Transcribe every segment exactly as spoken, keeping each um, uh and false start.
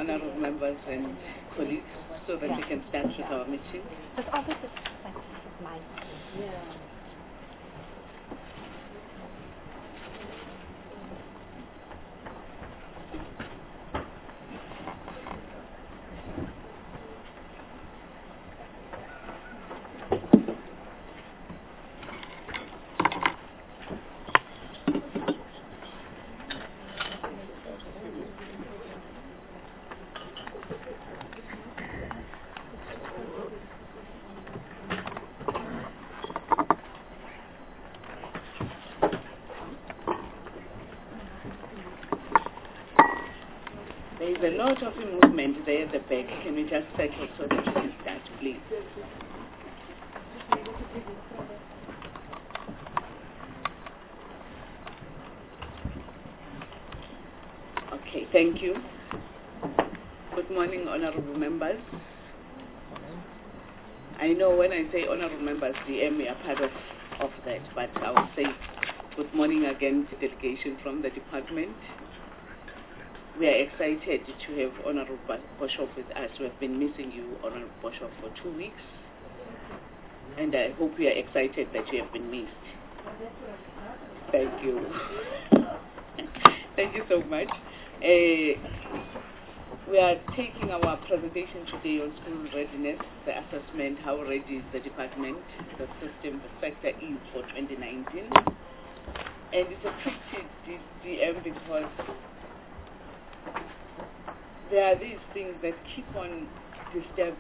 honorable members and colleagues so that yeah. we can start with yeah. our meeting. Because all this is like peace of mind. Yeah. There is a lot of movement there at the back. Can we just circle so that we can start, please? Okay, thank you. Good morning, honorable members. I know when I say honorable members, the M A are part of, of that, but I will say good morning again to delegation from the department. We are excited to have Honorable Bishop with us. We have been missing you, Honorable Bishop, for two weeks. And I hope you are excited that you have been missed. Thank you. Thank you so much. Uh, we are taking our presentation today on school readiness, the assessment, how ready is the department, the system, the sector is for twenty nineteen. And it's a tricky D M because there are these things that keep on disturb,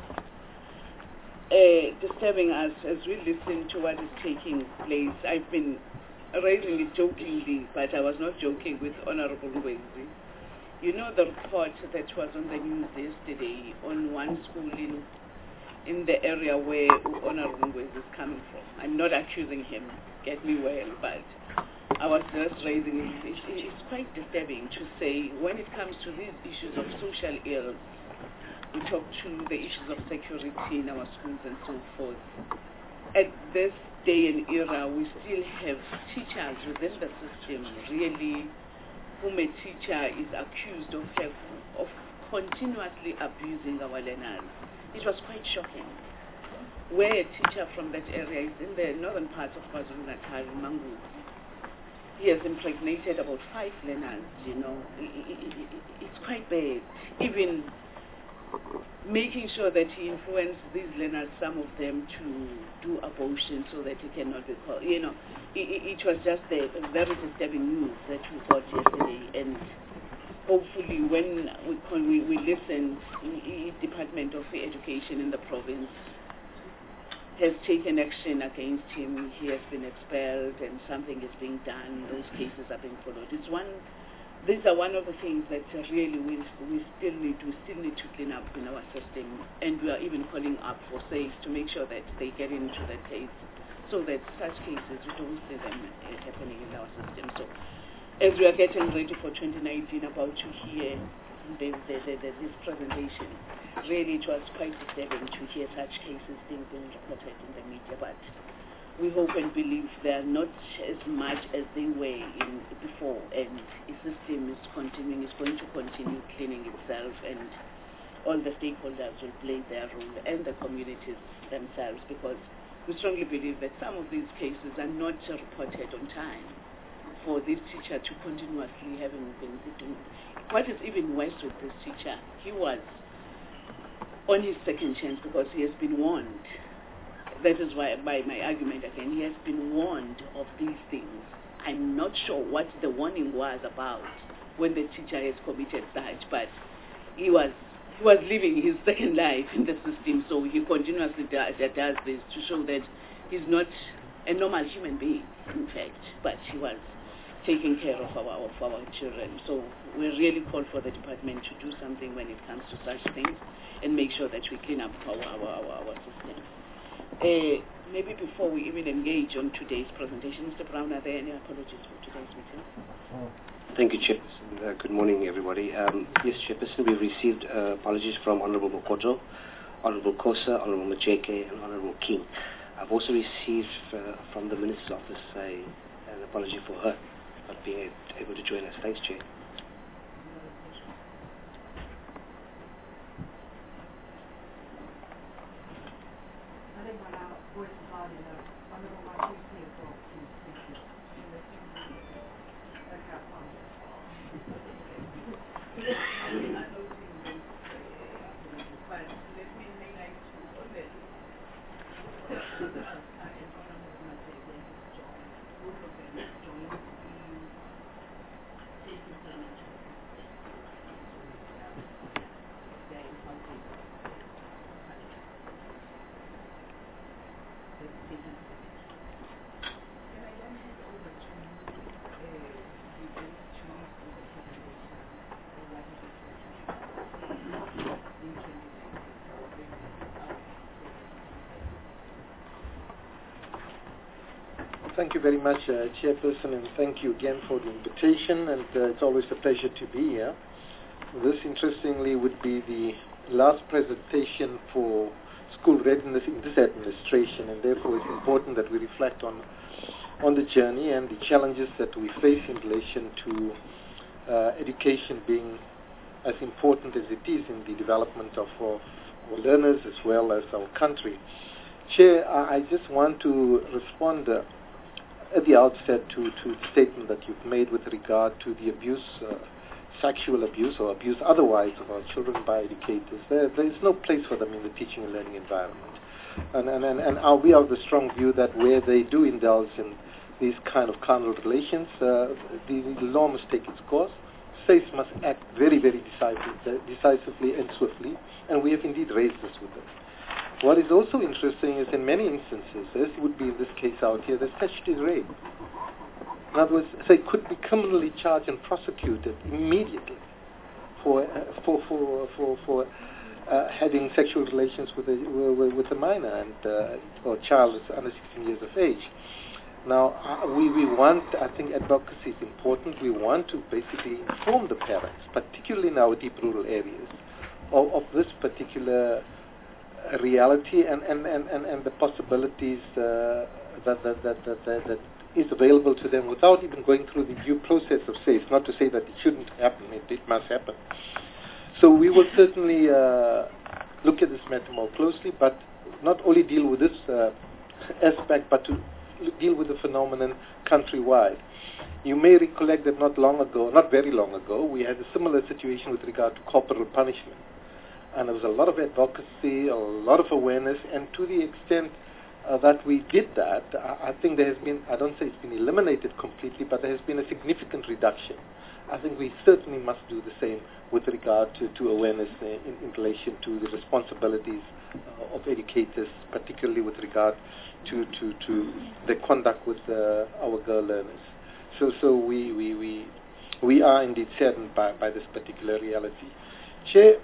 uh, disturbing us as we listen to what is taking place. I've been raising it jokingly, but I was not joking with Honorable Ngwezi. You know the report that was on the news yesterday on one school in, in the area where Honorable Ngwezi is coming from. I'm not accusing him, get me well, but I was just raising it. It, it's quite disturbing to say when it comes to these issues of social ills, we talk to the issues of security in our schools and so forth. At this day and era, we still have teachers within the system, really, whom a teacher is accused of, have, of continuously abusing our learners. It was quite shocking. Where a teacher from that area is in the northern parts of KwaZulu-Natal, Mangu, he has impregnated about five learners, you know. It, it, it, it's quite bad. Even making sure that he influenced these learners, some of them, to do abortion so that he cannot be called, you know. It, it was just a, a very disturbing news that we got yesterday. And hopefully when we, we, we listen, the Department of Education in the province has taken action against him. He has been expelled and something is being done. Those cases are being followed. It's one, these are one of the things that really we, we still need we still need to clean up in our system, and we are even calling up for SAFE to make sure that they get into that case so that such cases, we don't see them uh, happening in our system. So as we are getting ready for twenty nineteen, about to hear the, the, the, the, this presentation, really it was quite disturbing to hear such cases being, being reported in the media, but we hope and believe they are not as much as they were in before, and the system is continuing, is going to continue cleaning itself, and all the stakeholders will play their role, and the communities themselves, because we strongly believe that some of these cases are not reported on time for this teacher to continuously having been doing. What is even worse with this teacher, he was on his second chance because he has been warned. That is why, by my argument again, he has been warned of these things. I'm not sure what the warning was about when the teacher has committed such, but he was he was living his second life in the system, so he continuously does, does this to show that he's not a normal human being, in fact, but he was taking care of our of our children. So we really call for the department to do something when it comes to such things and make sure that we clean up our our, our, our system. Uh, maybe before we even engage on today's presentation, Mister Brown, are there any apologies for today's meeting? Thank you, Chairperson. Uh, good morning, everybody. Um, yes, Chairperson, we've received uh, apologies from Honourable Mokoto, Honourable Kosa, Honourable Macheke, and Honourable King. I've also received uh, from the Minister's Office uh, an apology for her not being able to join us. Thanks, Chair. Thank you very much, uh, Chairperson, and thank you again for the invitation, and uh, it's always a pleasure to be here. This, interestingly, would be the last presentation for school readiness in this administration, and therefore it's important that we reflect on on the journey and the challenges that we face in relation to uh, education being as important as it is in the development of, of our learners as well as our country. Chair, I, I just want to respond uh, at the outset to, to the statement that you've made with regard to the abuse, uh, sexual abuse or abuse otherwise of our children by educators. There, there is no place for them in the teaching and learning environment. And, and, and, and are we of the strong view that where they do indulge in these kind of carnal relations, uh, the, the law must take its course. States must act very, very decisively, decisively and swiftly, and we have indeed raised this with them. What is also interesting is in many instances, as would be in this case out here, there's statutory rape. In other words, they could be criminally charged and prosecuted immediately for uh, for for for, for uh, having sexual relations with a with, with a minor and uh, or child under sixteen years of age. Now, uh, we we want, I think, advocacy is important. We want to basically inform the parents, particularly in our deep rural areas, of, of this particular reality and, and, and, and, and the possibilities uh, that, that, that, that, that, that is available to them without even going through the due process of SAFE. Not to say that it shouldn't happen, it, it must happen. So we will certainly uh, look at this matter more closely, but not only deal with this uh, aspect, but to deal with the phenomenon countrywide. You may recollect that not long ago, not very long ago, we had a similar situation with regard to corporal punishment. And there was a lot of advocacy, a lot of awareness, and to the extent uh, that we did that, I, I think there has been, I don't say it's been eliminated completely, but there has been a significant reduction. I think we certainly must do the same with regard to, to awareness in, in relation to the responsibilities uh, of educators, particularly with regard to, to, to the conduct with uh, our girl learners. So, so we, we, we, we are indeed saddened by, by this particular reality. Chair,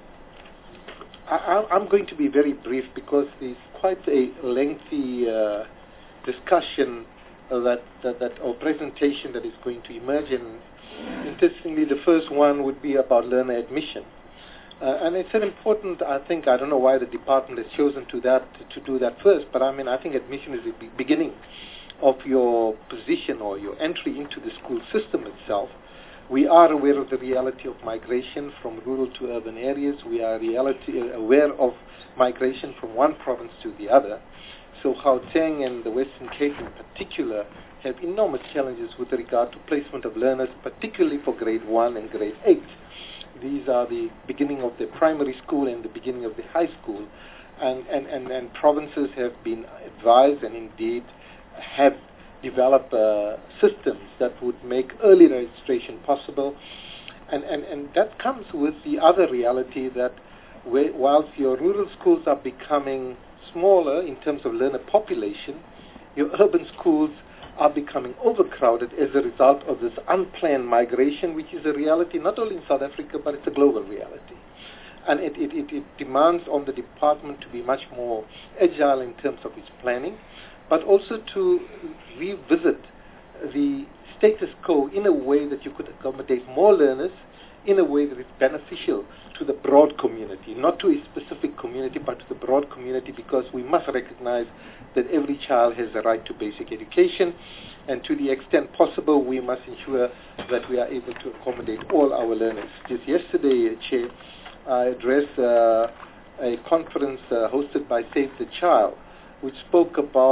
I, I'm going to be very brief because there's quite a lengthy uh, discussion uh, that, that, that or presentation that is going to emerge. And interestingly, the first one would be about learner admission. Uh, and it's an important, I think, I don't know why the department has chosen to that to do that first, but I mean, I think admission is the beginning of your position or your entry into the school system itself. We are aware of the reality of migration from rural to urban areas. We are reality, uh, aware of migration from one province to the other. So Gauteng and the Western Cape in particular have enormous challenges with regard to placement of learners, particularly for grade one and grade eight. These are the beginning of the primary school and the beginning of the high school. And, and, and, and provinces have been advised and indeed have develop uh, systems that would make early registration possible. And, and, and that comes with the other reality that where, whilst your rural schools are becoming smaller in terms of learner population, your urban schools are becoming overcrowded as a result of this unplanned migration, which is a reality not only in South Africa, but it's a global reality. And it, it, it, it demands on the department to be much more agile in terms of its planning, but also to revisit the status quo in a way that you could accommodate more learners in a way that is beneficial to the broad community, not to a specific community, but to the broad community, because we must recognize that every child has a right to basic education, and to the extent possible, we must ensure that we are able to accommodate all our learners. Just yesterday, Chair, I addressed uh, a conference uh, hosted by Save the Child, which spoke about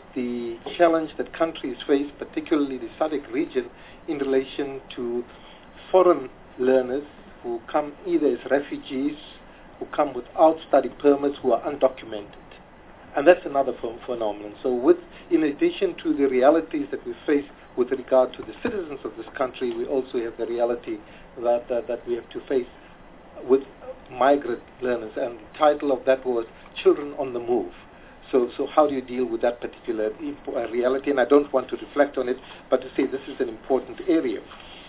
the challenge that countries face, particularly the S A D C region, in relation to foreign learners who come either as refugees, who come without study permits, who are undocumented. And that's another ph- phenomenon. So with, in addition to the realities that we face with regard to the citizens of this country, we also have the reality that, uh, that we have to face with migrant learners. And the title of that was Children on the Move. So, so how do you deal with that particular imp- uh, reality? And I don't want to reflect on it, but to say this is an important area.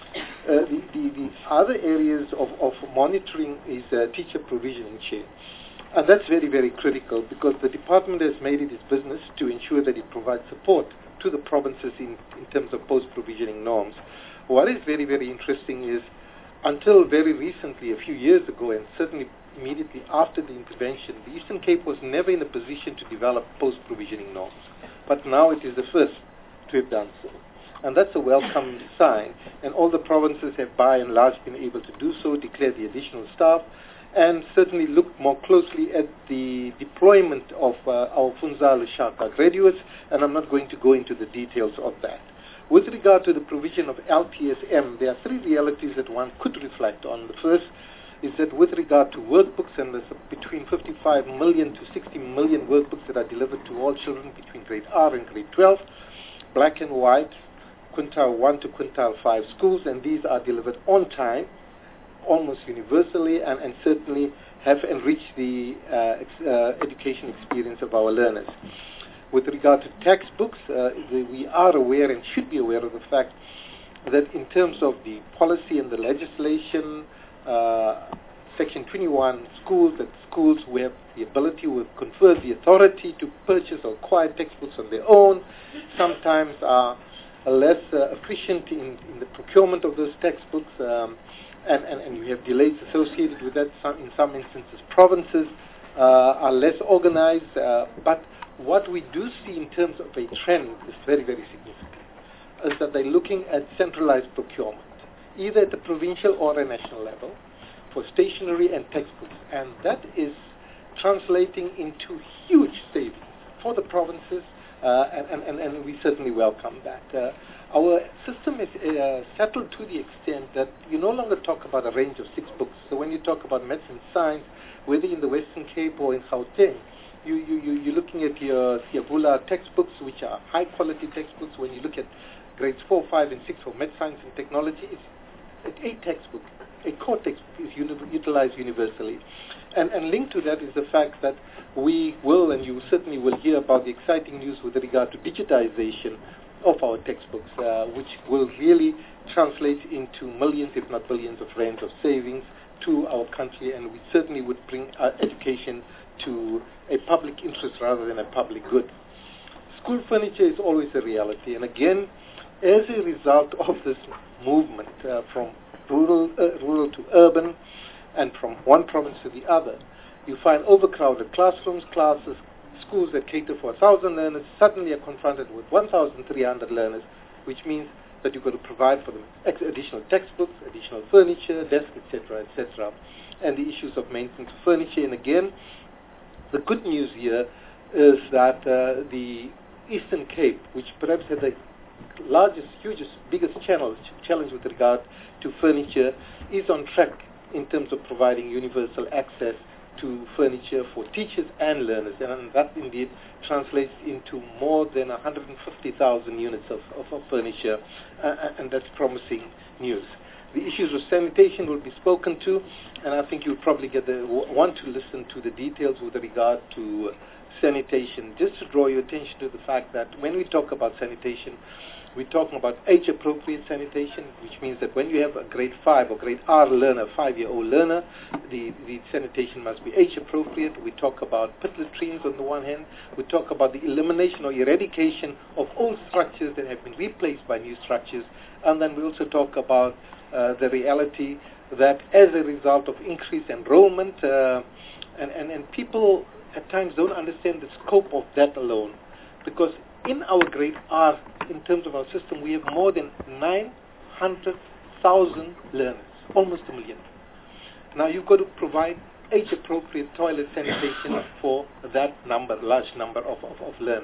Uh, the, the, the other areas of, of monitoring is uh, teacher provisioning chain. And that's very, very critical because the department has made it its business to ensure that it provides support to the provinces in, in terms of post-provisioning norms. What is very, very interesting is until very recently, a few years ago, and certainly immediately after the intervention, the Eastern Cape was never in a position to develop post-provisioning norms. But now it is the first to have done so. And that's a welcome sign. And all the provinces have by and large been able to do so, declare the additional staff, and certainly look more closely at the deployment of uh, our Funza Lushaka graduates, and I'm not going to go into the details of that. With regard to the provision of L T S M, there are three realities that one could reflect on. The first is that with regard to workbooks, and there's between fifty-five million to sixty million workbooks that are delivered to all children between grade R and grade twelve, black and white, quintile one to quintile five schools, and these are delivered on time, almost universally, and, and certainly have enriched the uh, ex, uh, education experience of our learners. With regard to textbooks, uh, the, we are aware and should be aware of the fact that in terms of the policy and the legislation, uh, Section twenty-one, schools, that schools who have the ability, who have conferred the authority to purchase or acquire textbooks on their own, sometimes are less uh, efficient in, in the procurement of those textbooks, um, and, and, and you have delays associated with that. Some, in some instances, provinces uh, are less organized, uh, but what we do see in terms of a trend is very, very significant, is that they're looking at centralized procurement, either at the provincial or a national level, for stationery and textbooks. And that is translating into huge savings for the provinces, uh, and, and, and we certainly welcome that. Uh, our system is uh, settled to the extent that you no longer talk about a range of six books. So when you talk about medicine and science, whether in the Western Cape or in Gauteng, You, you, you, you're looking at your Siabula textbooks, which are high-quality textbooks. When you look at grades four, five, and six for med science and technology, it's, it's a textbook, a core textbook is uni- utilized universally. And, and linked to that is the fact that we will, and you certainly will hear about the exciting news with regard to digitization of our textbooks, uh, which will really translate into millions, if not billions, of rands of savings to our country, and we certainly would bring our education to a public interest rather than a public good. School furniture is always a reality, and again, as a result of this movement uh, from rural, uh, rural to urban, and from one province to the other, you find overcrowded classrooms, classes, schools that cater for one thousand learners suddenly are confronted with one thousand three hundred learners, which means that you've got to provide for them additional textbooks, additional furniture, desks, et cetera, et cetera, and the issues of maintenance of furniture. And again, the good news here is that uh, the Eastern Cape, which perhaps had the largest, hugest, biggest challenge, challenge with regard to furniture, is on track in terms of providing universal access to furniture for teachers and learners, and that indeed translates into more than one hundred fifty thousand units of, of, of furniture, uh, and that's promising news. The issues of sanitation will be spoken to, and I think you'll probably get the, want to listen to the details with regard to sanitation. Just to draw your attention to the fact that when we talk about sanitation, we're talking about age-appropriate sanitation, which means that when you have a grade five or grade R learner, five-year-old learner, the, the sanitation must be age-appropriate. We talk about pit latrines on the one hand. We talk about the elimination or eradication of old structures that have been replaced by new structures. And then we also talk about uh, the reality that as a result of increased enrollment, uh, and, and, and people at times don't understand the scope of that alone, because in our grade R, in terms of our system, we have more than nine hundred thousand learners, almost a million. Now you've got to provide age-appropriate toilet sanitation for that number, large number of, of, of learners.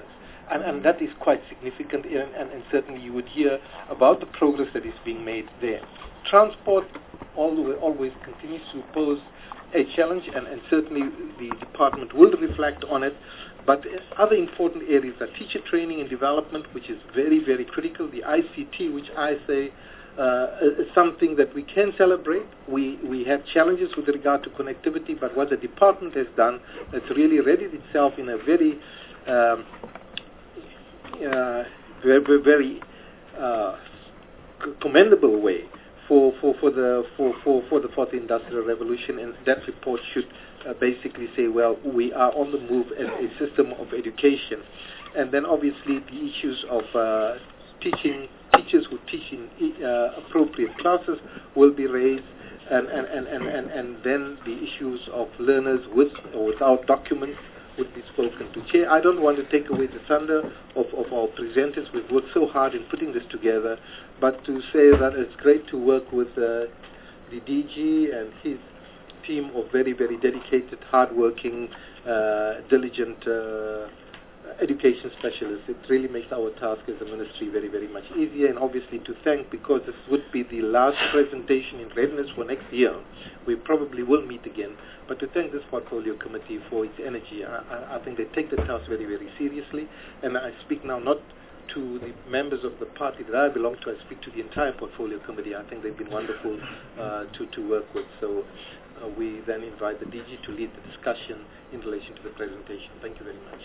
and, and that is quite significant, and, and, and certainly you would hear about the progress that is being made there. Transport always, always continues to pose a challenge, and, and certainly the department will reflect on it. But other important areas are teacher training and development, which is very, very critical. The I C T, which I say uh, is something that we can celebrate. We, we have challenges with regard to connectivity, but what the department has done, it's really readied itself in a very, um, uh, very, very uh, commendable way for, for, for, the, for, for, for the fourth industrial revolution, and that report should Uh, basically say, well, we are on the move as a system of education. And then obviously the issues of uh, teaching, teachers who teach in uh, appropriate classes will be raised, and, and, and, and, and, and then the issues of learners with or without documents would be spoken to. Chair, I don't want to take away the thunder of, of our presenters. We've worked so hard in putting this together, but to say that it's great to work with uh, the D G and his team of very, very dedicated, hard-working, uh, diligent uh, education specialists. It really makes our task as a ministry very, very much easier. And obviously to thank, because this would be the last presentation in readiness for next year. We probably will meet again. But to thank this portfolio committee for its energy. I, I think they take the task very, very seriously. And I speak now not to the members of the party that I belong to. I speak to the entire portfolio committee. I think they've been wonderful uh, to, to work with. So uh, we then invite the D G to lead the discussion in relation to the presentation. Thank you very much.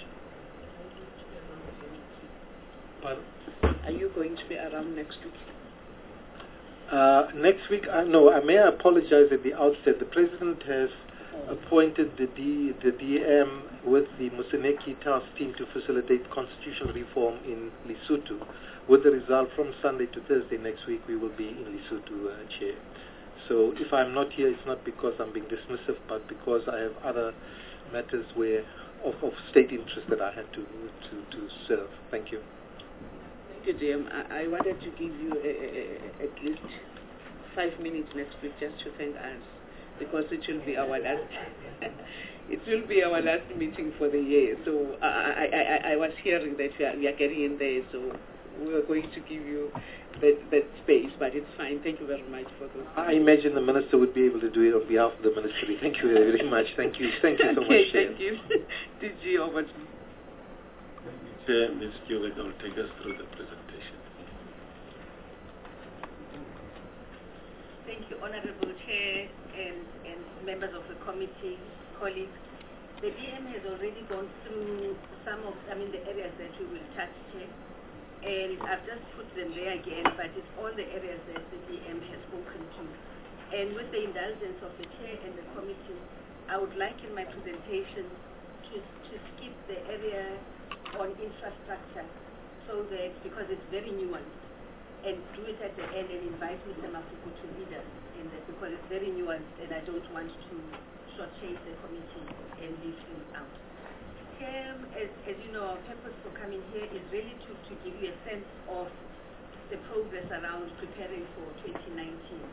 Pardon? Are you going to be around next week? Uh, next week, uh, no, I may apologize at the outset. The President has appointed the, D, the D M with the Museneki task team to facilitate constitutional reform in Lesotho. With the result, from Sunday to Thursday next week, we will be in Lesotho, uh, Chair. So if I'm not here, it's not because I'm being dismissive, but because I have other matters where of, of state interest that I had to, to, to serve. Thank you. Thank you, D M. I, I wanted to give you a, a, a, at least five minutes next week just to thank us, because it will be our last it will be our last meeting for the year. So I, I, I, I was hearing that we are, we are getting in there, so we are going to give you that, that space, but it's fine. Thank you very much for those. I imagine the Minister would be able to do it on behalf of the Ministry. Thank you very, very much. Thank you. Thank you so okay, much. Thank you. D G, over to you. Chair, Miz Kyoga will take us through the presentation. Thank you, Honorable Chair and, and members of the committee, colleagues. The D M has already gone through some of, I mean, the areas that we will touch here, and I've just put them there again, but it's all the areas that the D M has spoken to. And with the indulgence of the Chair and the committee, I would like in my presentation to, to skip the area on infrastructure, so that, because it's very nuanced, and do it at the end and invite Mister Mafuku to lead us in that, because it's very nuanced and I don't want to shortchange the committee and leave him out. Um, as, as you know, our purpose for coming here is really to, to give you a sense of the progress around preparing for twenty nineteen.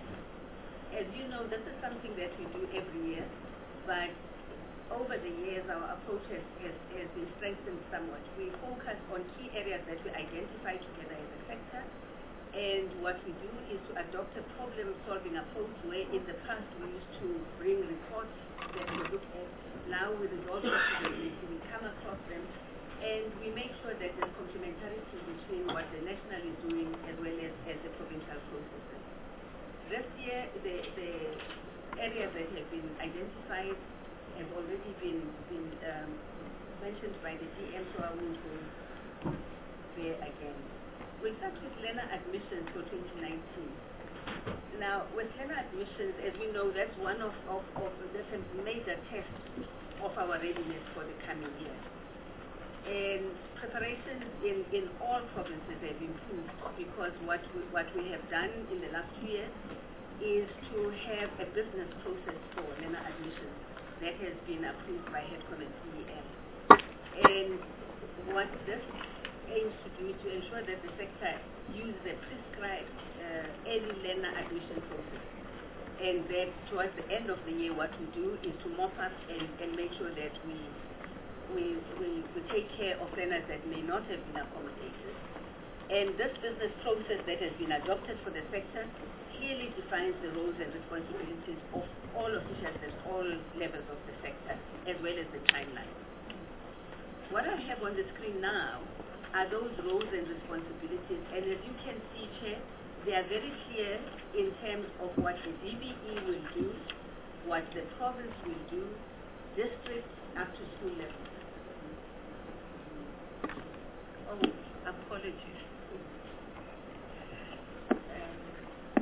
As you know, this is something that we do every year, but over the years our approach has, has, has been strengthened somewhat. We focus on key areas that we identify together as a sector, and what we do is to adopt a problem-solving approach where in the past we used to bring reports that we look at. Now we resolve issues, we come across them, and we make sure that there's complementarity between what the national is doing as well as, as the provincial processes. This year, the, the areas that have been identified have already been, been um, mentioned by the D M, so I won't go there again. We'll start with learner admissions for twenty nineteen. Now, with learner admissions, as we know, that's one of, of, of that's a major test of our readiness for the coming year. And preparations in, in all provinces have improved, because what we, what we have done in the last two years is to have a business process for learner admissions that has been approved by HEDCOM and C E M. And what this aims to do is to ensure that the sector uses a prescribed uh, early learner admission process. And that towards the end of the year, what we do is to mop up and, and make sure that we we, we, we take care of learners that may not have been accommodated. And this business process that has been adopted for the sector clearly defines the roles and responsibilities of all officials at all levels of the sector, as well as the timeline. What I have on the screen now are those roles and responsibilities, and as you can see, Chair, they are very clear in terms of what the D B E will do, what the province will do, district up to school level. Oh, apologies. Um,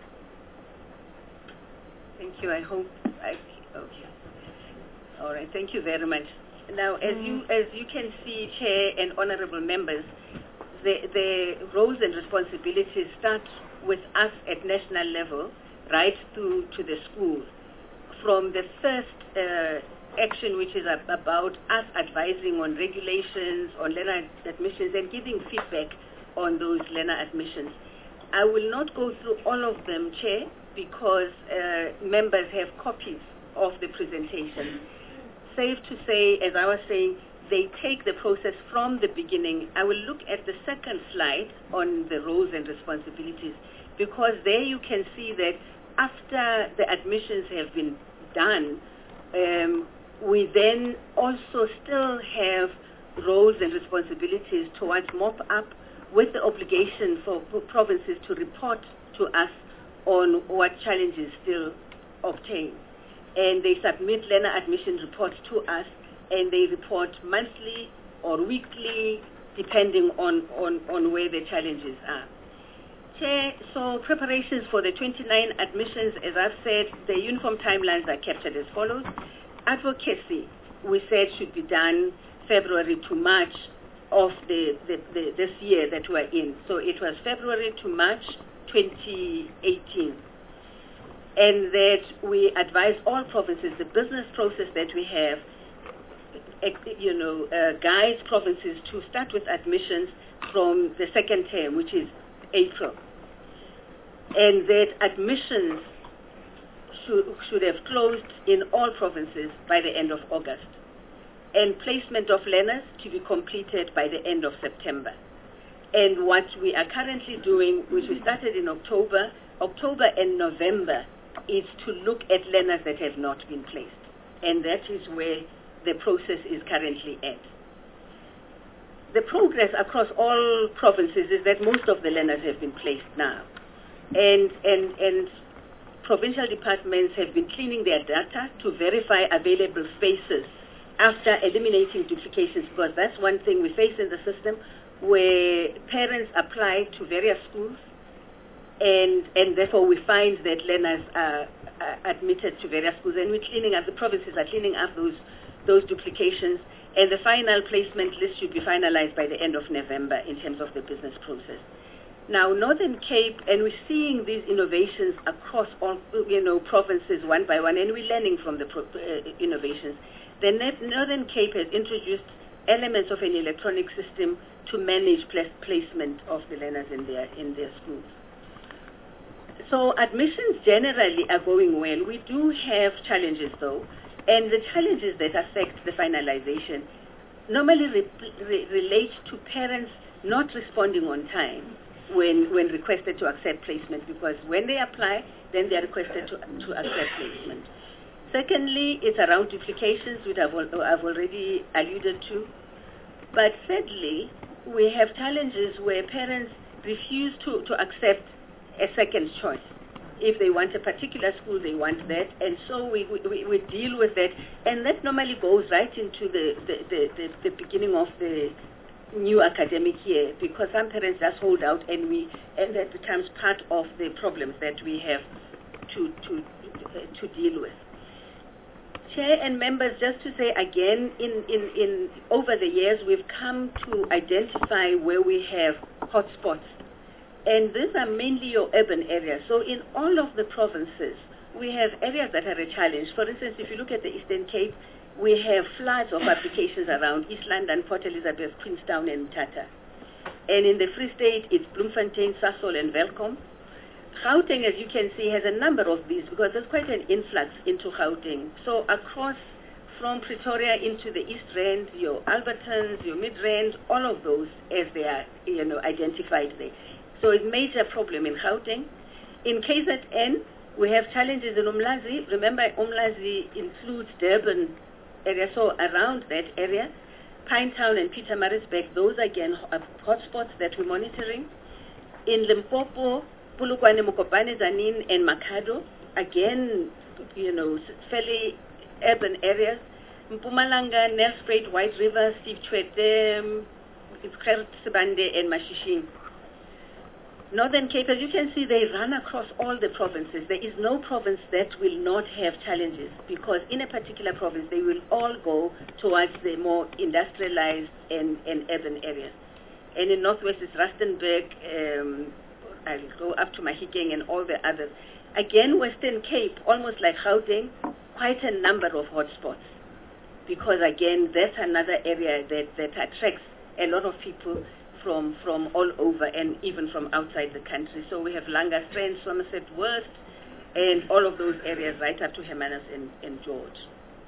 thank you. I hope I okay. All right. Thank you very much. Now, as mm. you as you can see, Chair and honourable members, the the roles and responsibilities start with us at national level, right through to the school. From the first uh, action, which is ab about us advising on regulations, on learner admissions, and giving feedback on those learner admissions. I will not go through all of them, Chair, because uh, members have copies of the presentation. Safe to say, as I was saying, they take the process from the beginning. I will look at the second slide on the roles and responsibilities, because there you can see that after the admissions have been done, um, we then also still have roles and responsibilities towards mop up, with the obligation for provinces to report to us on what challenges still obtain. And they submit learner admission reports to us, and they report monthly or weekly, depending on, on, on where the challenges are. Chair, so preparations for the twenty-nine admissions, as I've said, the uniform timelines are captured as follows. Advocacy, we said, should be done February to March of the, the, the, this year that we're in. So it was February to March twenty eighteen. And that we advise all provinces, the business process that we have, you know, uh, guides provinces to start with admissions from the second term, which is April. And that admissions should, should have closed in all provinces by the end of August. And placement of learners to be completed by the end of September. And what we are currently doing, which we started in October, October and November, is to look at learners that have not been placed. And that is where the process is currently at. The progress across all provinces is that most of the learners have been placed now. And, and, and provincial departments have been cleaning their data to verify available spaces after eliminating duplications, because that's one thing we face in the system, where parents apply to various schools, and, and therefore we find that learners are, are admitted to various schools, and we're cleaning up, the provinces are cleaning up those, those duplications, and the final placement list should be finalized by the end of November in terms of the business process. Now, Northern Cape, and we're seeing these innovations across all, you know, provinces one by one, and we're learning from the pro uh, innovations. The Northern Cape has introduced elements of an electronic system to manage pl placement of the learners in their, in their schools. So admissions generally are going well. We do have challenges though, and the challenges that affect the finalization normally re re relate to parents not responding on time when, when requested to accept placement, because when they apply, then they are requested to, to accept placement. Secondly, it's around duplications, which I've, al I've already alluded to. But thirdly, we have challenges where parents refuse to, to accept a second choice. If they want a particular school, they want that, and so we, we, we deal with that. And that normally goes right into the, the, the, the, the beginning of the new academic year, because some parents just hold out, and, we, and that becomes part of the problems that we have to, to, to deal with. Chair and members, just to say again, in, in, in over the years, we've come to identify where we have hotspots. And these are mainly your urban areas. So in all of the provinces, we have areas that are a challenge. For instance, if you look at the Eastern Cape, we have floods of applications around East London, Port Elizabeth, Queenstown, and Tata. And in the Free State, it's Bloemfontein, Sasol, and Welkom. Gauteng, as you can see, has a number of these because there's quite an influx into Gauteng. So across from Pretoria into the East Rand, your Albertons, your Mid Rand, all of those as they are, you know, identified there. So a major problem in Gauteng. In K Z N, we have challenges in Umlazi. Remember, Umlazi includes Durban area, so around that area, Pinetown and Pietermaritzburg, those again are hotspots that we're monitoring. In Limpopo, Polokwane, Mokopane, Zanin, and Makado, again, you know, fairly urban areas. Mpumalanga, Nelspruit, White River, Steve Tshwete, Sibande, and Mashishini. Northern Cape, as you can see, they run across all the provinces. There is no province that will not have challenges, because in a particular province, they will all go towards the more industrialized and, and urban areas. And in Northwest, it's Rustenburg, um, I'll go up to Mahikeng and all the others. Again, Western Cape, almost like Gauteng, quite a number of hotspots, because again, that's another area that, that attracts a lot of people from from all over and even from outside the country. So we have Langa, Strand, Somerset, Worth, and all of those areas right up to Hermanus and, and George.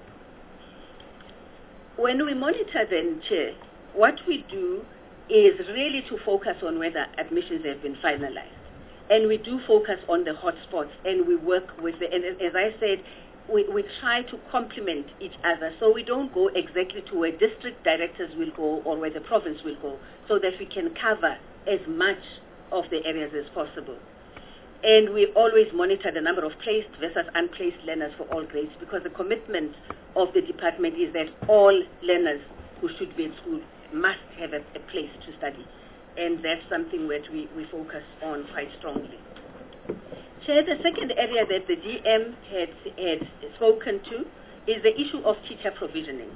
When we monitor then, Chair, what we do is really to focus on whether admissions have been finalized. And we do focus on the hotspots, and we work with the, and as I said, we, we try to complement each other, so we don't go exactly to where district directors will go or where the province will go, so that we can cover as much of the areas as possible. And we always monitor the number of placed versus unplaced learners for all grades, because the commitment of the department is that all learners who should be in school must have a, a place to study. And that's something that we, we focus on quite strongly. Chair, the second area that the D M had, had spoken to is the issue of teacher provisioning.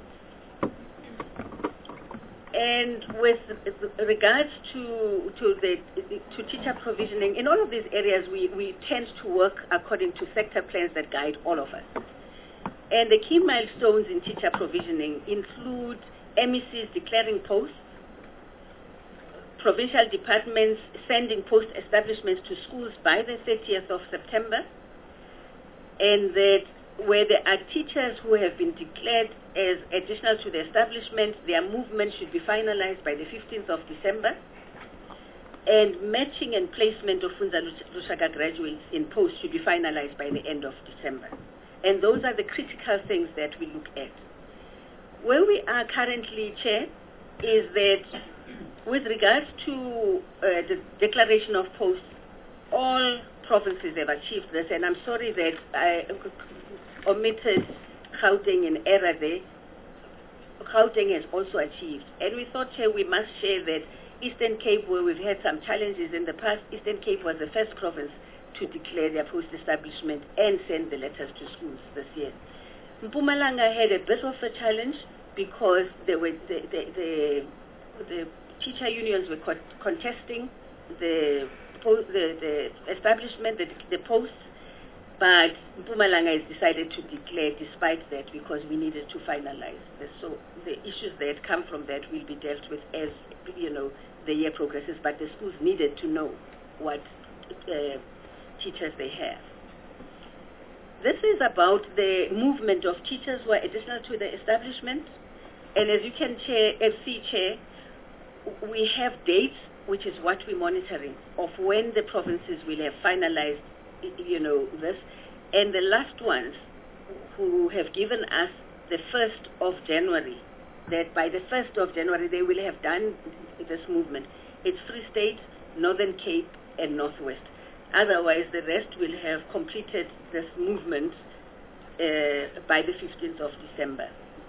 And with regards to to the to teacher provisioning, in all of these areas, we, we tend to work according to sector plans that guide all of us. And the key milestones in teacher provisioning include M E Cs declaring posts, provincial departments sending post establishments to schools by the thirtieth of September, and that where there are teachers who have been declared as additional to the establishment, their movement should be finalized by the fifteenth of December, and matching and placement of Funza Lushaka graduates in post should be finalized by the end of December. And those are the critical things that we look at. Where we are currently, Chair, is that with regards to uh, the declaration of posts, all provinces have achieved this, and I'm sorry that I omitted Gauteng in error there. Gauteng has also achieved, and we thought, Chair, we must share that Eastern Cape, where we've had some challenges in the past, Eastern Cape was the first province to declare their post-establishment and send the letters to schools this year. Mpumalanga had a bit of a challenge because they were the, the, the, the teacher unions were co contesting the, the, the establishment, the, the posts, but Mpumalanga has decided to declare despite that, because we needed to finalize this. So the issues that come from that will be dealt with as, you know, the year progresses, but the schools needed to know what uh, teachers they have. This is about the movement of teachers who are additional to the establishment. And as you can chair, see, Chair, we have dates, which is what we're monitoring, of when the provinces will have finalized, you know, this. And the last ones who have given us the first of January, that by the first of January they will have done this movement. It's Free State, Northern Cape, and Northwest. Otherwise, the rest will have completed this movement uh, by the fifteenth of December.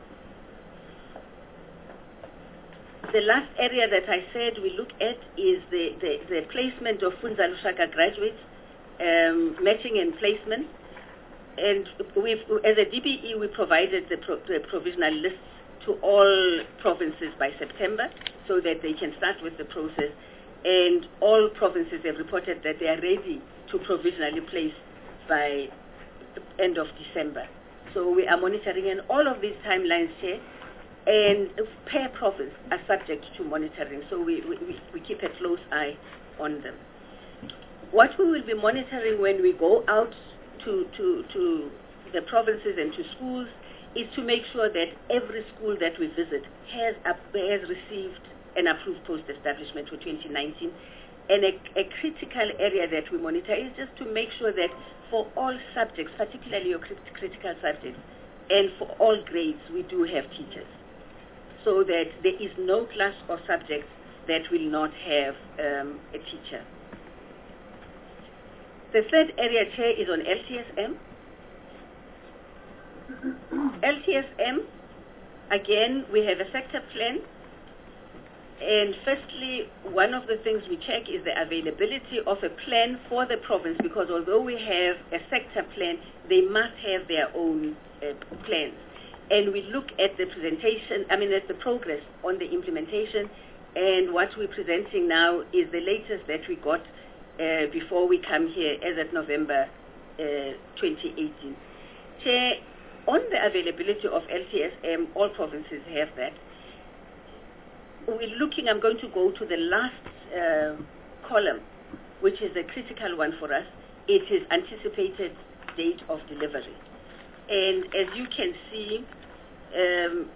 The last area that I said we look at is the, the, the placement of Funza Lushaka graduates, um, matching and placement. And we've, as a D B E, we provided the, pro, the provisional lists to all provinces by September so that they can start with the process. And all provinces have reported that they are ready to provisionally place by the end of December. So we are monitoring, and all of these timelines, Chair, and per province are subject to monitoring, so we, we, we keep a close eye on them. What we will be monitoring when we go out to, to, to the provinces and to schools is to make sure that every school that we visit has, up, has received an approved post-establishment for twenty nineteen. And a, a critical area that we monitor is just to make sure that for all subjects, particularly your crit critical subjects, and for all grades, we do have teachers, so that there is no class or subject that will not have um, a teacher. The third area, Chair, is on L T S M. L T S M, again, we have a sector plan. And firstly, one of the things we check is the availability of a plan for the province, because although we have a sector plan, they must have their own uh, plans. And we look at the presentation, I mean at the progress on the implementation, and what we're presenting now is the latest that we got uh, before we come here as of November uh, twenty eighteen. Chair, on the availability of L T S M, all provinces have that. We're looking, I'm going to go to the last uh, column, which is a critical one for us. It is anticipated date of delivery. And as you can see, um,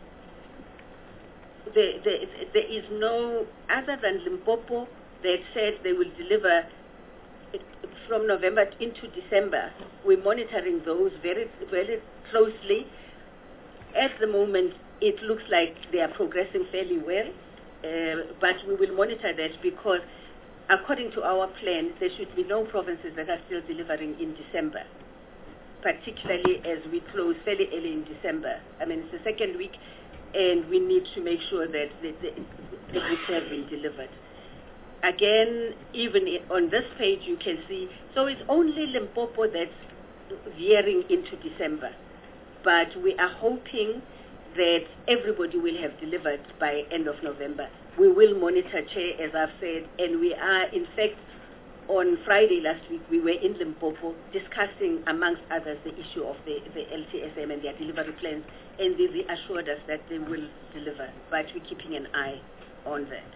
the, the, there is no, other than Limpopo, that said they will deliver from November into December. We're monitoring those very, very closely. At the moment, it looks like they are progressing fairly well. Uh, but we will monitor that, because according to our plan, there should be no provinces that are still delivering in December, particularly as we close fairly early in December. I mean, it's the second week, and we need to make sure that the, the, the books have been delivered. Again, even on this page, you can see, so it's only Limpopo that's veering into December, but we are hoping that everybody will have delivered by end of November. We will monitor, Chair, as I've said, and we are, in fact, on Friday last week, we were in Limpopo discussing, amongst others, the issue of the, the L T S M and their delivery plans, and they reassured us that they will deliver, but we're keeping an eye on that.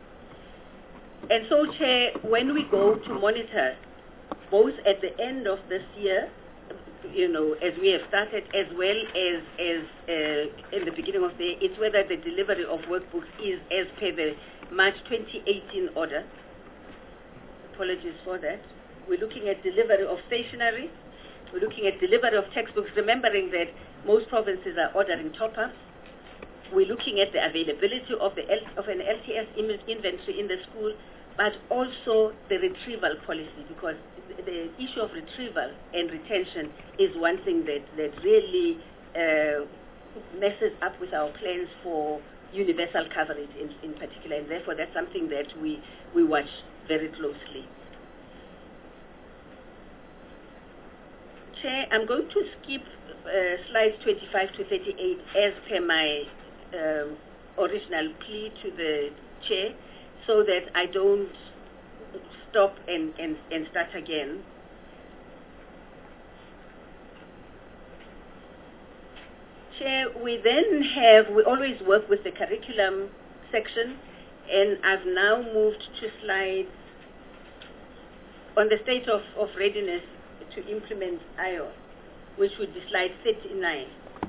And so, Chair, when we go to monitor, both at the end of this year, you know, as we have started, as well as, as uh, in the beginning of the year, it's whether the delivery of workbooks is as per the March twenty eighteen order. Apologies for that. We're looking at delivery of stationery. We're looking at delivery of textbooks, remembering that most provinces are ordering top-ups. We're looking at the availability of, the L of an L T S inventory in the school, but also the retrieval policy, because the issue of retrieval and retention is one thing that, that really uh, messes up with our plans for universal coverage in, in particular, and therefore that's something that we, we watch very closely. Chair, I'm going to skip uh, slides twenty-five to thirty-eight as per my um, original plea to the Chair, so that I don't stop and, and, and start again. Chair, we then have, we always work with the curriculum section, and I've now moved to slides on the state of, of readiness to implement I O, which would be slide thirty-nine.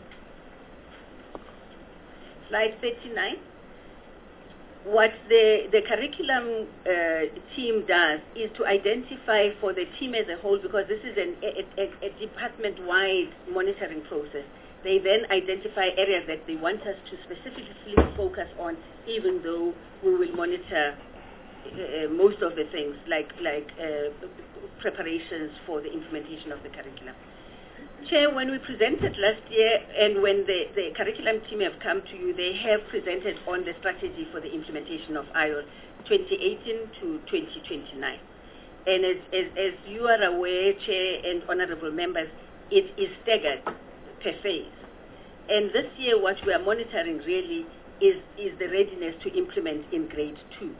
Slide thirty-nine. What the, the curriculum uh, team does is to identify for the team as a whole, because this is an, a, a, a department-wide monitoring process. They then identify areas that they want us to specifically focus on, even though we will monitor uh, most of the things, like, like uh, preparations for the implementation of the curriculum. Chair, when we presented last year, and when the, the curriculum team have come to you, they have presented on the strategy for the implementation of I O twenty eighteen to twenty twenty-nine. And as, as, as you are aware, Chair and honorable members, it is staggered per phase. And this year what we are monitoring really is, is the readiness to implement in grade two.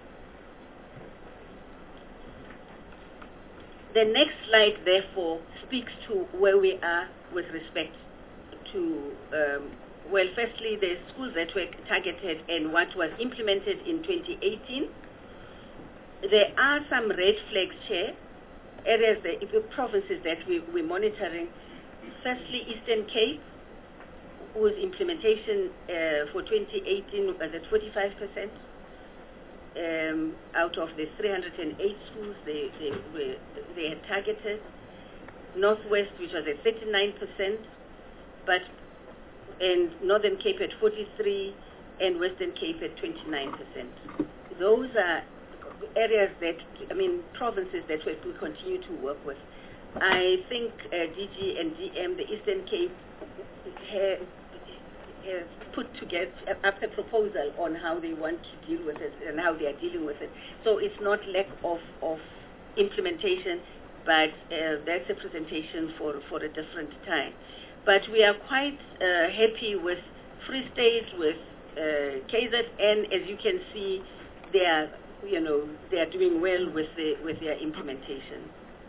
The next slide, therefore, speaks to where we are with respect to, um, well, firstly, the schools that were targeted and what was implemented in twenty eighteen. There are some red flags, Chair, areas, that, provinces that we, we're monitoring. Firstly, Eastern Cape, whose implementation uh, for twenty eighteen was at forty-five percent. Um, out of the three hundred eight schools they, they, were, they had targeted. Northwest, which was at thirty-nine percent, but and Northern Cape at forty-three, and Western Cape at twenty-nine percent. Those are areas that, I mean, provinces that we continue to work with. I think uh, D G and D M, the Eastern Cape, have, have put together up a proposal on how they want to deal with it and how they are dealing with it. So it's not lack of, of implementation, but uh, that's a presentation for, for a different time. But we are quite uh, happy with Free State, with uh, K Z N. As you can see, they are, you know, they are doing well with the with their implementation.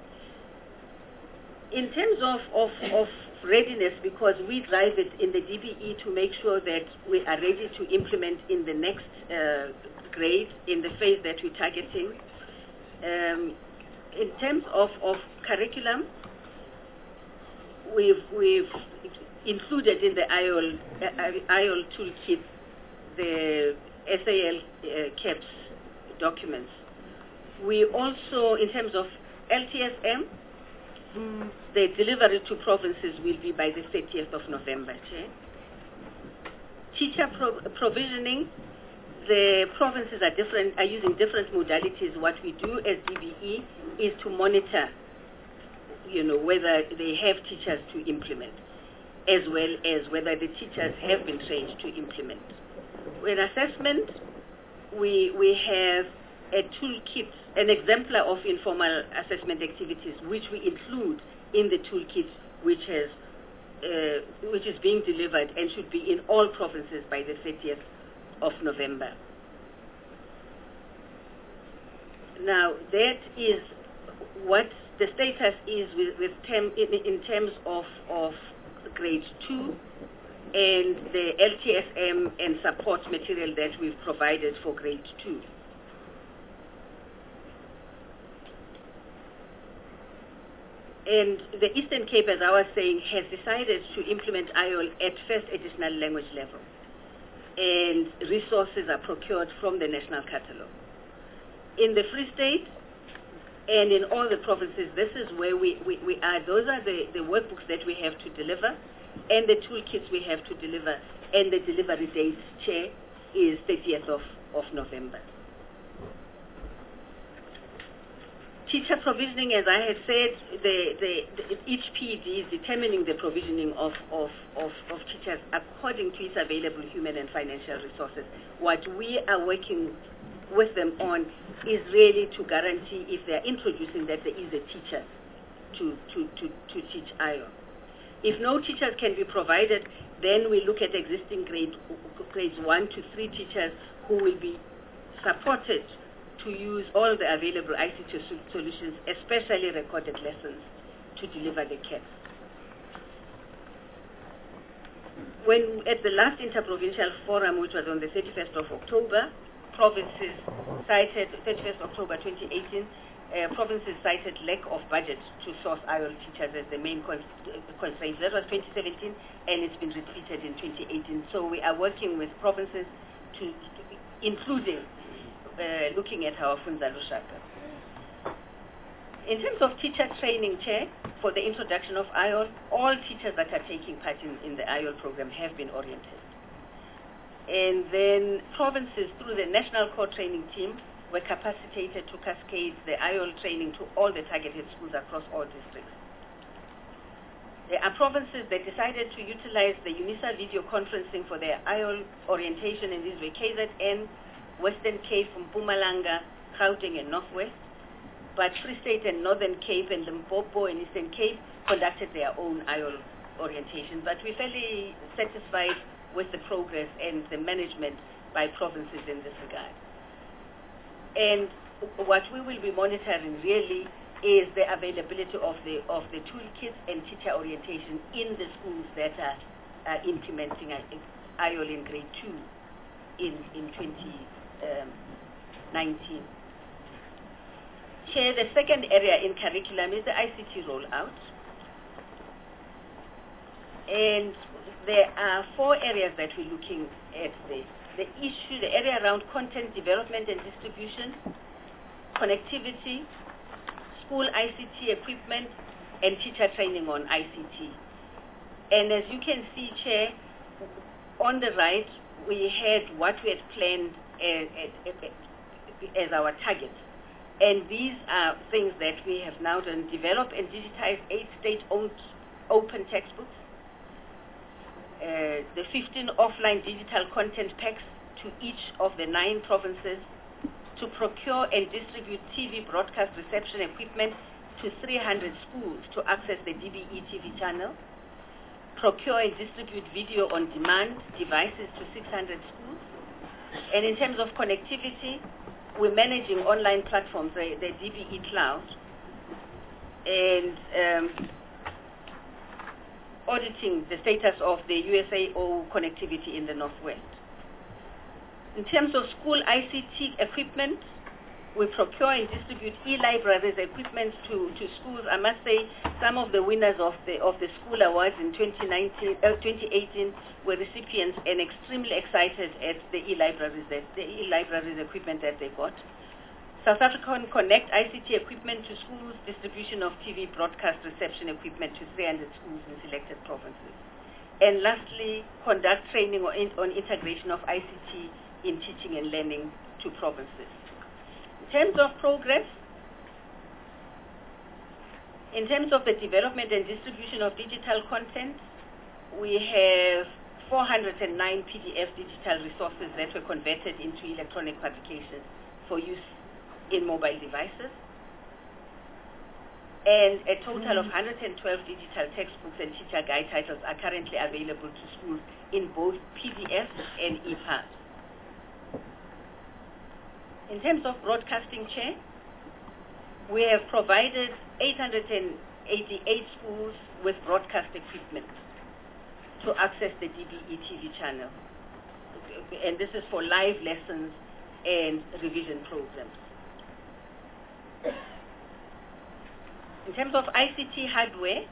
In terms of, of, of readiness, because we drive it in the D B E to make sure that we are ready to implement in the next uh, grade, in the phase that we're targeting. Um, in terms of, of curriculum, we've, we've included in the I O L, uh, I O L toolkit the S A L uh, C A P S documents. We also, in terms of L T S M, Mm. the delivery to provinces will be by the thirtieth of November. Okay? Teacher pro provisioning, the provinces are different, are using different modalities. What we do as D B E is to monitor, you know, whether they have teachers to implement, as well as whether the teachers have been trained to implement. In assessment, we we have a toolkit, an exemplar of informal assessment activities, which we include in the toolkit, which has, uh, which is being delivered and should be in all provinces by the thirtieth of November. Now, that is what the status is with, with term, in, in terms of, of grade two and the L T S M and support material that we've provided for grade two. And the Eastern Cape, as I was saying, has decided to implement I O L at first additional language level. And resources are procured from the national catalogue. In the Free State and in all the provinces, this is where we, we, we are. Those are the, the workbooks that we have to deliver and the toolkits we have to deliver. And the delivery date, Chair, is thirtieth of November. Teacher provisioning, as I had said, the, the, the, each P E D is determining the provisioning of, of, of, of teachers according to its available human and financial resources. What we are working with them on is really to guarantee, if they are introducing, that there is a teacher to, to, to, to teach I O. If no teachers can be provided, then we look at existing grade, grades one to three teachers who will be supported to use all the available I C T solutions, especially recorded lessons, to deliver the C A P S. When at the last interprovincial forum, which was on the thirty-first of October, provinces cited, thirty-first of October twenty eighteen, uh, provinces cited lack of budget to source I O L teachers as the main con constraint. That was twenty seventeen, and it's been repeated in twenty eighteen. So we are working with provinces to, including Uh, looking at our Funza Lushaka. In terms of teacher training, Chair, for the introduction of I O L, all teachers that are taking part in, in the I O L program have been oriented. And then provinces, through the National Core Training Team, were capacitated to cascade the I O L training to all the targeted schools across all districts. There are provinces that decided to utilize the UNISA video conferencing for their I O L orientation, in this way K Z N, Western Cape, Mpumalanga, Gauteng and Northwest, but Free State and Northern Cape and Limpopo and Eastern Cape conducted their own I O L orientation. But we're fairly satisfied with the progress and the management by provinces in this regard. And what we will be monitoring really is the availability of the of the toolkits and teacher orientation in the schools that are uh, implementing I O L in grade two in, in twenty nineteen. Chair, the second area in curriculum is the I C T rollout. And there are four areas that we're looking at there. The issue, the area around content development and distribution, connectivity, school I C T equipment, and teacher training on I C T. And as you can see, Chair, on the right, we had what we had planned as, as, as our target. And these are things that we have now done: develop and digitize eight state-owned open textbooks, uh, the fifteen offline digital content packs to each of the nine provinces, to procure and distribute T V broadcast reception equipment to three hundred schools to access the D B E T V channel, procure and distribute video on demand devices to six hundred schools. And in terms of connectivity, we're managing online platforms, the, the D B E Cloud, and um, auditing the status of the U S A O connectivity in the Northwest. In terms of school I C T equipment, we procure and distribute e-libraries equipment to, to schools. I must say some of the winners of the of the school awards in twenty nineteen, uh, twenty eighteen were recipients and extremely excited at the e-libraries that the e-libraries equipment that they got. South African Connect I C T equipment to schools, distribution of T V broadcast reception equipment to three hundred schools in selected provinces. And lastly, conduct training on, on integration of I C T in teaching and learning to provinces. In terms of progress, in terms of the development and distribution of digital content, we have four hundred nine P D F digital resources that were converted into electronic publications for use in mobile devices, and a total of one hundred twelve digital textbooks and teacher guide titles are currently available to schools in both P D F and E P U B. In terms of broadcasting, Chair, we have provided eight hundred eighty-eight schools with broadcast equipment to access the D B E T V channel. And this is for live lessons and revision programs. In terms of I C T hardware,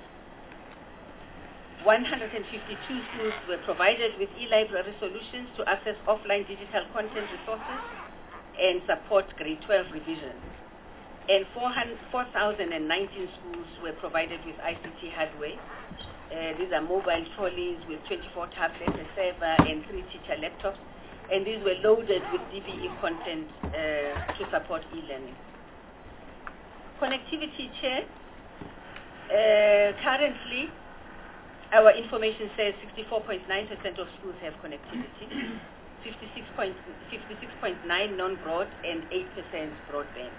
one hundred fifty-two schools were provided with e-library solutions to access offline digital content resources and support grade twelve revision. And four thousand nineteen schools were provided with I C T hardware. Uh, these are mobile trolleys with twenty-four tablets, a server, and three teacher laptops. And these were loaded with D B E content uh, to support e-learning. Connectivity, Chair. Uh, currently, our information says sixty-four point nine percent of schools have connectivity, fifty-six point nine non-broad, and eight percent broadband.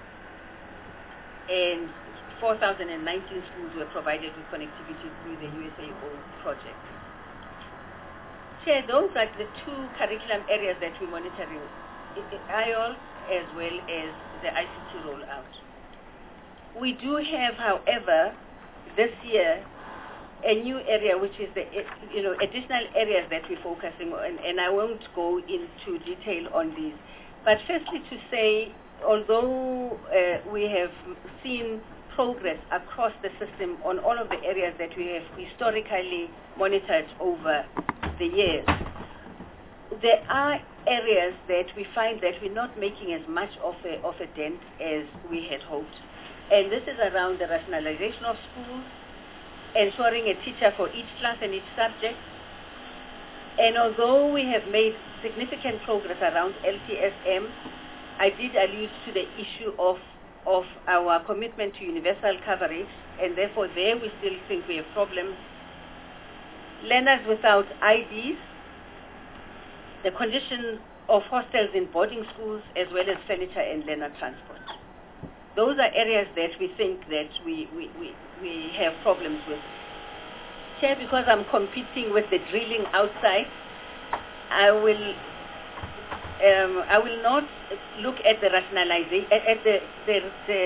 And four thousand nineteen schools were provided with connectivity through the U S A O project. Chair, those are the two curriculum areas that we're monitoring, I O L as well as the I C T rollout. We do have, however, this year, a new area which is the, you know, additional areas that we're focusing on, and I won't go into detail on these. But firstly to say, although uh, we have seen progress across the system on all of the areas that we have historically monitored over the years, there are areas that we find that we're not making as much of a, of a dent as we had hoped. And this is around the rationalization of schools, ensuring a teacher for each class and each subject. And although we have made significant progress around L T S M, I did allude to the issue of, of our commitment to universal coverage, and therefore there we still think we have problems. Learners without I Ds, the condition of hostels in boarding schools, as well as furniture and learner transport. Those are areas that we think that we, we, we, we have problems with. Chair, because I'm competing with the drilling outside, I will um, I will not look at the rationalization, at, at the, the,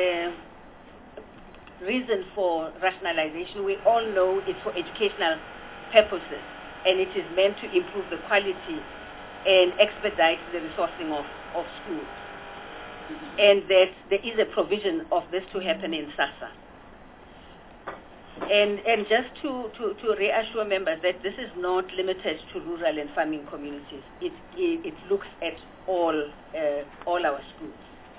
the reason for rationalization. We all know it's for educational purposes, and it is meant to improve the quality and expedite the resourcing of, of schools. And that there is a provision of this to happen in SASSA. And, and just to, to, to reassure members that this is not limited to rural and farming communities. It, it, it looks at all, uh, all our schools.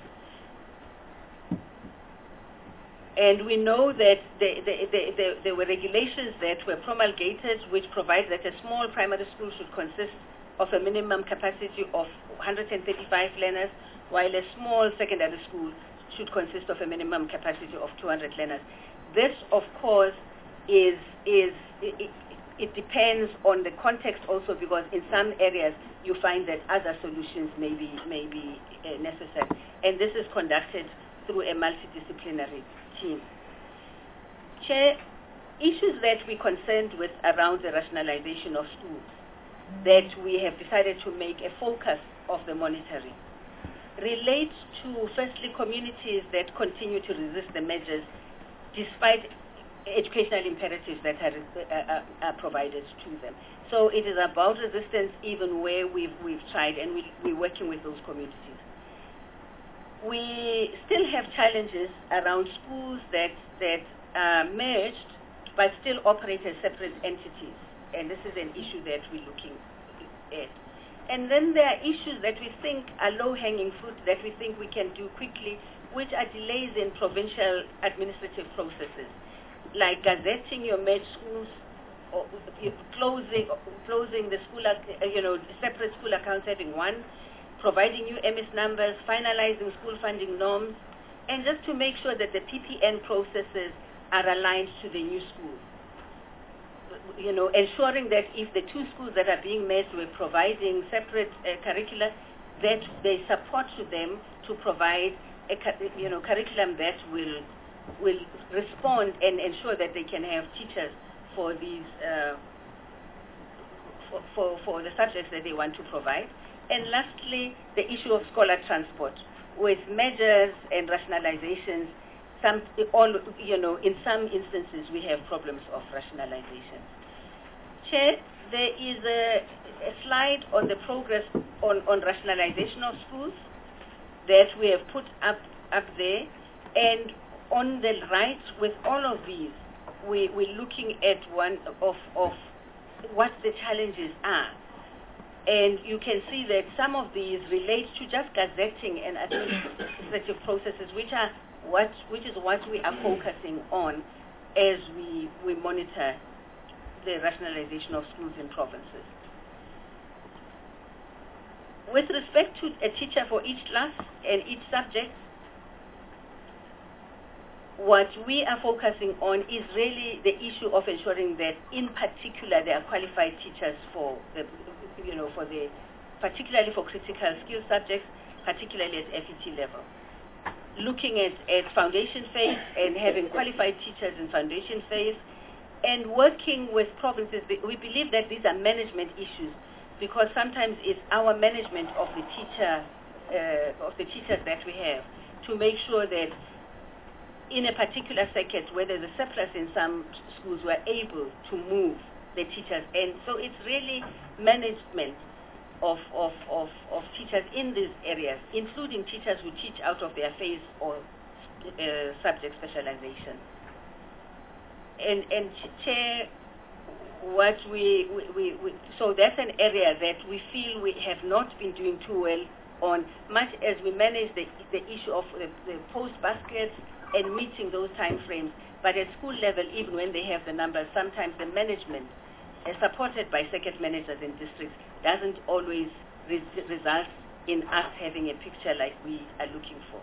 And we know that the, the, the, the, there were regulations that were promulgated which provide that a small primary school should consist of a minimum capacity of one hundred thirty-five learners, while a small secondary school should consist of a minimum capacity of two hundred learners. This, of course, is, is it, it depends on the context also, because in some areas you find that other solutions may be, may be uh, necessary. And this is conducted through a multidisciplinary team. Chair, issues that we're concerned with around the rationalization of schools that we have decided to make a focus of the monitoring relate to, firstly, communities that continue to resist the measures despite educational imperatives that are, uh, are provided to them. So it is about resistance even where we've, we've tried, and we, we're working with those communities. We still have challenges around schools that, that are merged but still operate as separate entities, and this is an issue that we're looking at. And then there are issues that we think are low-hanging fruit that we think we can do quickly, which are delays in provincial administrative processes, like gazetting your merged schools, or closing, closing the school, you know, separate school accounts having one, providing new M S numbers, finalizing school funding norms, and just to make sure that the P P N processes are aligned to the new school. You know, ensuring that if the two schools that are being merged were providing separate uh, curricula, that they support to them to provide a you know curriculum that will will respond and ensure that they can have teachers for these uh, for, for for the subjects that they want to provide. And lastly, the issue of scholar transport, with measures and rationalizations. Some all you know in some instances we have problems of rationalization. Chair, there is a, a slide on the progress on, on rationalization of schools that we have put up up there, and on the right with all of these, we, we're looking at one of, of what the challenges are. And you can see that some of these relate to just gazetting and administrative processes, which are what which is what we are focusing on as we, we monitor the rationalization of schools in provinces. With respect to a teacher for each class and each subject, what we are focusing on is really the issue of ensuring that, in particular, there are qualified teachers for the, you know, for the, particularly for critical skill subjects, particularly at F E T level. Looking at, at foundation phase and having qualified teachers in foundation phase, and working with provinces. We believe that these are management issues, because sometimes it's our management of the teacher, uh, of the teachers that we have, to make sure that in a particular circuit where there's a surplus in some schools, we're able to move the teachers. And so it's really management of, of, of, of teachers in these areas, including teachers who teach out of their phase or uh, subject specialization. And, and Chair, what we, we, we, we, so that's an area that we feel we have not been doing too well on, much as we manage the, the issue of the, the post baskets and meeting those time frames. But at school level, even when they have the numbers, sometimes the management, uh, supported by circuit managers in districts, doesn't always res result in us having a picture like we are looking for.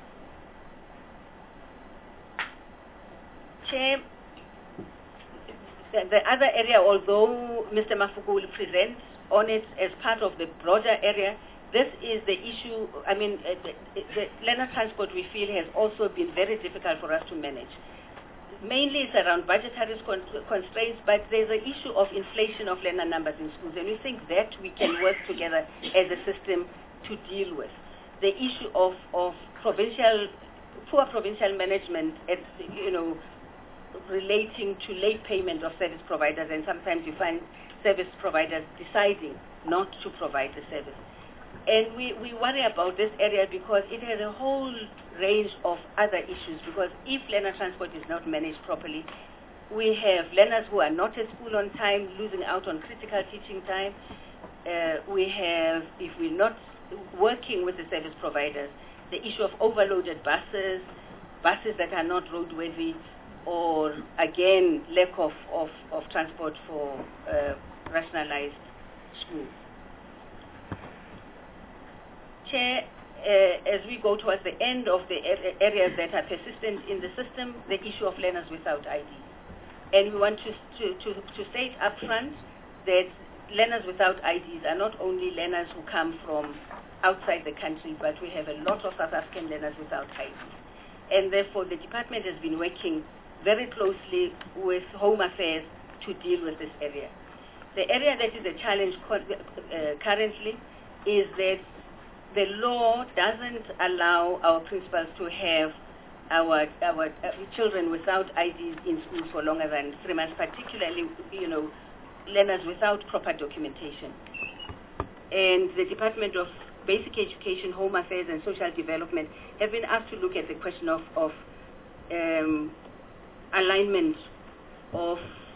Chair, the, the other area, although Mister Mafuku will present on it as part of the broader area, this is the issue. I mean, uh, the, the learner transport, we feel, has also been very difficult for us to manage. Mainly it's around budgetary con constraints, but there's an issue of inflation of learner numbers in schools, and we think that we can work together as a system to deal with. The issue of, of provincial, poor provincial management, at, you know, relating to late payment of service providers, and sometimes you find service providers deciding not to provide the service. And we, we worry about this area because it has a whole range of other issues, because if learner transport is not managed properly, we have learners who are not at school on time, losing out on critical teaching time. Uh, we have, if we're not working with the service providers, the issue of overloaded buses, buses that are not roadworthy, or again, lack of, of, of transport for uh, rationalized schools. Chair, uh, as we go towards the end of the areas that are persistent in the system, the issue of learners without I D. And we want to, to, to, to state up front that learners without I Ds are not only learners who come from outside the country, but we have a lot of South African learners without I Ds. And therefore, the department has been working very closely with Home Affairs to deal with this area. The area that is a challenge uh, currently is that the law doesn't allow our principals to have our, our uh, children without I Ds in school for longer than three months, particularly, you know, learners without proper documentation. And the Department of Basic Education, Home Affairs and Social Development have been asked to look at the question of, of um, alignment of,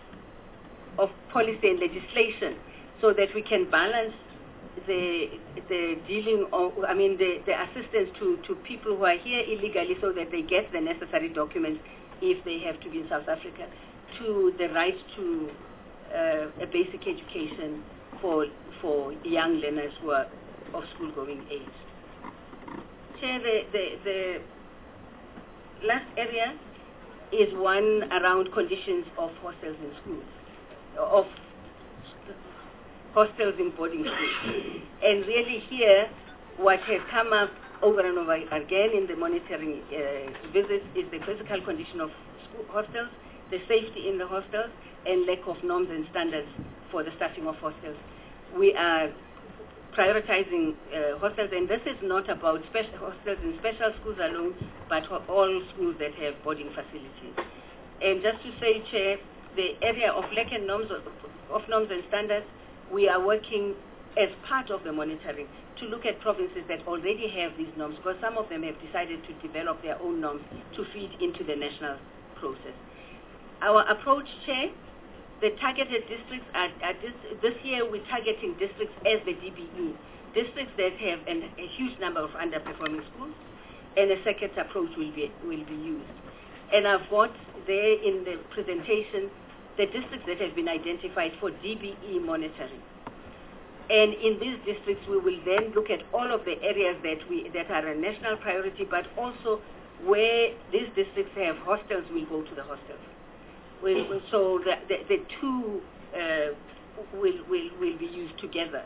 of policy and legislation so that we can balance the, the dealing of, I mean, the, the assistance to, to people who are here illegally so that they get the necessary documents if they have to be in South Africa, to the right to uh, a basic education for, for young learners who are of school-going age. Chair, the, the, the last area is one around conditions of hostels in schools, of hostels in boarding schools. And really here, what has come up over and over again in the monitoring uh, visits is the physical condition of school hostels, the safety in the hostels, and lack of norms and standards for the staffing of hostels. We are prioritizing uh, hostels, and this is not about special hostels in special schools alone, but for all schools that have boarding facilities. And just to say, Chair, the area of lack and norms of, of norms and standards, we are working as part of the monitoring to look at provinces that already have these norms, because some of them have decided to develop their own norms to feed into the national process. Our approach, Chair, the targeted districts are, are this, this year we're targeting districts as the D B E, districts that have an, a huge number of underperforming schools, and a second approach will be, will be used. And I've got there in the presentation the districts that have been identified for D B E monitoring. And in these districts, we will then look at all of the areas that, we, that are a national priority, but also where these districts have hostels, we'll go to the hostels. We'll, so the, the, the two uh, will, will, will be used together.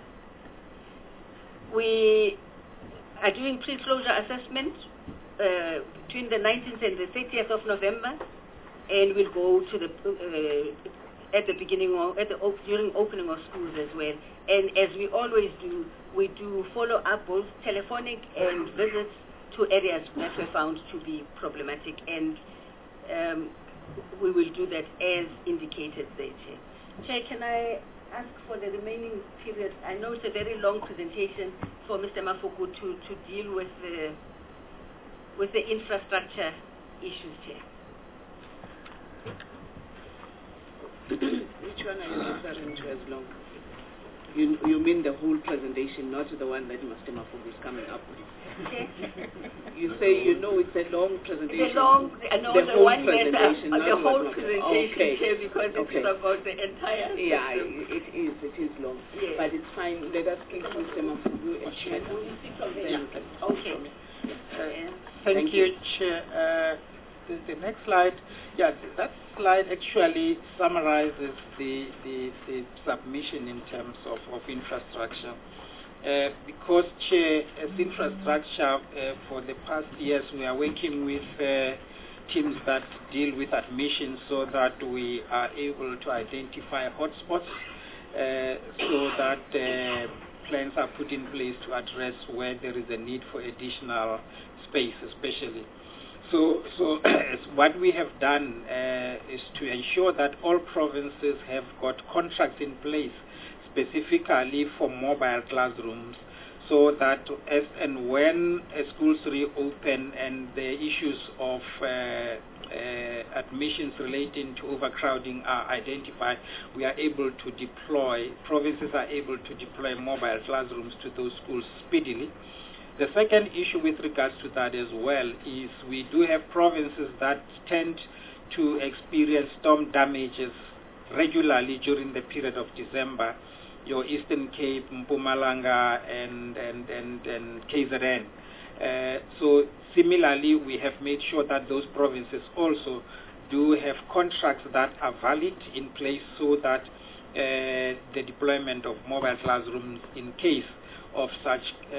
We are doing pre-closure assessment uh, between the nineteenth and the thirtieth of November, and we'll go to the uh, at the beginning of, at the op during opening of schools as well. And as we always do, we do follow up both telephonic and visits to areas that were found to be problematic, and um, we will do that as indicated there, Chair. Chair, can I ask for the remaining period? I know it's a very long presentation for Mister Mafoko to, to deal with the with the infrastructure issues, Chair. Which one are you referring to as long? You, you mean the whole presentation, not the one that Mister Mafoko is coming up with? Okay. You say you know it's a long presentation. It's a long, I know the, the whole one presentation, that, uh, the whole not, presentation, okay. Chair, because okay. it's about the entire system. Yeah, it is, it is long. Yes. But it's fine. Let us give Mister Mafoko a chat. Yeah. Okay. Uh, Yeah. Thank, Thank you, you. Chair. Uh, the, the next slide, yeah, th that slide actually summarizes the, the, the submission in terms of, of infrastructure. Uh, because, Chair, as infrastructure uh, for the past years, we are working with uh, teams that deal with admissions so that we are able to identify hotspots uh, so that uh, plans are put in place to address where there is a need for additional space, especially. So, so what we have done uh, is to ensure that all provinces have got contracts in place specifically for mobile classrooms, so that as and when uh, schools reopen and the issues of uh, uh, admissions relating to overcrowding are identified, we are able to deploy, provinces are able to deploy mobile classrooms to those schools speedily. The second issue with regards to that as well is we do have provinces that tend to experience storm damages regularly during the period of December, your Eastern Cape, Mpumalanga, and, and, and, and K Z N. Uh, so similarly, we have made sure that those provinces also do have contracts that are valid in place so that uh, the deployment of mobile classrooms in case of such uh,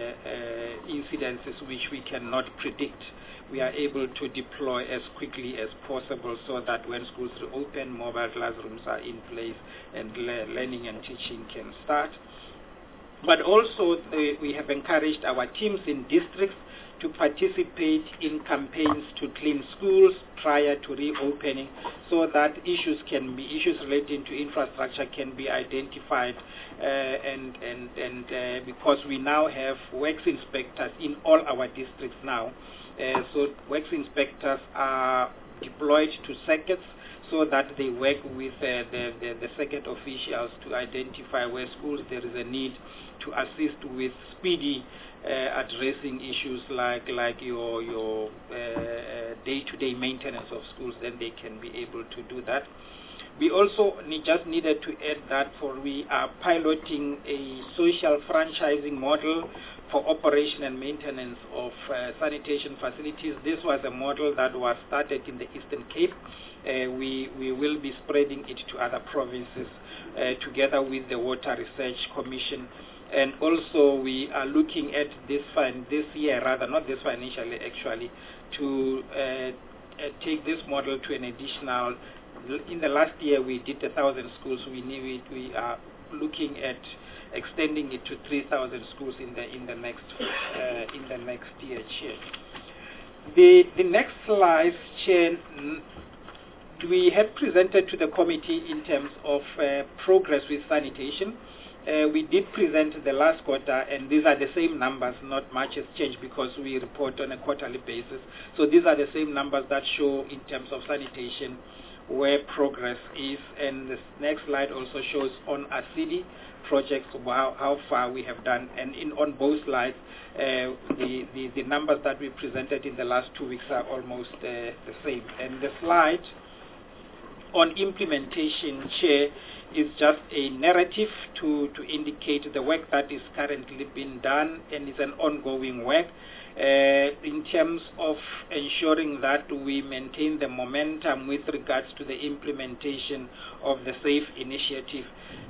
uh, incidences which we cannot predict, we are able to deploy as quickly as possible so that when schools reopen, mobile classrooms are in place and le learning and teaching can start. But also uh, we have encouraged our teams in districts to participate in campaigns to clean schools prior to reopening so that issues can be, issues relating to infrastructure can be identified uh, and, and, and uh, because we now have works inspectors in all our districts now. Uh, so works inspectors are deployed to circuits so that they work with uh, the, the, the circuit officials to identify where schools there is a need to assist with speedy uh, addressing issues like like your your uh, day-to-day maintenance of schools. Then they can be able to do that. We also need, just needed to add that for we are piloting a social franchising model for operation and maintenance of uh, sanitation facilities. This was a model that was started in the Eastern Cape. Uh, we, we will be spreading it to other provinces uh, together with the Water Research Commission. And also we are looking at this fin this year, rather not this financially actually, to uh, uh, take this model to an additional. In the last year we did a thousand schools. We knew it. We are looking at extending it to three thousand schools in the in the next uh, in the next year, Chair. The the next slide, Chair, we had presented to the committee in terms of uh, progress with sanitation. Uh, we did present the last quarter, and these are the same numbers. Not much has changed because we report on a quarterly basis. So these are the same numbers that show in terms of sanitation where progress is. And this next slide also shows on A C D I projects how, how far we have done. And in on both slides, uh, the, the, the numbers that we presented in the last two weeks are almost uh, the same. And the slide on implementation, Chair, is just a narrative to, to indicate the work that is currently being done, and it's an ongoing work uh, in terms of ensuring that we maintain the momentum with regards to the implementation of the SAFE initiative,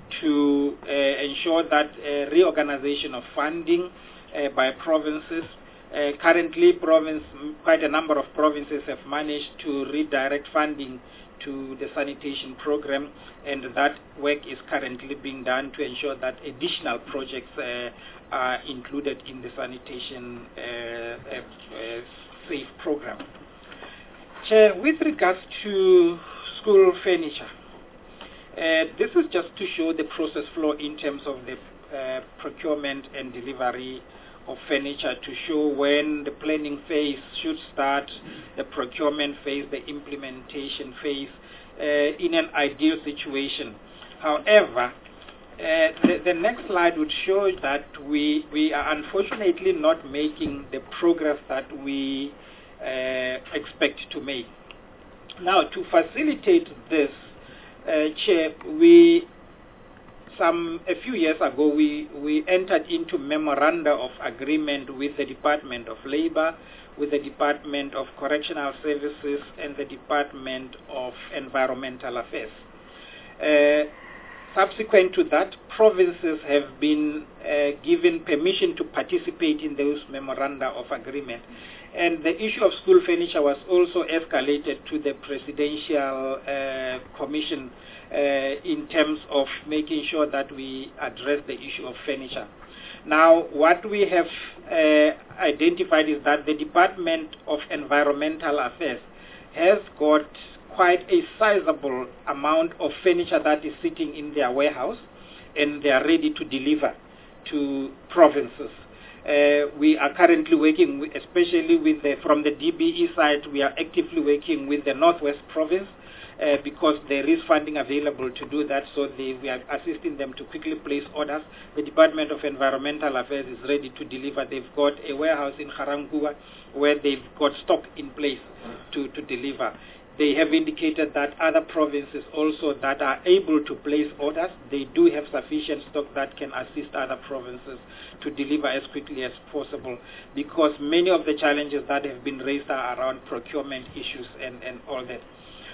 to uh, ensure that uh, reorganization of funding uh, by provinces. Uh, currently, province, quite a number of provinces have managed to redirect funding to the sanitation program, and that work is currently being done to ensure that additional projects uh, are included in the sanitation uh, uh, uh, SAFE program. Chair, with regards to school furniture, uh, this is just to show the process flow in terms of the uh, procurement and delivery of furniture, to show when the planning phase should start, the procurement phase, the implementation phase, uh, in an ideal situation. However, uh, the, the next slide would show that we, we are unfortunately not making the progress that we uh, expect to make. Now, to facilitate this, uh, Chair, we Some a few years ago, we, we entered into memoranda of agreement with the Department of Labor, with the Department of Correctional Services, and the Department of Environmental Affairs. Uh, subsequent to that, provinces have been uh, given permission to participate in those memoranda of agreement. And the issue of school furniture was also escalated to the Presidential uh, Commission Uh, in terms of making sure that we address the issue of furniture. Now, what we have uh, identified is that the Department of Environmental Affairs has got quite a sizable amount of furniture that is sitting in their warehouse, and they are ready to deliver to provinces. Uh, we are currently working, with, especially with the, from the D B E side, we are actively working with the Northwest Province uh, because there is funding available to do that, so they, we are assisting them to quickly place orders. The Department of Environmental Affairs is ready to deliver. They've got a warehouse in Garangua where they've got stock in place to, to deliver. They have indicated that other provinces also that are able to place orders, they do have sufficient stock that can assist other provinces to deliver as quickly as possible, because many of the challenges that have been raised are around procurement issues and, and all that.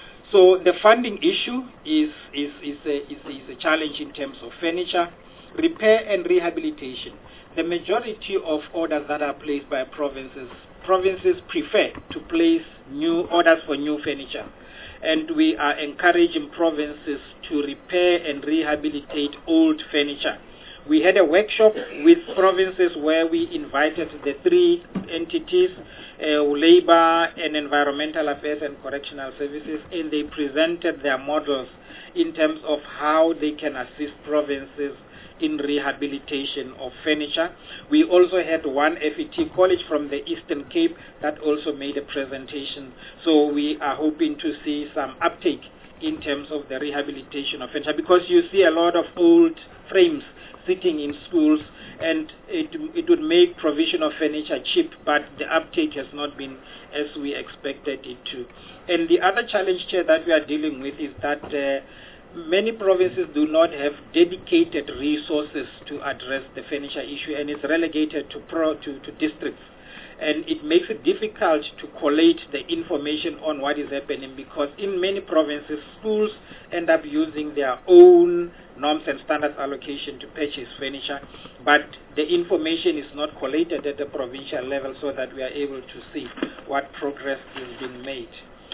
So the funding issue is, is, is, a, is, a, is a challenge in terms of furniture, repair and rehabilitation. The majority of orders that are placed by provinces provinces prefer to place new orders for new furniture, and we are encouraging provinces to repair and rehabilitate old furniture. We had a workshop with provinces where we invited the three entities, uh, Labor and Environmental Affairs and Correctional Services, and they presented their models in terms of how they can assist provinces in rehabilitation of furniture. We also had one F E T college from the Eastern Cape that also made a presentation. So we are hoping to see some uptake in terms of the rehabilitation of furniture, because you see a lot of old frames sitting in schools, and it, it would make provision of furniture cheap, but the uptake has not been as we expected it to. And the other challenge here that we are dealing with is that uh, many provinces do not have dedicated resources to address the furniture issue, and it's relegated to, pro, to, to districts. And it makes it difficult to collate the information on what is happening, because in many provinces, schools end up using their own norms and standards allocation to purchase furniture, but the information is not collated at the provincial level so that we are able to see what progress is being made.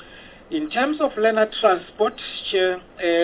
In terms of learner transport, uh,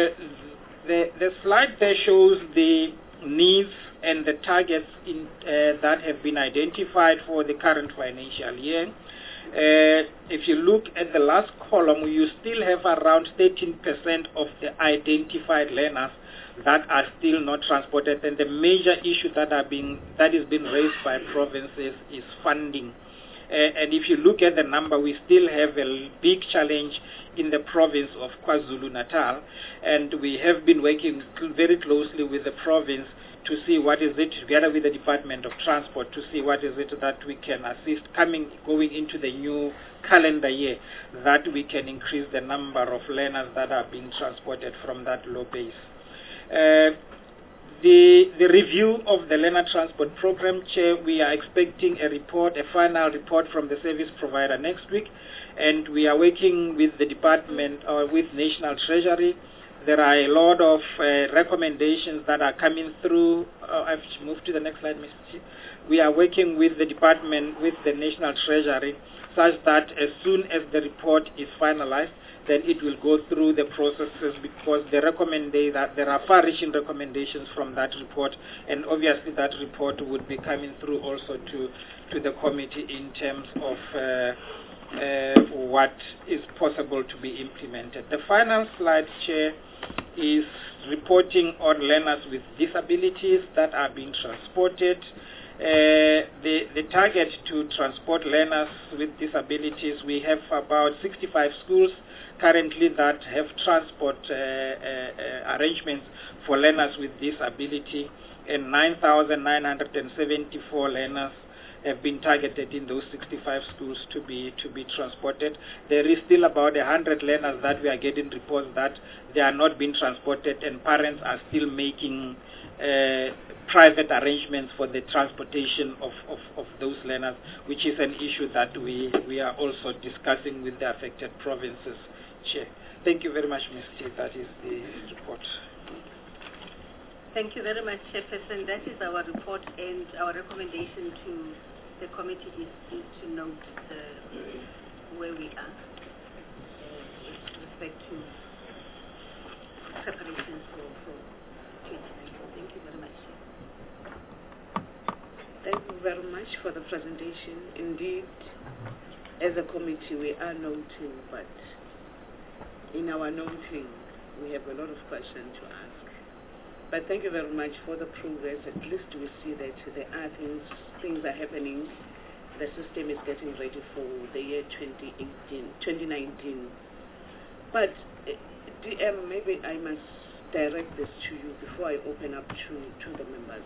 the, the slide there shows the needs and the targets in, uh, that have been identified for the current financial year. Uh, if you look at the last column, you still have around thirteen percent of the identified learners that are still not transported, and the major issue that, are being, that is being raised by provinces is funding. Uh, and if you look at the number, we still have a big challenge in the province of KwaZulu-Natal, and we have been working very closely with the province to see what is it, together with the Department of Transport, to see what is it that we can assist coming, going into the new calendar year, that we can increase the number of learners that are being transported from that low base. Uh, The, the review of the learner transport program, Chair, we are expecting a report, a final report from the service provider next week, and we are working with the department, or with National Treasury. There are a lot of uh, recommendations that are coming through. Uh, I've moved to the next slide, Mister Chief. We are working with the department, with the National Treasury, such that as soon as the report is finalized, then it will go through the processes, because the recommendation that there are far-reaching recommendations from that report, and obviously that report would be coming through also to to the committee in terms of uh, uh, what is possible to be implemented. The final slide, Chair, is reporting on learners with disabilities that are being transported. Uh, the, the target to transport learners with disabilities, we have about sixty-five schools currently that have transport uh, uh, uh, arrangements for learners with disability, and nine thousand nine hundred seventy-four learners have been targeted in those sixty-five schools to be to be transported. There is still about one hundred learners that we are getting reports that they are not being transported, and parents are still making uh, private arrangements for the transportation of, of, of those learners, which is an issue that we, we are also discussing with the affected provinces. Chair. Thank you very much, Miz Chief. That is the report. Thank you very much, Chairperson. That is our report, and our recommendation to the committee is, is to note uh, where we are uh, with respect to preparations for, for twenty nineteen. Thank you very much. Thank you very much for the presentation. Indeed, as a committee, we are noting, but in our noting, we have a lot of questions to ask. but thank you very much for the progress. At least we see that there are things, things are happening. The system is getting ready for the year twenty eighteen, twenty nineteen. But uh, D M, maybe I must direct this to you before I open up to, to the members.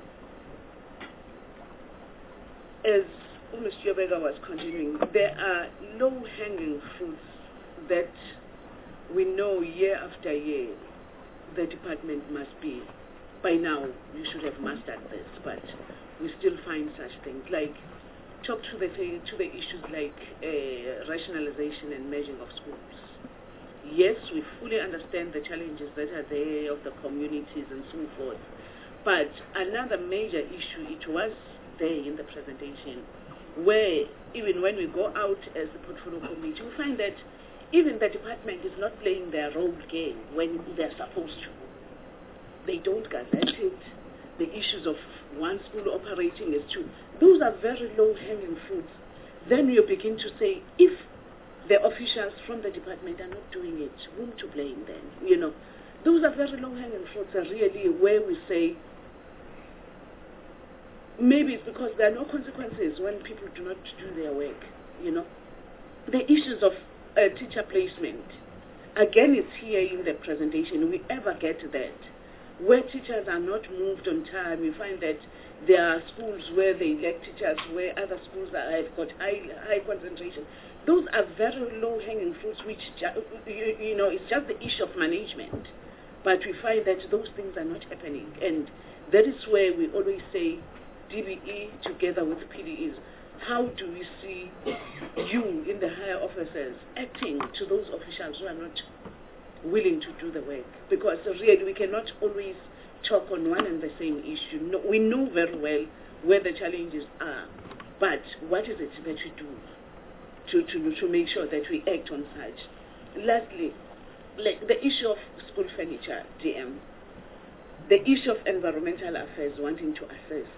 As Mister Yobega was continuing, there are low-hanging fruits that we know year after year the department must be. By now, you should have mastered this, but we still find such things. Like, talk to the, to the issues like uh, rationalization and merging of schools. Yes, we fully understand the challenges that are there of the communities and so forth, but another major issue, it was there in the presentation, where even when we go out as the portfolio committee, we find that even the department is not playing their role game when they're supposed to. They don't gazette it. The issues of one school operating as two, those are very low-hanging fruits. Then you begin to say, if the officials from the department are not doing it, whom to blame then? You know, those are very low-hanging fruits, are really where we say, maybe it's because there are no consequences when people do not do their work, you know. The issues of uh, teacher placement, again, it's here in the presentation. We ever get that. Where teachers are not moved on time, you find that there are schools where they lack teachers, where other schools are, have got high, high concentration. Those are very low-hanging fruits, which, you, you know, it's just the issue of management. But we find that those things are not happening. And that is where we always say, D B E together with P D Es, how do we see you in the higher officers acting to those officials who are not willing to do the work? Because really we cannot always talk on one and the same issue. No, we know very well where the challenges are, but what is it that we do to, to, to make sure that we act on such? Lastly, like the issue of school furniture, D M, the issue of environmental affairs wanting to assist.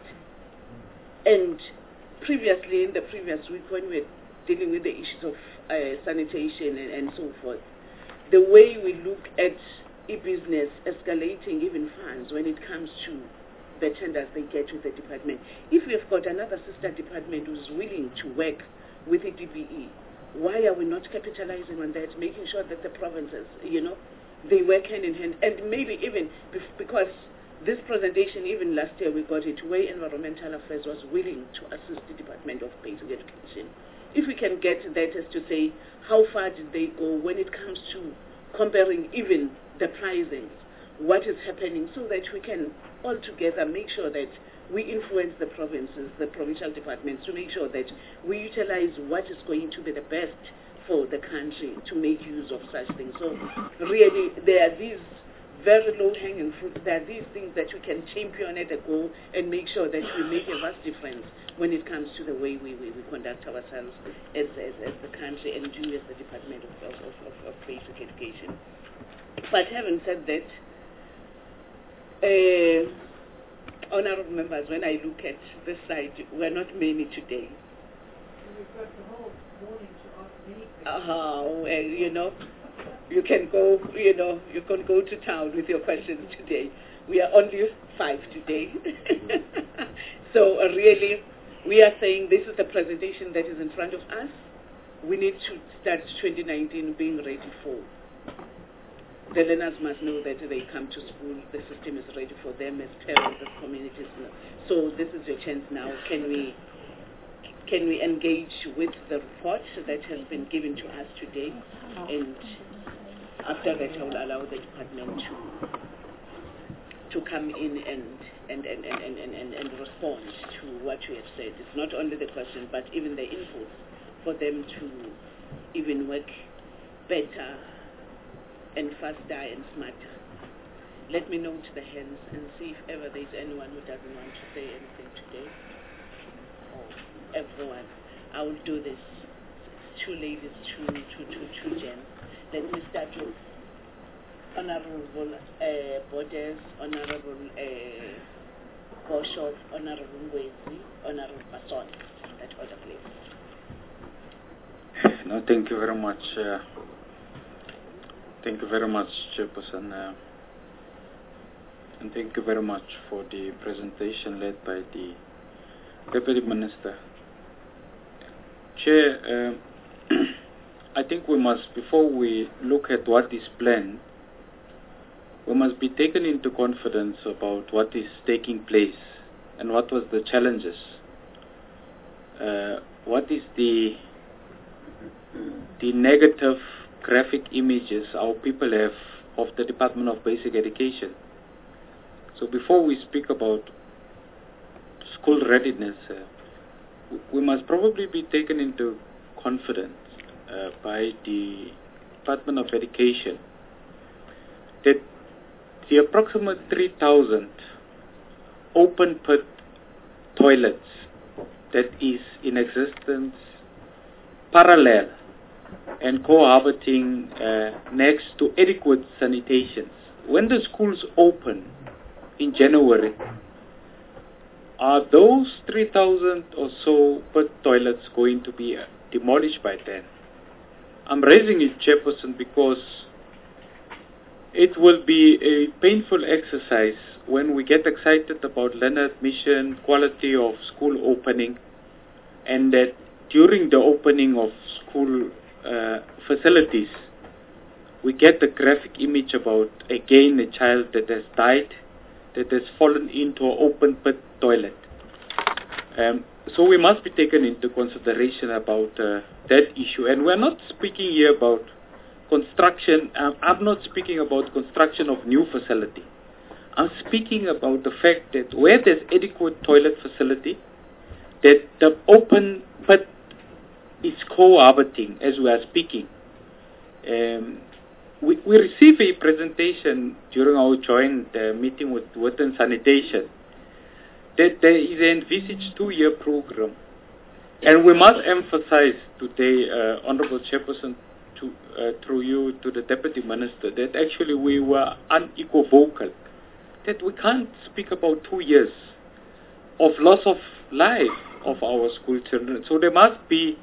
And previously, in the previous week, when we were dealing with the issues of uh, sanitation and, and so forth, the way we look at e-business escalating even funds when it comes to the tenders they get with the department. If we've got another sister department who's willing to work with the D B E, why are we not capitalizing on that, making sure that the provinces, you know, they work hand in hand? And maybe even because this presentation, even last year we got it, where Environmental Affairs was willing to assist the Department of Basic Education. If we can get that as to say, how far did they go when it comes to comparing even the pricing, what is happening, so that we can all together make sure that we influence the provinces, the provincial departments, to make sure that we utilize what is going to be the best for the country to make use of such things. So really, there are these very low-hanging fruits. There are these things that we can champion at a go and make sure that we make a vast difference when it comes to the way we, we, we conduct ourselves as, as, as the country and do as the Department of, of, of, of Basic Education. But having said that, uh, honorable members, when I look at this side, we're not many today. We've got the whole morning to ask many questions. Uh-huh, well, you know, you can go, you know, you can go to town with your questions today. We are only five today. So uh, really, we are saying this is the presentation that is in front of us. We need to start twenty nineteen being ready for. The learners must know that they come to school, the system is ready for them as parents, as communities. So this is your chance now. Can we can we engage with the report that has been given to us today? And after that, I will allow the department to to come in and and, and, and, and, and, and respond to what you have said. It's not only the question, but even the input for them to even work better and faster and smarter. Let me note the hands and see if ever there's anyone who doesn't want to say anything today. Or everyone. I will do this. Two ladies, two, two, two, two gents. Let me start with Honorable uh, Borders, Honorable uh, Goshov, Honorable Ngwezi, Honorable Passon. That order, please. No, thank you very much. Uh, thank you very much, Chairperson. Uh, and thank you very much for the presentation led by the Deputy Minister. Chair, uh, I think we must, before we look at what is planned, we must be taken into confidence about what is taking place and what was the challenges. Uh, what is the the negative graphic images our people have of the Department of Basic Education. So before we speak about school readiness, uh, we must probably be taken into confidence uh, by the Department of Education that the approximate three thousand open pit toilets that is in existence parallel and cohabiting uh, next to adequate sanitations. When the schools open in January, are those three thousand or so pit toilets going to be uh, demolished by then? I'm raising it, Chairperson, because it will be a painful exercise when we get excited about learner admission, quality of school opening, and that during the opening of school uh, facilities, we get the graphic image about, again, a child that has died, that has fallen into an open pit toilet. Um, so we must be taken into consideration about uh, that issue. And we're not speaking here about construction. Um, I'm not speaking about construction of new facility. I'm speaking about the fact that where there's adequate toilet facility, that the open pit is cohabiting as we are speaking. Um, we, we received a presentation during our joint uh, meeting with Water and Sanitation that there is an envisaged two-year program. And we must emphasize today, uh, Honorable Chairperson, to, uh, through you to the Deputy Minister, that actually we were unequivocal, that we can't speak about two years of loss of life of our school children. So there must be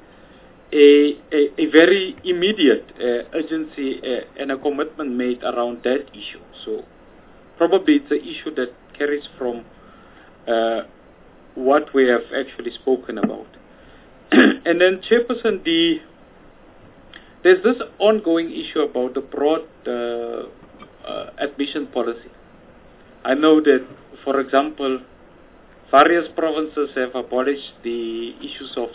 a, a, a very immediate uh, urgency uh, and a commitment made around that issue. So probably it's an issue that carries from uh, what we have actually spoken about. And then, Chairperson, the, there's this ongoing issue about the broad uh, uh, admission policy. I know that, for example, various provinces have abolished the issues of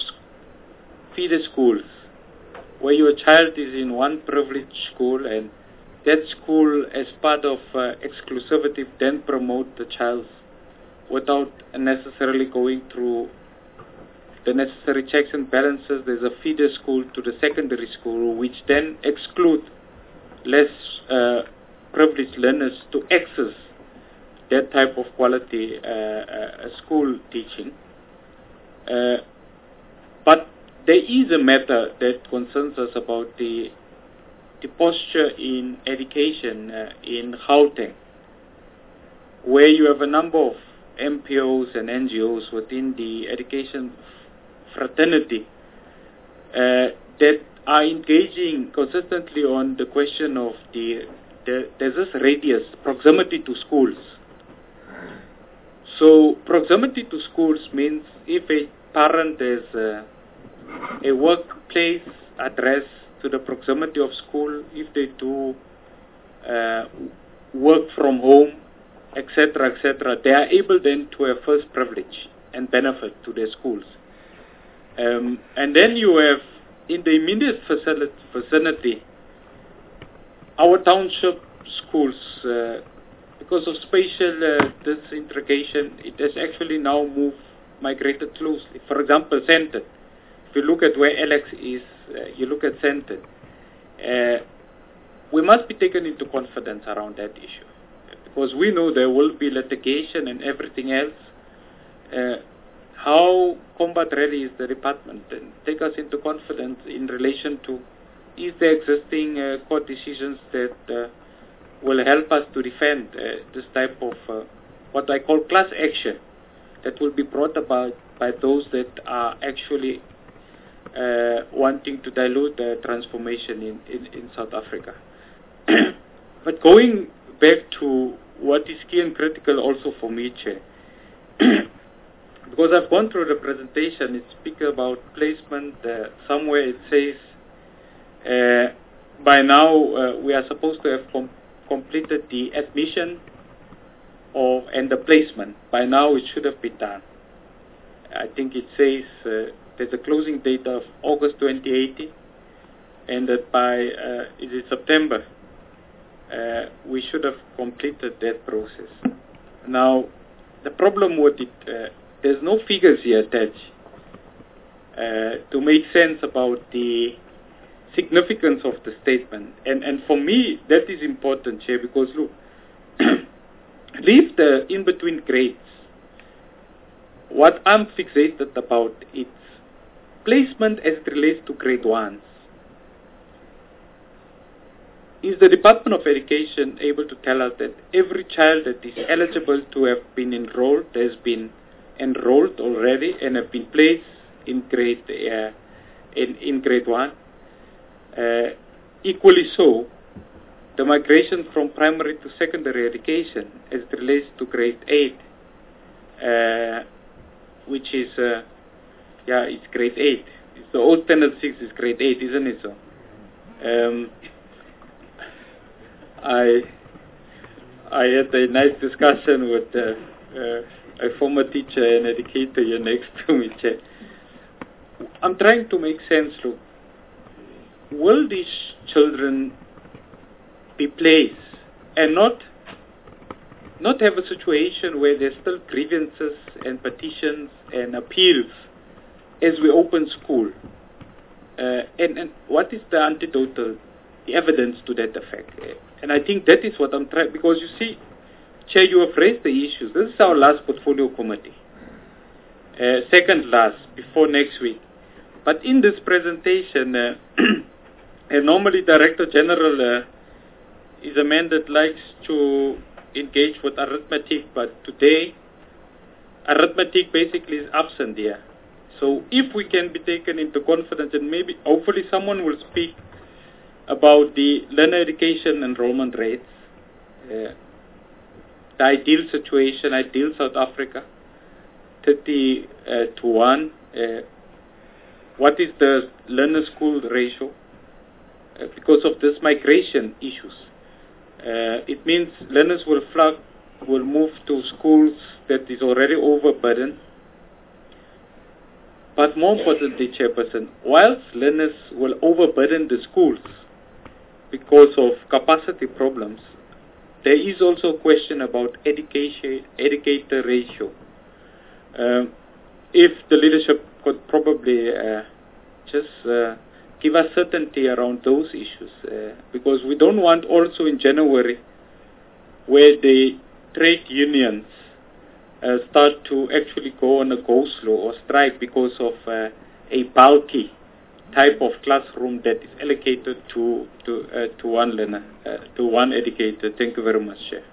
feeder schools, where your child is in one privileged school and that school, as part of uh, exclusivity, then promote the child without necessarily going through the necessary checks and balances. There's a feeder school to the secondary school, which then exclude less uh, privileged learners to access that type of quality uh, uh, school teaching. Uh, but there is a matter that concerns us about the, the posture in education uh, in Gauteng, where you have a number of M P Os and N G Os within the education fraternity uh, that are engaging consistently on the question of the, the there's this radius, proximity to schools. So proximity to schools means if a parent has a, a workplace address to the proximity of school, if they do uh, work from home, et cetera, et cetera, they are able then to have first privilege and benefit to their schools. Um, and then you have, in the immediate vicinity, our township schools, uh, because of spatial uh, disintegration, it has actually now moved, migrated closely. For example, Sandton. If you look at where Alex is, uh, you look at Sandton. Uh, we must be taken into confidence around that issue, because we know there will be litigation and everything else. Uh, how combat ready is the department? And take us into confidence in relation to, is there existing uh, court decisions that uh, will help us to defend uh, this type of uh, what I call class action that will be brought about by those that are actually uh, wanting to dilute the transformation in, in, in South Africa. But going back to what is key and critical also for me, Chair, because I've gone through the presentation, it speaks about placement. Uh, somewhere it says uh, by now uh, we are supposed to have com completed the admission or and the placement. By now it should have been done. I think it says uh, there's a closing date of August twenty eighteen, and that by uh, is it September uh, we should have completed that process. Now the problem with it, uh, there's no figures here attached uh, to make sense about the significance of the statement, and and for me that is important, Chair, because look, leave the in between grades. What I'm fixated about is placement as it relates to grade ones. Is the Department of Education able to tell us that every child that is eligible to have been enrolled has been enrolled already and have been placed in grade uh, in, in grade one? Uh, equally so, the migration from primary to secondary education as it relates to grade eight, uh, which is, uh, yeah, it's grade eight. It's the old standard six is grade eight, isn't it so? Um, I I had a nice discussion with uh, uh, a former teacher and educator here next to me, Chair. I'm trying to make sense, look. Will these children be placed and not not have a situation where there's still grievances and petitions and appeals as we open school? Uh, and, and what is the antidotal, the evidence to that effect? And I think that is what I'm trying, because you see, Chair, you have raised the issues. This is our last portfolio committee, uh, second last, before next week. But in this presentation, uh, and normally Director General uh, is a man that likes to engage with arithmetic, but today arithmetic basically is absent here. So if we can be taken into confidence, and maybe hopefully someone will speak about the learner education enrollment rates, uh, the ideal situation, ideal South Africa, thirty uh, to one, uh, what is the learner school ratio? Uh, because of this migration issues. Uh, it means learners will flock, will move to schools that is already overburdened. But more importantly, Chairperson, whilst learners will overburden the schools because of capacity problems, there is also a question about education, educator ratio. Um, if the leadership could probably uh, just uh, give us certainty around those issues, uh, because we don't want also in January where the trade unions uh, start to actually go on a go-slow or strike because of uh, a bulky type of classroom that is allocated to to uh, to one learner, uh, to one educator. Thank you very much, Chair.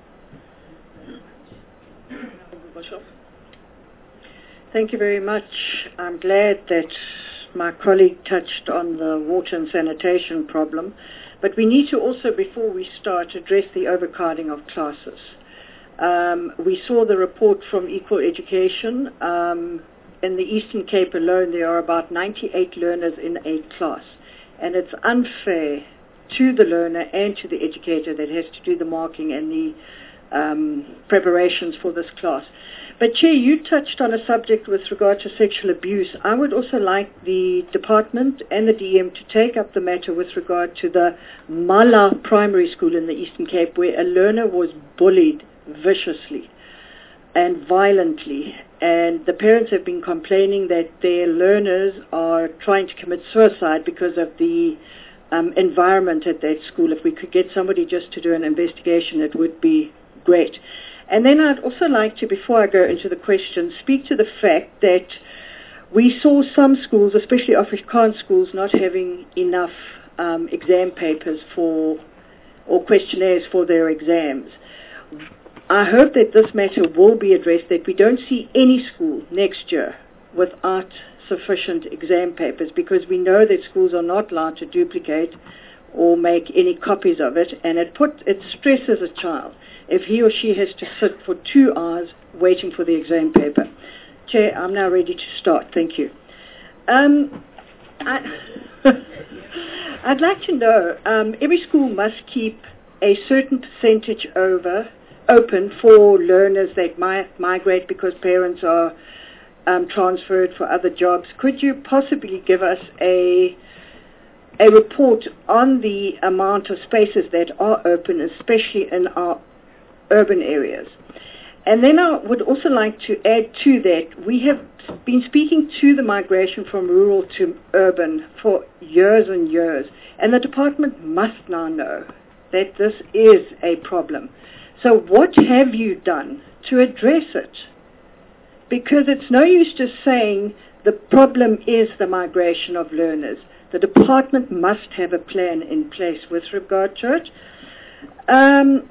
Thank you very much. I'm glad that my colleague touched on the water and sanitation problem, but we need to also, before we start, address the overcrowding of classes. Um, we saw the report from Equal Education. Um, in the Eastern Cape alone, there are about ninety-eight learners in a class, and it's unfair to the learner and to the educator that has to do the marking and the um, preparations for this class. But Chair, you touched on a subject with regard to sexual abuse. I would also like the department and the D M to take up the matter with regard to the Mala Primary School in the Eastern Cape, where a learner was bullied viciously and violently, and the parents have been complaining that their learners are trying to commit suicide because of the um, environment at that school. If we could get somebody just to do an investigation, it would be great. And then I'd also like to, before I go into the question, speak to the fact that we saw some schools, especially Afrikaans schools, not having enough um, exam papers for, or questionnaires for their exams. I hope that this matter will be addressed, that we don't see any school next year without sufficient exam papers, because we know that schools are not allowed to duplicate or make any copies of it, and it put it stresses a child if he or she has to sit for two hours waiting for the exam paper. Chair, I'm now ready to start. Thank you. Um, I I'd like to know, um, every school must keep a certain percentage over open for learners that might migrate because parents are um, transferred for other jobs. Could you possibly give us a a report on the amount of spaces that are open, especially in our urban areas? And then I would also like to add to that, we have been speaking to the migration from rural to urban for years and years, and the department must now know that this is a problem. So what have you done to address it? Because it's no use just saying the problem is the migration of learners. The department must have a plan in place with regard to it. Um,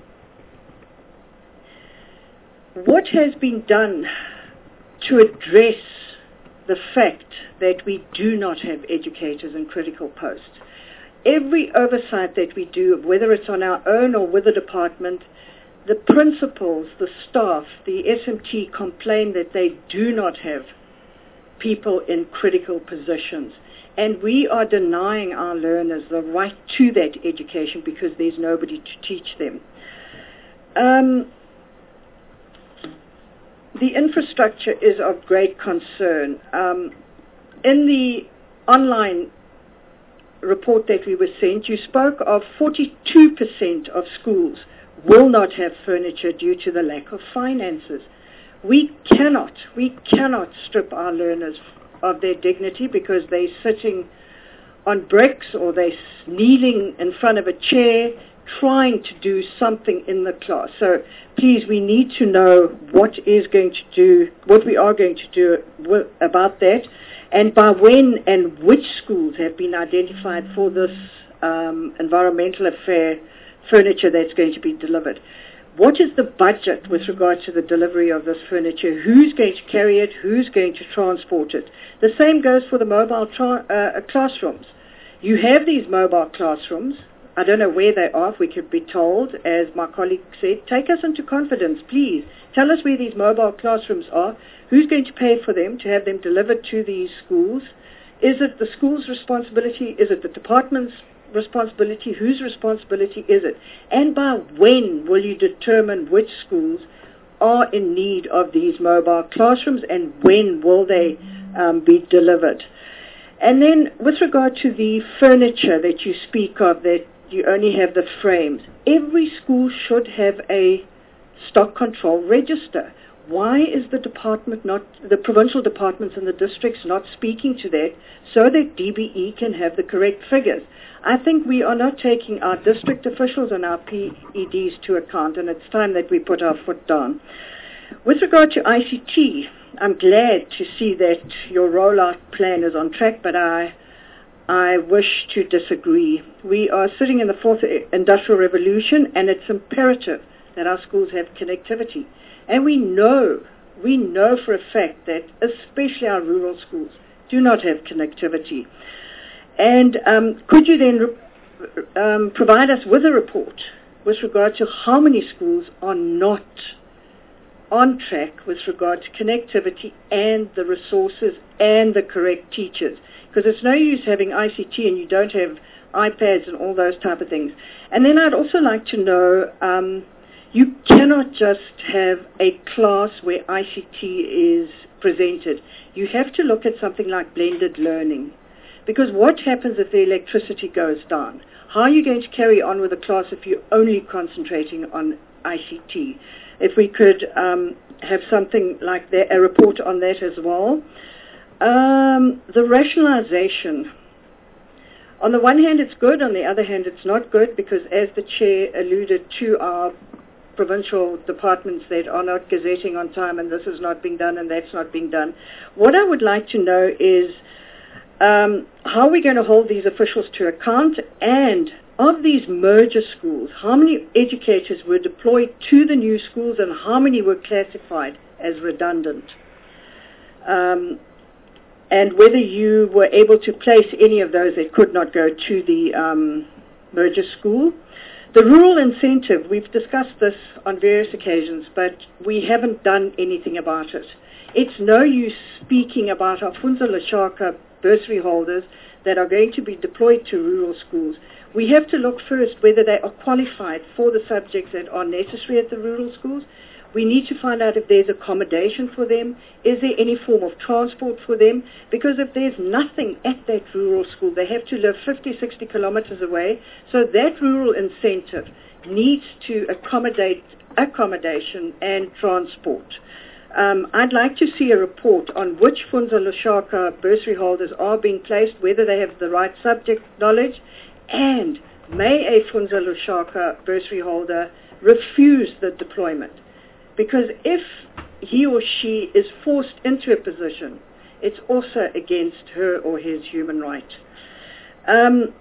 what has been done to address the fact that we do not have educators in critical posts? Every oversight that we do, whether it's on our own or with the department, the principals, the staff, the S M T complain that they do not have people in critical positions. And we are denying our learners the right to that education because there's nobody to teach them. Um, the infrastructure is of great concern. Um, in the online report that we were sent, you spoke of forty-two percent of schools will not have furniture due to the lack of finances. We cannot, we cannot strip our learners of their dignity because they're sitting on bricks or they're kneeling in front of a chair trying to do something in the class. So please, we need to know what is going to do, what we are going to do about that, and by when and which schools have been identified for this um, environmental affair furniture that's going to be delivered. What is the budget with regard to the delivery of this furniture? Who's going to carry it? Who's going to transport it? The same goes for the mobile tra- uh, classrooms. You have these mobile classrooms. I don't know where they are. If we could be told, as my colleague said, take us into confidence, please. Tell us where these mobile classrooms are. Who's going to pay for them to have them delivered to these schools? Is it the school's responsibility? Is it the department's responsibility? Whose responsibility is it? And by when will you determine which schools are in need of these mobile classrooms and when will they um, be delivered? And then with regard to the furniture that you speak of, that you only have the frames, every school should have a stock control register. Why is the department not, the provincial departments and the districts not speaking to that so that D B E can have the correct figures? I think we are not taking our district officials and our P E Ds to account, and it's time that we put our foot down. With regard to I C T, I'm glad to see that your rollout plan is on track, but I I wish to disagree. We are sitting in the fourth industrial revolution, and it's imperative that our schools have connectivity. And we know, we know for a fact that especially our rural schools do not have connectivity. And um, could you then um, provide us with a report with regard to how many schools are not on track with regard to connectivity and the resources and the correct teachers? Because it's no use having I C T and you don't have iPads and all those type of things. And then I'd also like to know, um, you cannot just have a class where I C T is presented. You have to look at something like blended learning. Because what happens if the electricity goes down? How are you going to carry on with a class if you're only concentrating on I C T? If we could um, have something like that, a report on that as well. Um, the rationalization. On the one hand, it's good. On the other hand, it's not good because, as the chair alluded to, our provincial departments that are not gazetting on time, and this is not being done and that's not being done. What I would like to know is um, how are we going to hold these officials to account, and of these merger schools, how many educators were deployed to the new schools and how many were classified as redundant? Um, and whether you were able to place any of those that could not go to the um, merger school. The rural incentive, we've discussed this on various occasions, but we haven't done anything about it. It's no use speaking about our Funza Lushaka bursary holders that are going to be deployed to rural schools. We have to look first whether they are qualified for the subjects that are necessary at the rural schools. We need to find out if there's accommodation for them. Is there any form of transport for them? Because if there's nothing at that rural school, they have to live fifty, sixty kilometers away. So that rural incentive needs to accommodate accommodation and transport. Um, I'd like to see a report on which Funza Lushaka bursary holders are being placed, whether they have the right subject knowledge, and may a Funza Lushaka bursary holder refuse the deployment. Because if he or she is forced into a position, it's also against her or his human right. Um,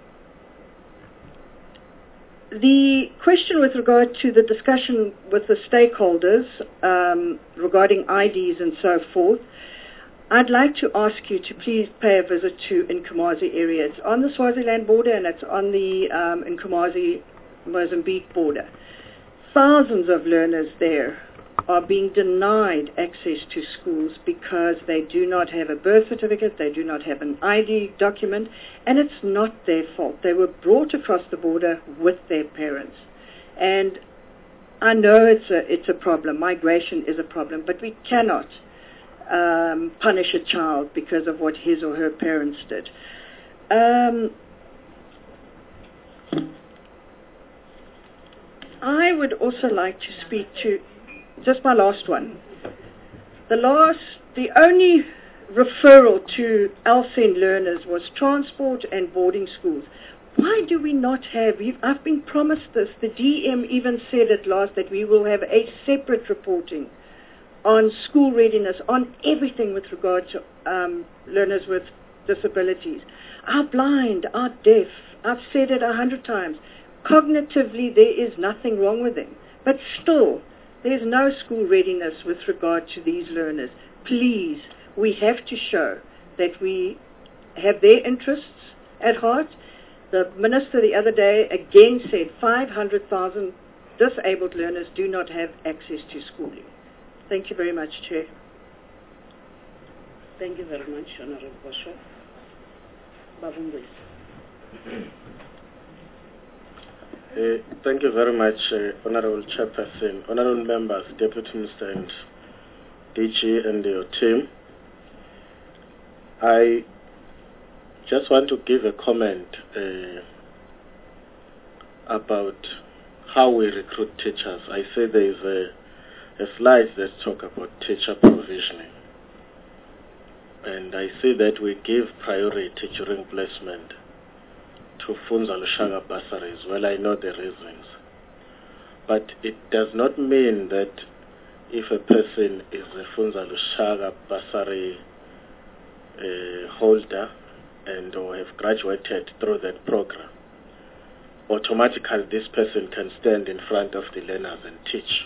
the question with regard to the discussion with the stakeholders um, regarding I Ds and so forth, I'd like to ask you to please pay a visit to Nkomazi area. It's on the Swaziland border and it's on the um, Nkomazi-Mozambique border. Thousands of learners there are being denied access to schools because they do not have a birth certificate, they do not have an I D document, and it's not their fault. They were brought across the border with their parents. And I know it's a, it's a problem, migration is a problem, but we cannot um, punish a child because of what his or her parents did. Um, I would also like to speak to just my last one. The last, the only referral to ALSEN learners was transport and boarding schools. Why do we not have, I've been promised this, the D M even said at last that we will have a separate reporting on school readiness, on everything with regard to um, learners with disabilities. Our blind, our deaf, I've said it a hundred times, cognitively there is nothing wrong with them, but still, there's no school readiness with regard to these learners. Please, we have to show that we have their interests at heart. The minister the other day again said five hundred thousand disabled learners do not have access to schooling. Thank you very much, Chair. Thank you very much, Honorable Bosho. Babumbis. Uh, thank you very much, uh, Honorable Chairperson, Honorable Members, Deputy Minister and D G and your team. I just want to give a comment uh, about how we recruit teachers. I say there is a, a slide that talks about teacher provisioning. And I see that we give priority during placement to Funza Lushaka bursaries. Well, I know the reasons. But it does not mean that if a person is a Funza Lushaka bursary uh, holder and or have graduated through that program, automatically this person can stand in front of the learners and teach.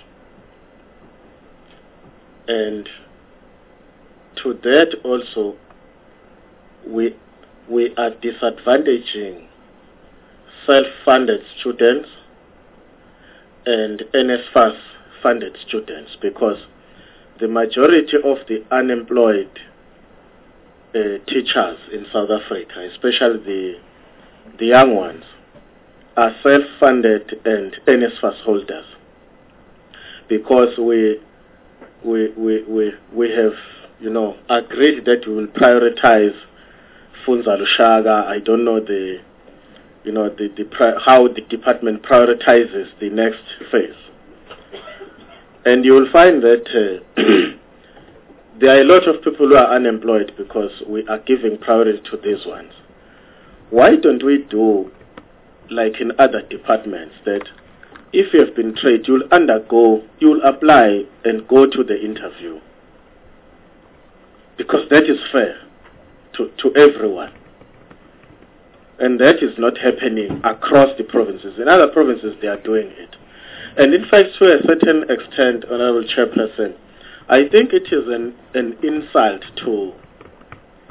And to that also, we, we are disadvantaging self-funded students and N S F A S funded students, because the majority of the unemployed uh, teachers in South Africa, especially the, the young ones, are self-funded and N S F A S holders, because we, we, we, we, we have, you know, agreed that we will prioritize Funza Lushaka. I don't know the you know, the, the how the department prioritizes the next phase. And you will find that uh, there are a lot of people who are unemployed because we are giving priority to these ones. Why don't we do like in other departments, that if you have been trained, you'll undergo, you'll apply and go to the interview? Because that is fair to, to everyone. And that is not happening across the provinces. In other provinces, they are doing it. And in fact, to a certain extent, Honorable Chairperson, I think it is an, an insult to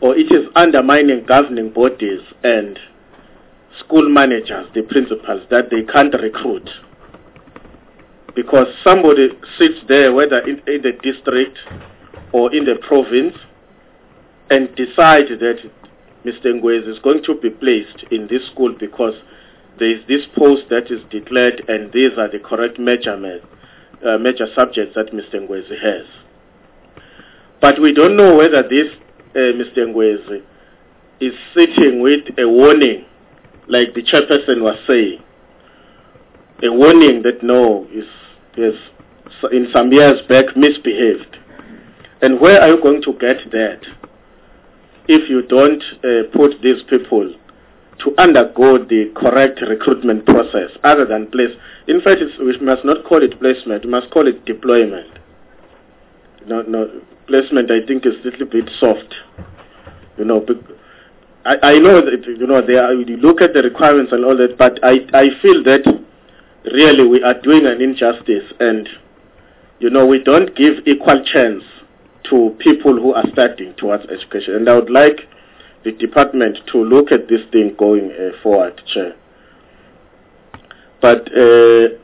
or it is undermining governing bodies and school managers, the principals, that they can't recruit. Because somebody sits there, whether in, in the district or in the province, and decide that Mister Ngwezi is going to be placed in this school because there is this post that is declared and these are the correct measurement, uh, major subjects that Mister Ngwezi has. But we don't know whether this uh, Mister Ngwezi is sitting with a warning, like the chairperson was saying, a warning that no, is is in some years back misbehaved. And where are you going to get that if you don't uh, put these people to undergo the correct recruitment process other than place? In fact, it's, we must not call it placement, we must call it deployment. No, no, placement I think is a little bit soft. You know, I, I know that, you know, they are, you look at the requirements and all that, but I, I feel that really we are doing an injustice, and, you know, we don't give equal chance to people who are studying towards education. And I would like the department to look at this thing going uh, forward, Chair. But uh,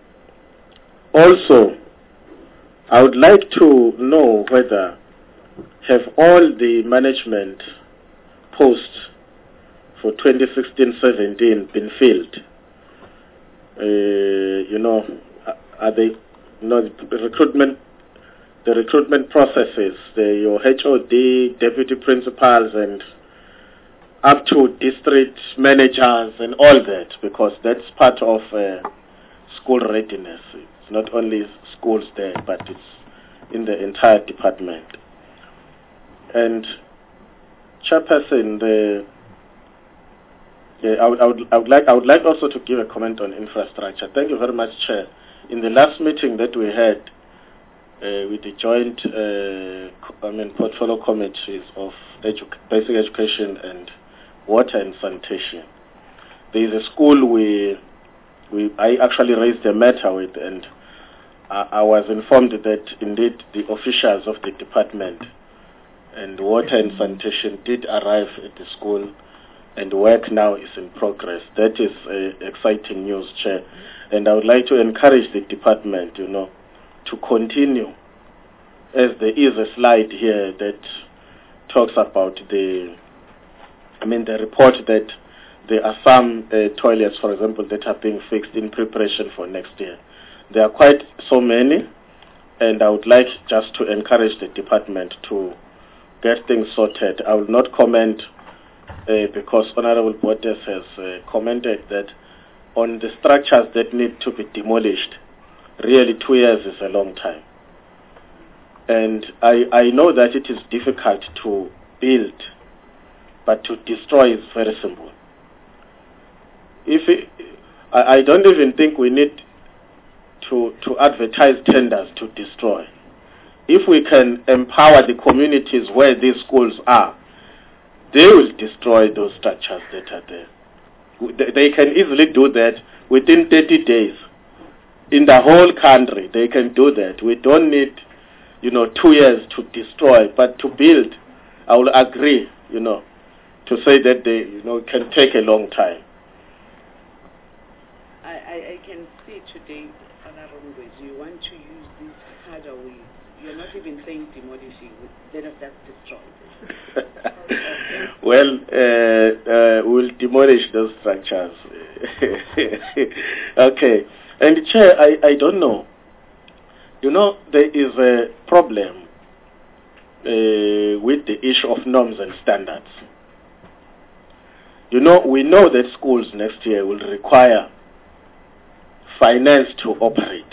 also, I would like to know whether have all the management posts for twenty sixteen seventeen been filled? Uh, you know, are they, you know, the recruitment, the recruitment processes, the, your H O D, deputy principals, and up to district managers and all that, because that's part of uh, school readiness. It's not only schools there, but it's in the entire department. And Chairperson, the Yeah, I would, I would, I would like, I would like also to give a comment on infrastructure. Thank you very much, Chair. In the last meeting that we had uh, with the joint, uh, I mean, portfolio committees of edu basic education and water and sanitation, there is a school we, we, I actually raised a matter with, and I, I was informed that indeed the officials of the department and water and sanitation did arrive at the school, and work now is in progress. That is uh, exciting news, Chair. And I would like to encourage the department, you know, to continue, as there is a slide here that talks about the, I mean, the report that there are some uh, toilets, for example, that are being fixed in preparation for next year. There are quite so many, and I would like just to encourage the department to get things sorted. I will not comment Uh, because Honorable Bottas has uh, commented that on the structures that need to be demolished, really two years is a long time. And I, I know that it is difficult to build, but to destroy is very simple. If it, I, I don't even think we need to, to advertise tenders to destroy. If we can empower the communities where these schools are, they will destroy those structures that are there. They can easily do that within thirty days. In the whole country, they can do that. We don't need, you know, two years to destroy, but to build, I will agree, you know, to say that they, you know, can take a long time. I, I, I can see today, Honorable Ngwezi, you want to use these harder ways. You're not even saying demolishing, then that's destroyed. Well, uh, uh, we'll demolish those structures. Okay. And Chair, I, I don't know. You know, there is a problem uh, with the issue of norms and standards. You know, we know that schools next year will require finance to operate.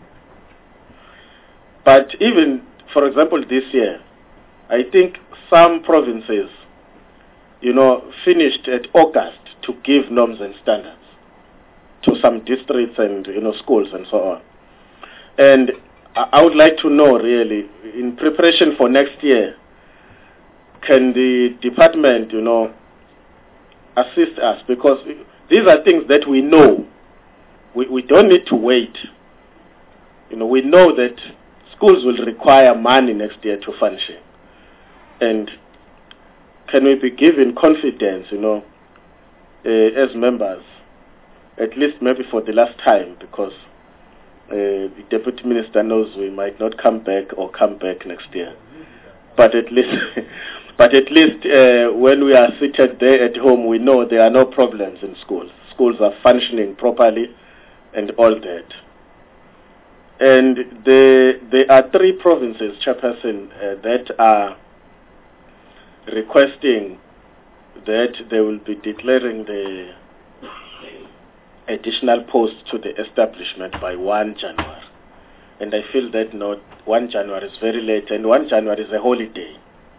But even, for example, this year, I think some provinces, you know, finished at August to give norms and standards to some districts and, you know, schools and so on. And I would like to know, really, in preparation for next year, can the department, you know, assist us? Because these are things that we know. We, we don't need to wait. You know, we know that schools will require money next year to function. And can we be given confidence, you know, uh, as members, at least maybe for the last time, because uh, the Deputy Minister knows we might not come back or come back next year. But at least, but at least uh, when we are seated there at home, we know there are no problems in schools. Schools are functioning properly and all that. And the, there are three provinces, Chairperson, uh, that are requesting that they will be declaring the additional posts to the establishment by first of January. And I feel that not first of January is very late, and first of January is a holiday.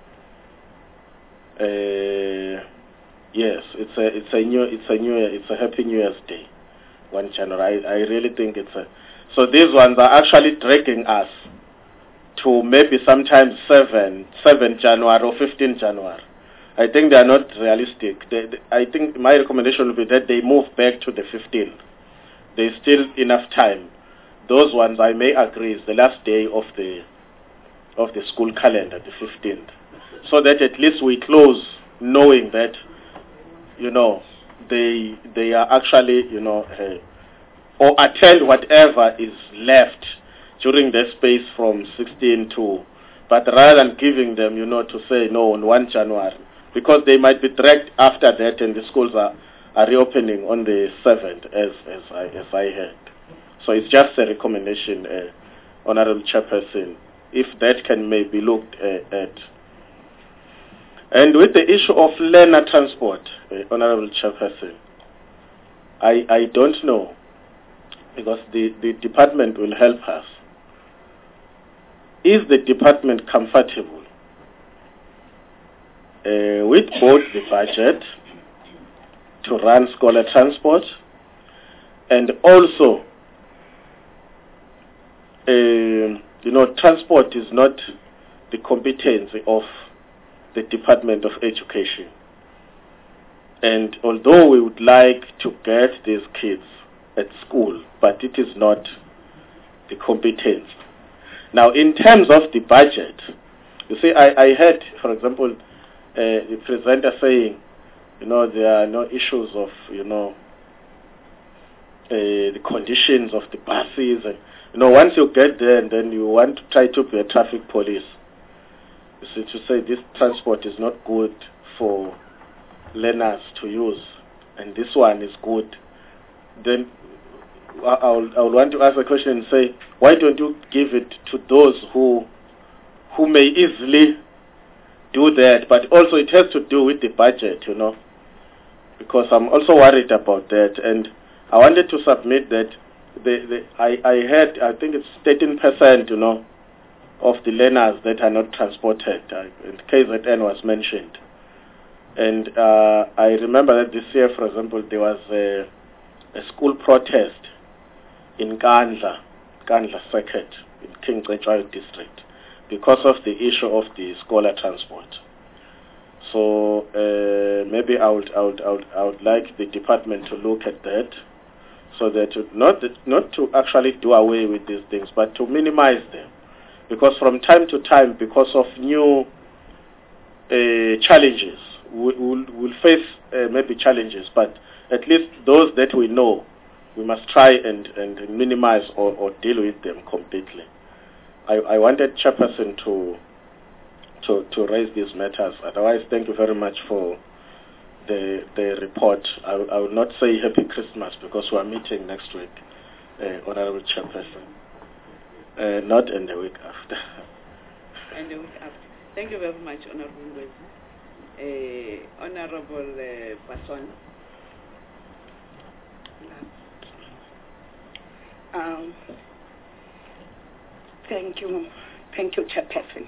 Uh, yes, it's a it's a new it's a new it's a happy New Year's Day, first of January. I, I really think it's a so these ones are actually dragging us to maybe sometimes seven seven January or fifteen January. I think they are not realistic. They, they, I think my recommendation would be that they move back to the fifteenth. There's still enough time. Those ones I may agree is the last day of the of the school calendar, the fifteenth, so that at least we close knowing that, you know, they they are actually, you know, uh, or attend whatever is left during the space from sixteen to, but rather than giving them, you know, to say no on first of January, because they might be dragged after that, and the schools are, are reopening on the seventh, as as I as I heard. So it's just a recommendation, uh, Honourable Chairperson, if that can maybe looked uh, at. And with the issue of learner transport, uh, Honourable Chairperson, I I don't know, because the, the department will help us. Is the department comfortable uh, with both the budget to run scholar transport, and also, uh, you know, transport is not the competence of the Department of Education. And although we would like to get these kids at school, but it is not the competence. Now, in terms of the budget, you see, I, I heard, for example, uh, the presenter saying, you know, there are no issues of, you know, uh, the conditions of the buses. And, you know, once you get there and then you want to try to be a traffic police, you see, to say this transport is not good for learners to use, and this one is good, then I will, I will want to ask a question and say, why don't you give it to those who who may easily do that? But also it has to do with the budget, you know, because I'm also worried about that. And I wanted to submit that the, the I, I had, I think it's thirteen percent, you know, of the learners that are not transported. Uh, and K Z N was mentioned. And uh, I remember that this year, for example, there was a, a school protest in Kandla, Kandla Circuit, in King Cetshwayo district, because of the issue of the scholar transport. So uh, maybe I would, I would, I would, I would like the department to look at that, so that to, not that, not to actually do away with these things, but to minimize them, because from time to time, because of new uh, challenges, we will we'll face uh, maybe challenges, but at least those that we know, we must try and, and minimize or, or deal with them completely. I, I wanted Chairperson to, to to raise these matters. Otherwise, thank you very much for the the report. I, I will not say Happy Christmas because we are meeting next week, uh, Honourable Chairperson. Uh, not in the week after. And the week after. Thank you very much, Honourable Ngwezi. Uh, Honourable uh, Baswan. Um, thank you, thank you, Chairperson.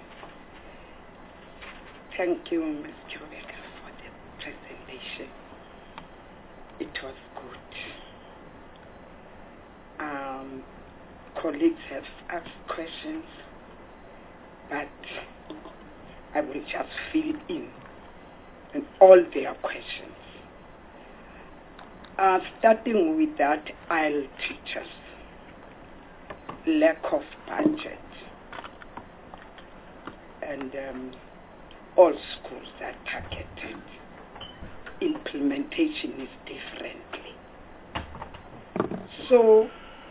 Thank you, Miz Joveka, for the presentation. It was good. Um, colleagues have asked questions, but I will just fill in in all their questions. Uh, starting with that, I L teachers. Lack of budget, and um, all schools are targeted. Implementation is differently. So,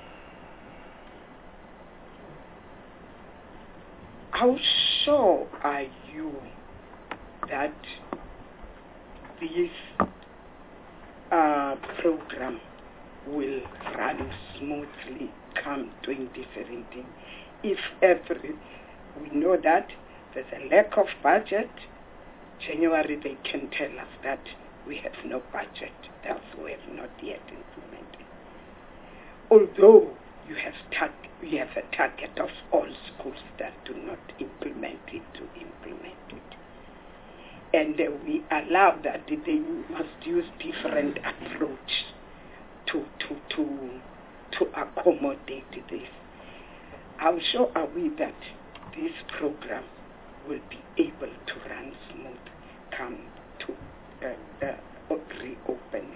how sure are you that this uh, program will run smoothly come twenty seventeen? If every, we know that there's a lack of budget, January they can tell us that we have no budget, thus we have not yet implemented. Although you have, tar- you have a target of all schools that do not implement it to implement it. And uh, we allow that they must use different approach to, to, to, to accommodate this. How sure are we that this program will be able to run smooth come to uh, uh, reopening?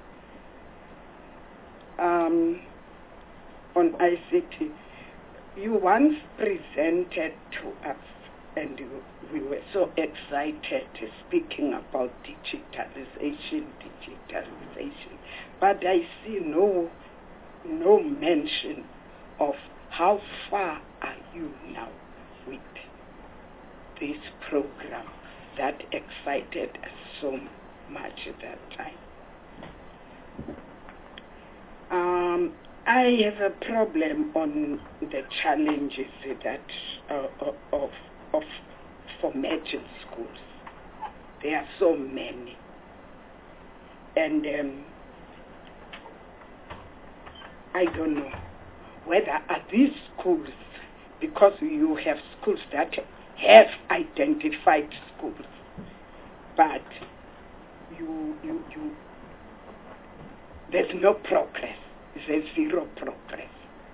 Um, on I C T, you once presented to us, and we were so excited speaking about digitalization, digitalization, but I see no, no mention of how far are you now with this program that excited us so much at that time. Um, I have a problem on the challenges that uh, of of formatting schools. There are so many, and um, I don't know whether are these schools, because you have schools that have identified schools, but you you you there's no progress. There's zero progress.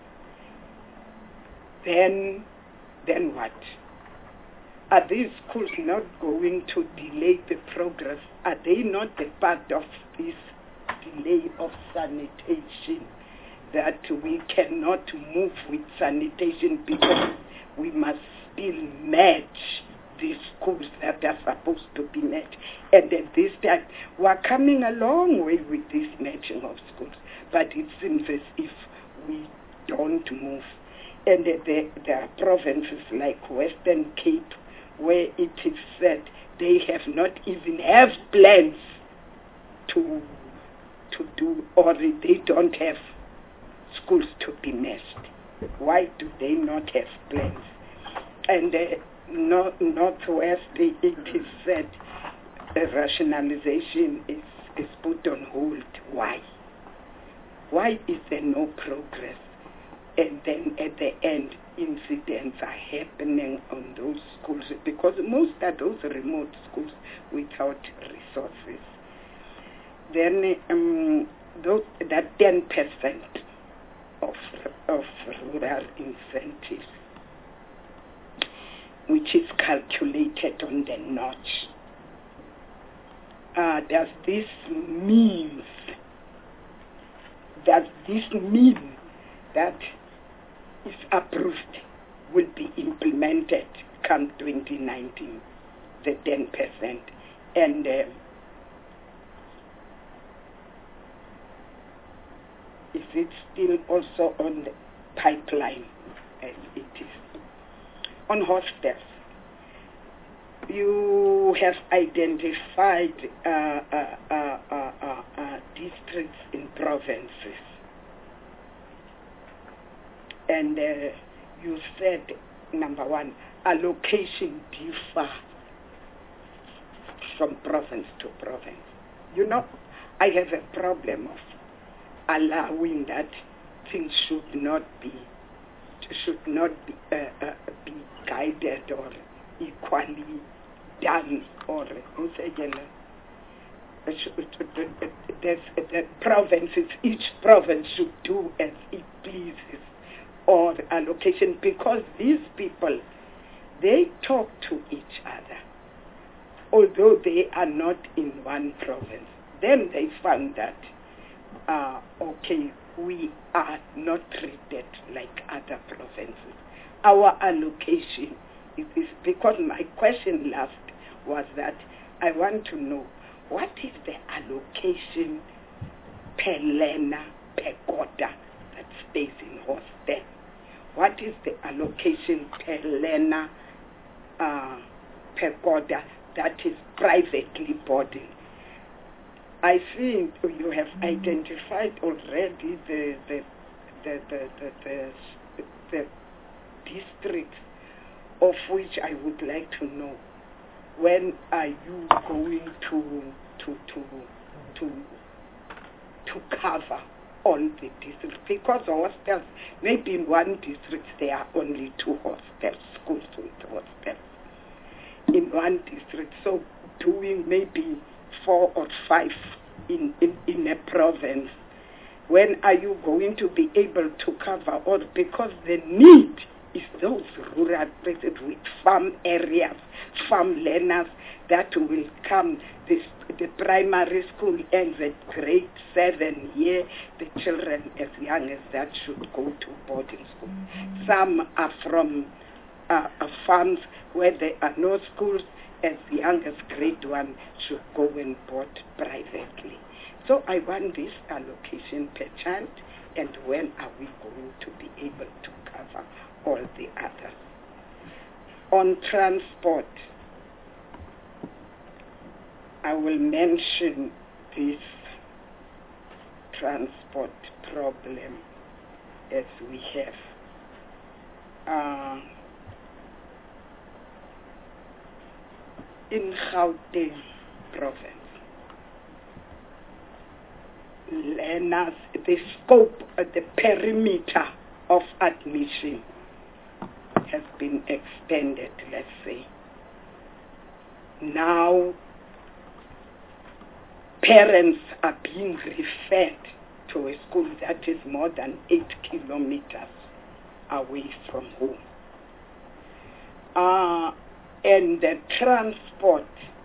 Then, then what? Are these schools not going to delay the progress? Are they not a part of this delay of sanitation? That we cannot move with sanitation because we must still match these schools that are supposed to be met. And at this time, we're coming a long way with this matching of schools. But it seems as if we don't move. And uh, there, there are provinces like Western Cape where it is said they have not even have plans to to do, or they don't have schools to be meshed. Why do they not have plans? And uh, North, Northwest, it is said uh, rationalization is, is put on hold. Why? Why is there no progress? And then at the end, incidents are happening on those schools because most are those remote schools without resources. Then um, those, that ten percent of, of rural incentives, which is calculated on the notch, uh, does this mean Does this mean that if approved will be implemented come twenty nineteen, the ten percent? And uh, is it still also on the pipeline as it is? On hostels, you have identified uh, uh, uh, uh, uh, uh, districts in provinces, and uh, you said, number one, allocation differ from province to province. You know, I have a problem of allowing that things should not be should not be, uh, uh, be guided or equally done, or the provinces, each province should do as it pleases, or allocation, because these people, they talk to each other, although they are not in one province. Then they found that, uh, okay, we are not treated like other provinces. Our allocation is because my question last was that I want to know what is the allocation per learner, per quarter that stays in hostel? What is the allocation per learner, uh, per quarter that is privately boarding? I think you have identified already the the the the the, the, the districts of which I would like to know. When are you going to to to to to cover all the districts? Because hostels, maybe in one district there are only two hostels, schools with hostels in one district. So doing maybe four or five in, in, in a province. When are you going to be able to cover all? Because the need is those rural places with farm areas, farm learners that will come. This, the primary school ends at grade seven here. The children as young as that should go to boarding school. Some are from uh, uh, farms where there are no schools. As young as grade one should go and board privately. So I want this allocation per child, and when are we going to be able to cover all the others? On transport, I will mention this transport problem as we have. Uh, in Gauteng province, learners, the scope, uh, the perimeter of admission has been extended, let's say. Now, parents are being referred to a school that is more than eight kilometers away from home. Uh, and the transport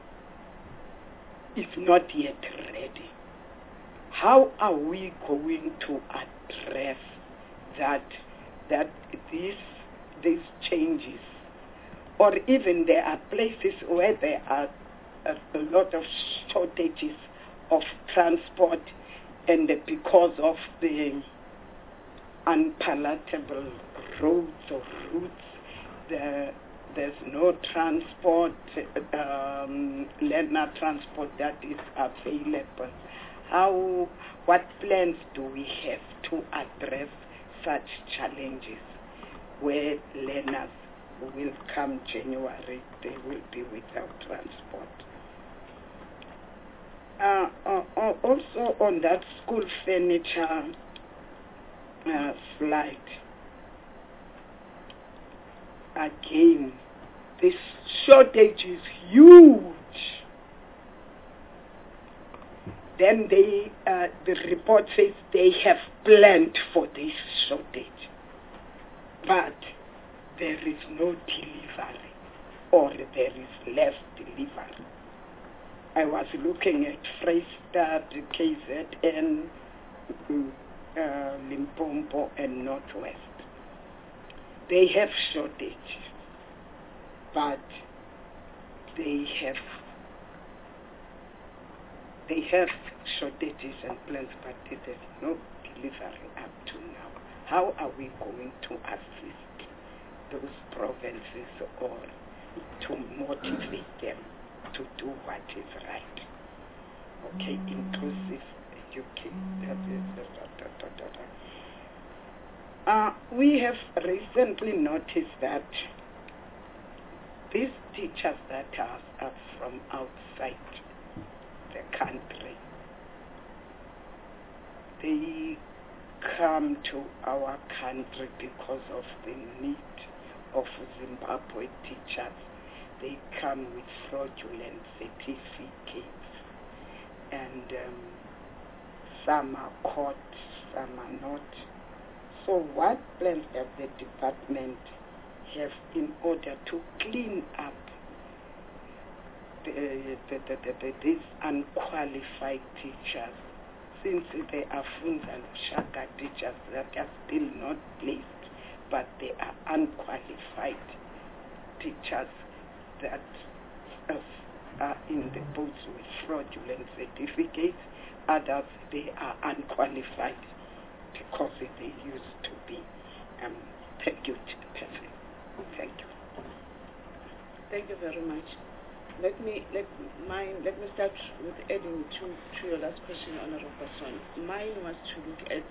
is not yet ready. How are we going to address that, that these, these changes? Or even there are places where there are a, a lot of shortages of transport, and because of the unpalatable roads or routes, the, there's no transport, um, learner transport that is available. How, what plans do we have to address such challenges where learners will come January, they will be without transport? Uh, uh, also on that school furniture uh, slide, again, this shortage is huge. Then they, uh, the report says they have planned for this shortage, but there is no delivery, or there is less delivery. I was looking at Freystad, K Z N, uh, Limpopo, and Northwest. They have shortage, but they have they have shortages and plans, but there's no delivery up to now. How are we going to assist those provinces or to motivate them to do what is right? Okay, inclusive education. Uh, we have recently noticed that these teachers that are, are from outside the country, they come to our country because of the need of Zimbabwe teachers. They come with fraudulent certificates, and um, some are caught, some are not. So what plans does the department have in order to clean up the, the, the, the, the, these unqualified teachers, since they are Funza and Shaka teachers that are still not placed, but they are unqualified teachers that uh, are in the books with fraudulent certificates, others they are unqualified because they used to be. Um, thank you, Chairperson. Thank you. Thank you very much. Let me let mine. Let me start with adding to to your last question, Honourable Person. Mine was to look at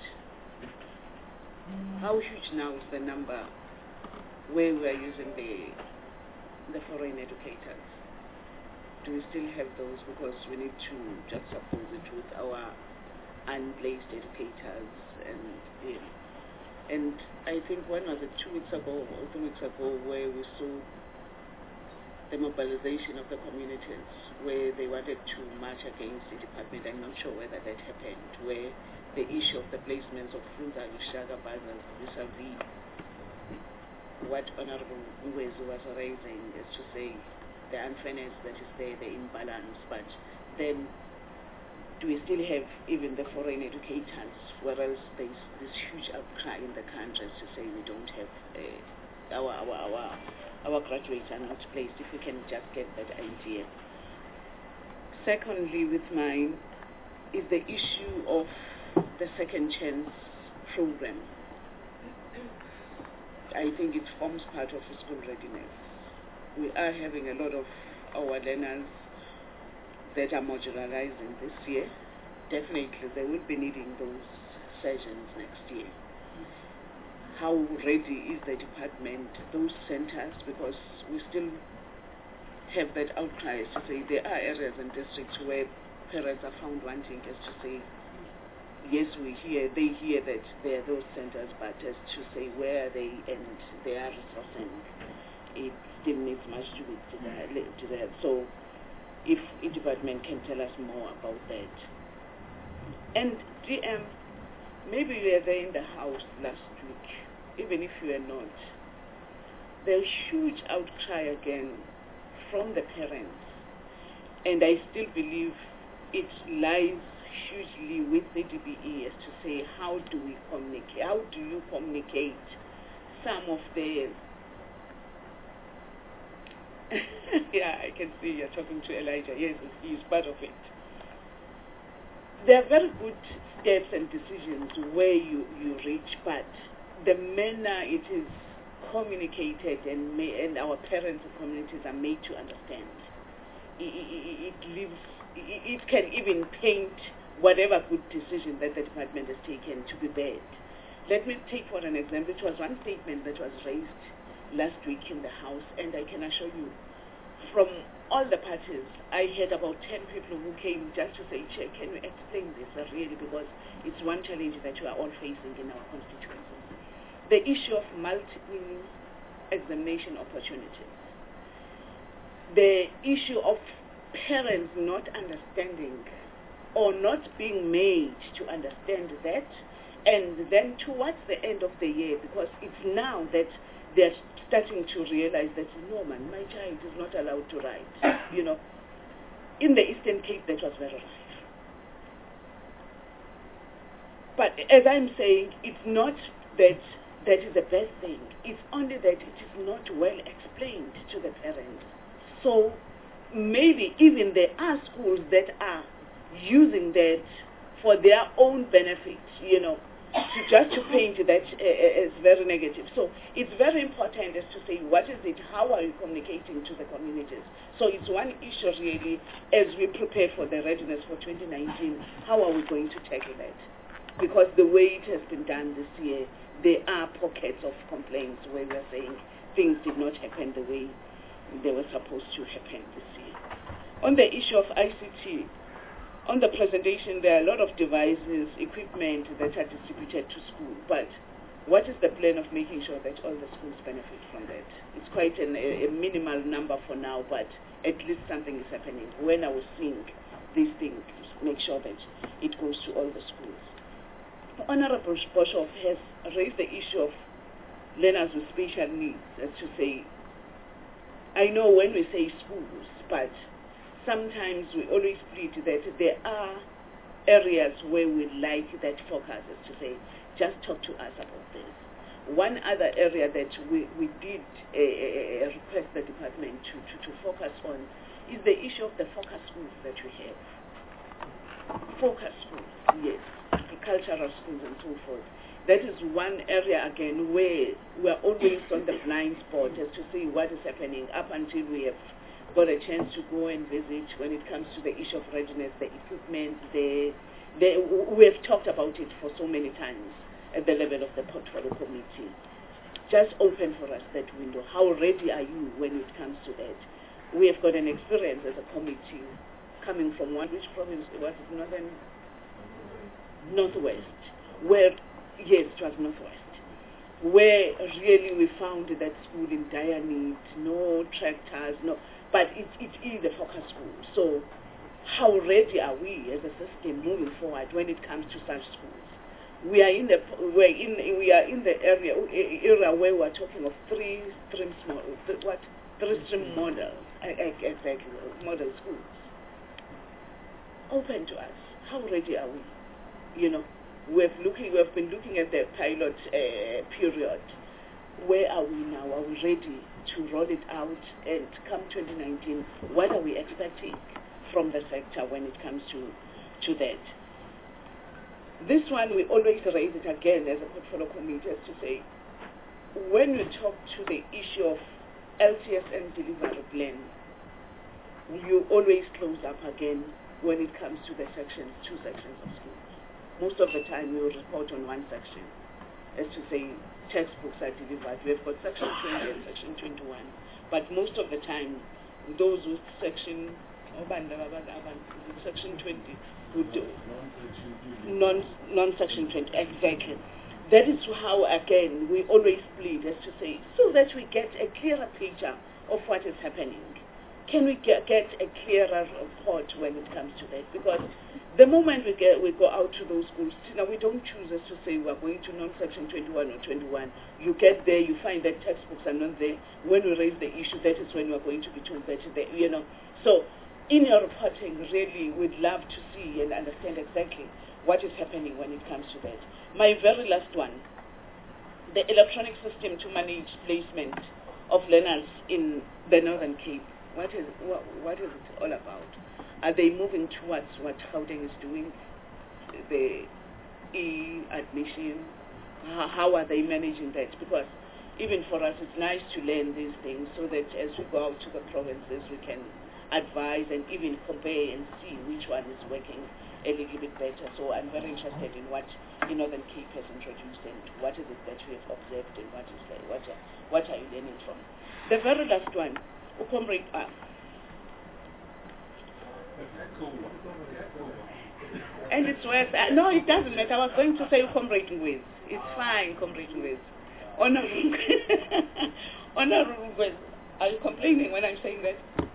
how huge now is the number where we are using the the foreign educators. Do we still have those? Because we need to juxtapose it with our unplaced educators, and yeah. and I think when was it two weeks ago or three weeks ago where we saw the mobilization of the communities where they wanted to march against the department. I'm not sure whether that happened, where the issue of the placements of Funza Lushaka Bazas vis-a-vis what Honorable Ngwezu was raising is to say the unfairness that is there, the imbalance, but then do we still have even the foreign educators, whereas there's this huge outcry in the country to say we don't have uh, our, our, our our graduates are not placed, if we can just get that idea. Secondly, with mine, is the issue of the second chance program. I think it forms part of school readiness. We are having a lot of our learners that are modularizing this year. Definitely, they will be needing those sessions next year. How ready is the department, those centers, because we still have that outcry to say there are areas and districts where parents are found wanting as to say, yes, we hear, they hear that there are those centers, but as to say where are they and they are resourcing, it still needs much to be to the, to the So if a department can tell us more about that. And G M, maybe you were there in the house last week, even if you are not. There's huge outcry again from the parents, and I still believe it lies hugely with the D B E as to say how do we communicate, how do you communicate some of the yeah, I can see you're talking to Elijah. Yes, he's part of it. There are very good steps and decisions where you, you reach, but the manner it is communicated and, may, and our parents and communities are made to understand, it, it, it leaves, it, it can even paint whatever good decision that the department has taken to be bad. Let me take for an example. It was one statement that was raised last week in the House, and I can assure you, from all the parties, I had about ten people who came just to say, Chair, can you explain this uh, really, because it's one challenge that we are all facing in our constituencies. The issue of multiple examination opportunities. The issue of parents not understanding or not being made to understand that, and then towards the end of the year, because it's now that they're starting to realize that, no man, my child is not allowed to write. You know, in the Eastern Cape, that was very rife. But as I'm saying, it's not that that is the best thing. It's only that it is not well explained to the parents. So maybe even there are schools that are using that for their own benefit, you know, to just to paint that uh, as very negative. So it's very important as to say, what is it, how are you communicating to the communities? So it's one issue really, as we prepare for the readiness for twenty nineteen, how are we going to tackle that? Because the way it has been done this year, there are pockets of complaints where we're saying things did not happen the way they were supposed to happen this year. On the issue of I C T, on the presentation, there are a lot of devices, equipment that are distributed to school, but what is the plan of making sure that all the schools benefit from that? It's quite an, a, a minimal number for now, but at least something is happening. When I was seeing these things, make sure that it goes to all the schools. Honorable Boshoff has raised the issue of learners with special needs, as to say, I know when we say schools, but sometimes we always plead that there are areas where we like that focus, is to say, just talk to us about this. One other area that we, we did uh, uh, request the department to, to, to focus on is the issue of the focus schools that we have. Focus schools, yes, agricultural schools and so forth. That is one area again where we are always on the blind spot as to see what is happening up until we have got a chance to go and visit when it comes to the issue of readiness, the equipment, the, the, we have talked about it for so many times at the level of the portfolio committee. Just open for us that window. How ready are you when it comes to that? We have got an experience as a committee coming from one, which province was it, Northern, Northwest, where yes, it was Northwest, where really we found that school in dire need, no tractors, no, but it, it is a focus school. So how ready are we as a system moving forward when it comes to such schools? We are in the we're in we are in the area era where we're talking of three streams model, what three stream model, exactly model schools. Open to us. How ready are we? You know. We've looking. We've been looking at the pilot uh, period. Where are we now? Are we ready to roll it out? And come twenty nineteen, what are we expecting from the sector when it comes to to that? This one we always raise it again as a portfolio committee as to say, when we talk to the issue of L T S and delivery plan, you always close up again when it comes to the sections, two sections of schools. Most of the time we will report on one section as to say textbooks are delivered. We have got section twenty and section twenty-one. But most of the time, those with section section twenty would do non non section twenty exactly. That is how again we always plead as to say so that we get a clearer picture of what is happening. Can we get, get a clearer report when it comes to that? Because the moment we get we go out to those schools, you know, we don't choose as to say we're going to non-section twenty-one or twenty-one. You get there, you find that textbooks are not there. When we raise the issue, that is when we're going to be told that, they, you know. So in your reporting, really, we'd love to see and understand exactly what is happening when it comes to that. My very last one, the electronic system to manage placement of learners in the Northern Cape. What is what, what is it all about? Are they moving towards what Gauteng is doing, the e-admission? How, how are they managing that? Because even for us, it's nice to learn these things so that as we go out to the provinces, we can advise and even compare and see which one is working a little bit better. So I'm very interested in what the Northern Cape has introduced and what is it that we have observed and what is like, what are, what are you learning from? The very last one. Comrade, uh, and it's worse. Uh, no, it doesn't matter. I was going to say Comrade with. It's fine, Comrade with. Honorable, Honorable with. Are you complaining when I'm saying that?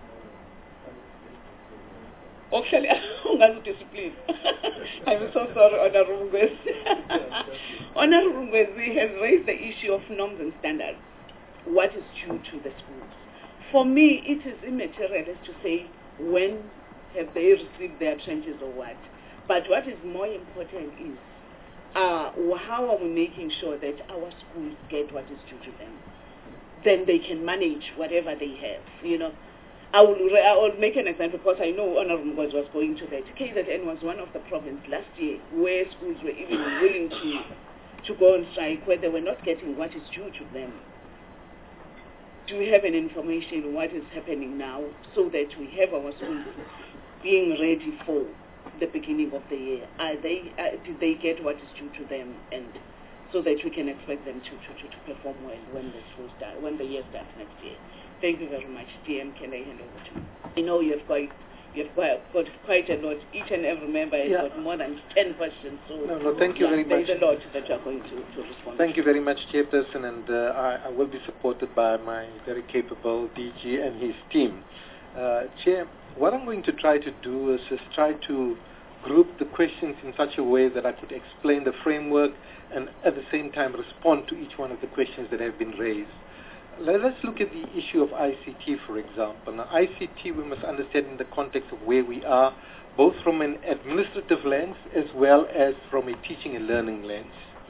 Actually, I'm discipline. I'm so sorry, Honorable with. Honorable with, we have raised the issue of norms and standards. What is due to the schools? For me, it is immaterial as to say when have they received their trenches or what. But what is more important is uh, how are we making sure that our schools get what is due to them? Then they can manage whatever they have. You know, I will I will make an example because I know Honorable was was going to that. K Z N was one of the provinces last year where schools were even willing to to go on strike where they were not getting what is due to them. Do we have an information what is happening now so that we have our schools being ready for the beginning of the year? Are they, uh, did they get what is due to them, and so that we can expect them to, to, to, to perform well when the school start, when the year starts next year? Thank you very much. D M, can I hand over to you? I know you've quite You've got, got quite a lot. Each and every member has yeah. got more than ten questions. So no, no, thank you yeah, very there's much. There's a lot that you're going to, to respond Thank to. you very much, Chairperson, and uh, I, I will be supported by my very capable D G and his team. Uh, Chair, what I'm going to try to do is just try to group the questions in such a way that I could explain the framework and at the same time respond to each one of the questions that have been raised. Let's look at the issue of I C T, for example. Now, I C T we must understand in the context of where we are, both from an administrative lens as well as from a teaching and learning lens.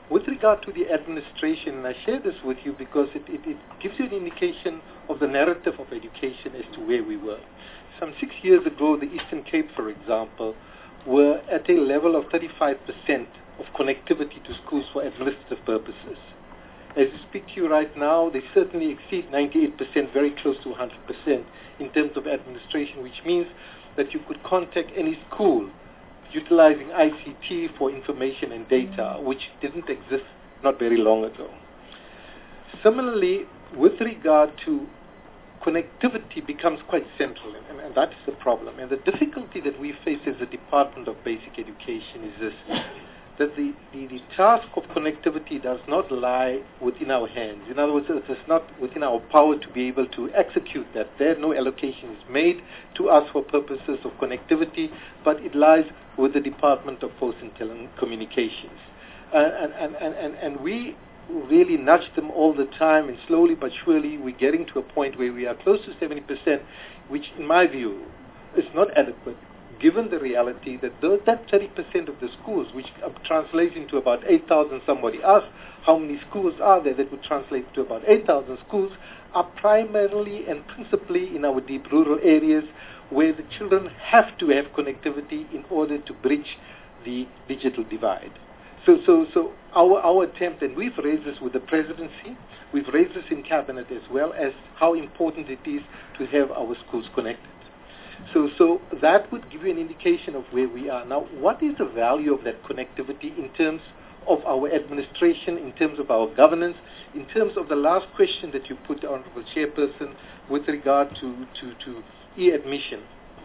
With regard to the administration, and I share this with you because it, it, it gives you an indication of the narrative of education as to where we were. Some six years ago, the Eastern Cape, for example, were at a level of thirty-five percent of connectivity to schools for administrative purposes. As I speak to you right now, they certainly exceed ninety-eight percent, very close to one hundred percent in terms of administration, which means that you could contact any school utilizing I C T for information and data, which didn't exist not very long ago. Similarly, with regard to connectivity becomes quite central, and, and that's the problem. And the difficulty that we face as a Department of Basic Education is this, that the, the, the task of connectivity does not lie within our hands. In other words, it is not within our power to be able to execute that. There no allocation is made to us for purposes of connectivity, but it lies with the Department of Post and Telecommunications. Uh, and, and, and, and, and we really nudge them all the time, and slowly but surely we're getting to a point where we are close to seventy percent, which in my view is not adequate, given the reality that those, that thirty percent of the schools, which translates into about eight thousand, somebody asked how many schools are there, that would translate to about eight thousand schools, are primarily and principally in our deep rural areas where the children have to have connectivity in order to bridge the digital divide. So, so, so our, our attempt, and we've raised this with the presidency, we've raised this in cabinet as well, as how important it is to have our schools connected. So, so that would give you an indication of where we are. Now, what is the value of that connectivity in terms of our administration, in terms of our governance, in terms of the last question that you put, Honorable Chairperson, with regard to, to, to e-admission?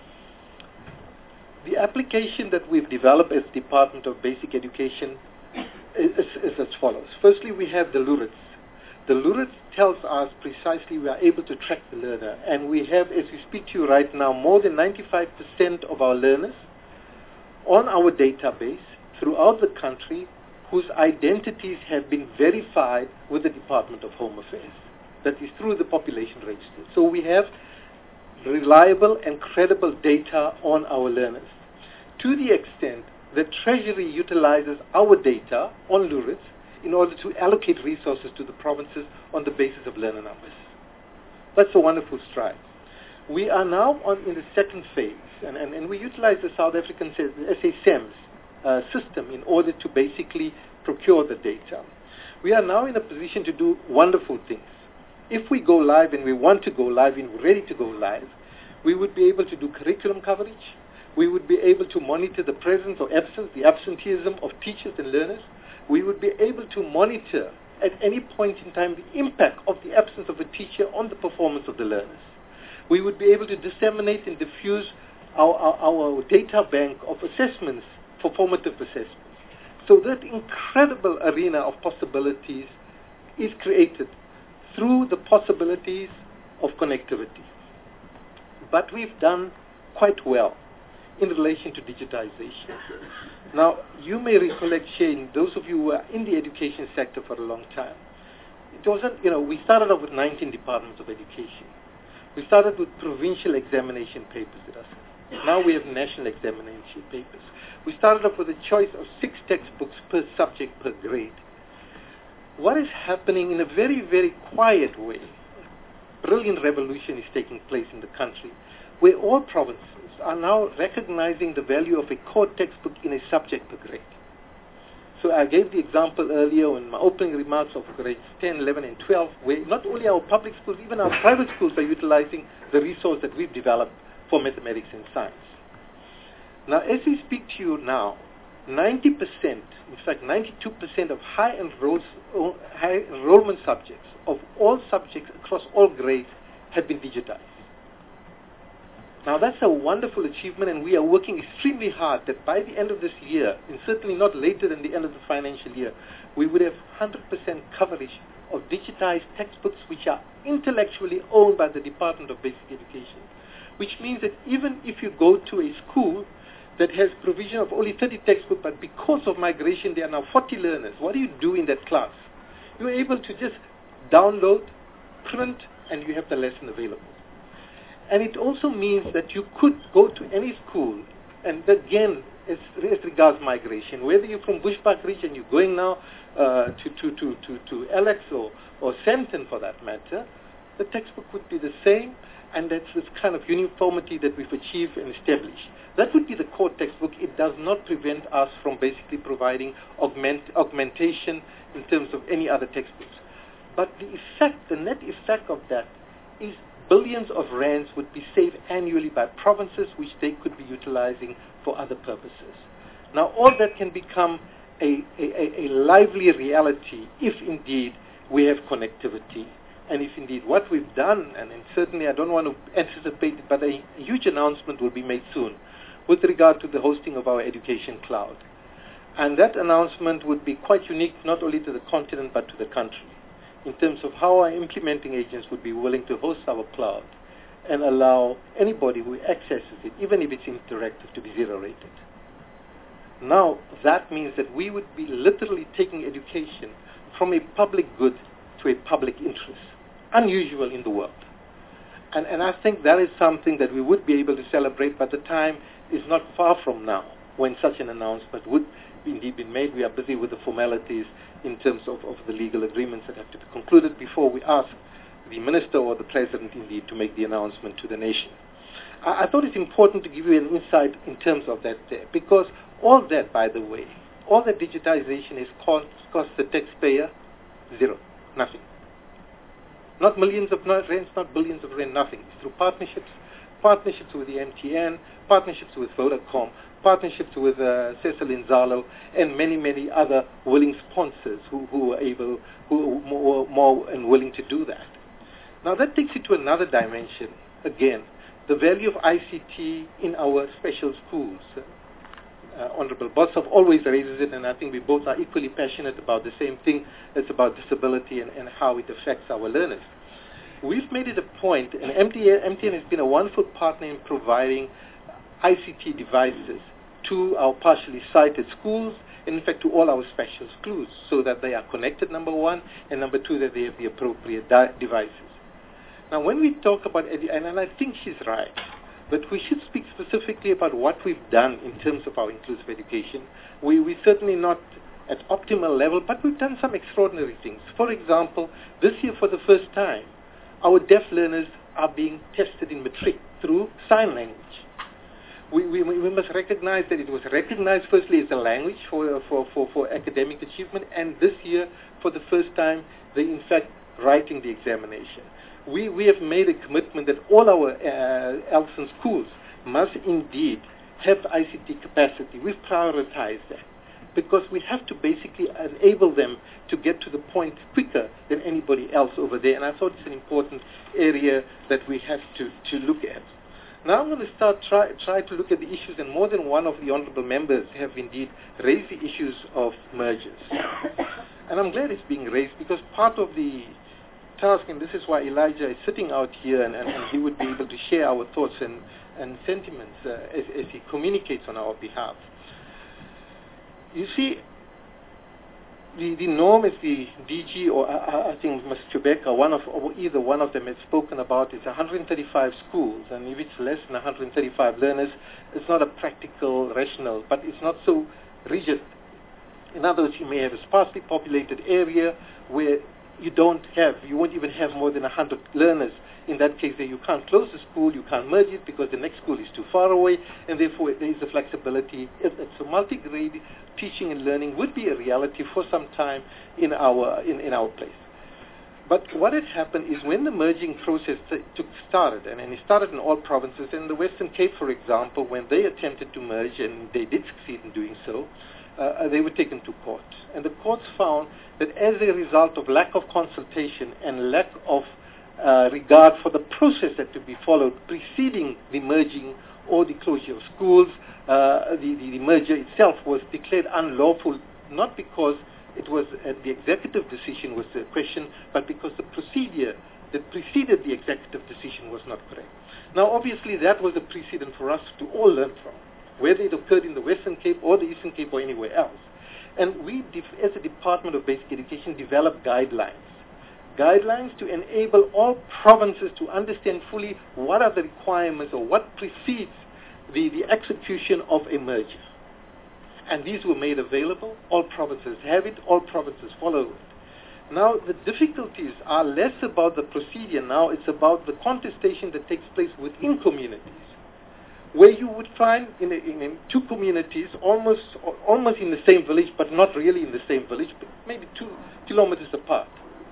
The application that we've developed as Department of Basic Education is, is as follows. Firstly, we have the LURITS. The LURITS tells us precisely we are able to track the learner, and we have, as we speak to you right now, more than ninety-five percent of our learners on our database throughout the country whose identities have been verified with the Department of Home Affairs. That is through the population register. So we have reliable and credible data on our learners, to the extent that Treasury utilizes our data on LURITS in order to allocate resources to the provinces on the basis of learner numbers. That's a wonderful stride. We are now on in the second phase, and, and, and we utilize the South African S A SEMS uh, system in order to basically procure the data. We are now in a position to do wonderful things. If we go live, and we want to go live and we're ready to go live, we would be able to do curriculum coverage. We would be able to monitor the presence or absence, the absenteeism of teachers and learners. We would be able to monitor at any point in time the impact of the absence of a teacher on the performance of the learners. We would be able to disseminate and diffuse our, our, our data bank of assessments for formative assessments. So that incredible arena of possibilities is created through the possibilities of connectivity. But we've done quite well in relation to digitization. Now, you may recollect, Shane, those of you who are in the education sector for a long time, it wasn't, you know, we started off with nineteen departments of education. We started with provincial examination papers at us. Now we have national examination papers. We started off with a choice of six textbooks per subject per grade. What is happening in a very, very quiet way, a brilliant revolution is taking place in the country, where all provinces are now recognizing the value of a core textbook in a subject per grade. So I gave the example earlier in my opening remarks of grades ten, eleven, and twelve, where not only our public schools, even our private schools are utilizing the resource that we've developed for mathematics and science. Now, as we speak to you now, ninety percent, in fact ninety-two percent of high, enrolls, high enrollment subjects of all subjects across all grades have been digitized. Now that's a wonderful achievement, and we are working extremely hard that by the end of this year, and certainly not later than the end of the financial year, we would have one hundred percent coverage of digitized textbooks which are intellectually owned by the Department of Basic Education. Which means that even if you go to a school that has provision of only thirty textbooks, but because of migration there are now forty learners, what do you do in that class? You're able to just download, print, and you have the lesson available. And it also means that you could go to any school, and again, as, as regards migration. Whether you're from Bushbuck region, you're going now uh, to, to, to, to, to Alex or, or Sandton for that matter, the textbook would be the same, and that's this kind of uniformity that we've achieved and established. That would be the core textbook. It does not prevent us from basically providing augment, augmentation in terms of any other textbooks. But the effect, the net effect of that is billions of rands would be saved annually by provinces, which they could be utilizing for other purposes. Now, all that can become a, a, a lively reality if indeed we have connectivity, and if indeed what we've done, and, and certainly I don't want to anticipate it, but a, a huge announcement will be made soon with regard to the hosting of our education cloud. And that announcement would be quite unique not only to the continent but to the country, in terms of how our implementing agents would be willing to host our cloud and allow anybody who accesses it, even if it's interactive, to be zero rated. Now, that means that we would be literally taking education from a public good to a public interest, unusual in the world. And, and I think that is something that we would be able to celebrate, but the time is not far from now when such an announcement would indeed be made. We are busy with the formalities in terms of, of the legal agreements that have to be concluded before we ask the minister or the president indeed to make the announcement to the nation. I, I thought it's important to give you an insight in terms of that there, because all that, by the way, all that digitization has cost, cost the taxpayer zero, nothing. Not millions of rands, not billions of rands, nothing. It's through partnerships, partnerships with the M T N, partnerships with Vodacom, partnerships with uh, Cecil Inzalo, and many, many other willing sponsors who, who are able, who are more, more and willing to do that. Now that takes you to another dimension. Again, the value of I C T in our special schools. Uh, Honorable Boshoff always raises it, and I think we both are equally passionate about the same thing. It's about disability and, and how it affects our learners. We've made it a point, and M T N, M T N has been a wonderful partner in providing I C T devices to our partially sighted schools, and in fact to all our special schools, so that they are connected, number one, and number two, that they have the appropriate di- devices. Now when we talk about, edu- and, and I think she's right, but we should speak specifically about what we've done in terms of our inclusive education. We, we're certainly not at optimal level, but we've done some extraordinary things. For example, this year for the first time, our deaf learners are being tested in matric through sign language. We, we, we must recognize that it was recognized firstly as a language for, for, for, for academic achievement, and this year, for the first time, they in fact writing the examination. We, we have made a commitment that all our uh, Elson schools must indeed have I C T capacity. We've prioritized that because we have to basically enable them to get to the point quicker than anybody else over there, and I thought it's an important area that we have to, to look at. Now I'm going to start try, try to look at the issues, and more than one of the honorable members have indeed raised the issues of mergers. And I'm glad it's being raised because part of the task, and this is why Elijah is sitting out here, and, and, and he would be able to share our thoughts and, and sentiments uh, as, as he communicates on our behalf. You see, the, the norm is the D G, or I, I think Mister Chubeka, one of, or either one of them has spoken about, is one hundred thirty-five schools, and if it's less than one hundred thirty-five learners, it's not a practical, rational, but it's not so rigid. In other words, you may have a sparsely populated area where you don't have, you won't even have more than one hundred learners. In that case, you can't close the school, you can't merge it because the next school is too far away, and therefore there is a flexibility. So multi-grade teaching and learning would be a reality for some time in our in, in our place. But what had happened is when the merging process t- took started, and, and it started in all provinces, in the Western Cape, for example, when they attempted to merge, and they did succeed in doing so, Uh, they were taken to court. And the courts found that as a result of lack of consultation and lack of uh, regard for the process that to be followed preceding the merging or the closure of schools, uh, the, the, the merger itself was declared unlawful, not because it was uh, the executive decision was the question, but because the procedure that preceded the executive decision was not correct. Now, obviously, that was a precedent for us to all learn from, whether it occurred in the Western Cape or the Eastern Cape or anywhere else. And we, as a Department of Basic Education, developed guidelines. Guidelines to enable all provinces to understand fully what are the requirements or what precedes the, the execution of a merger. and these were made available. All provinces have it, all provinces follow it. Now, the difficulties are less about the procedure now, it's about the contestation that takes place within communities, where you would find in, a, in, in two communities almost, almost in the same village, but not really in the same village, but maybe two kilometers apart.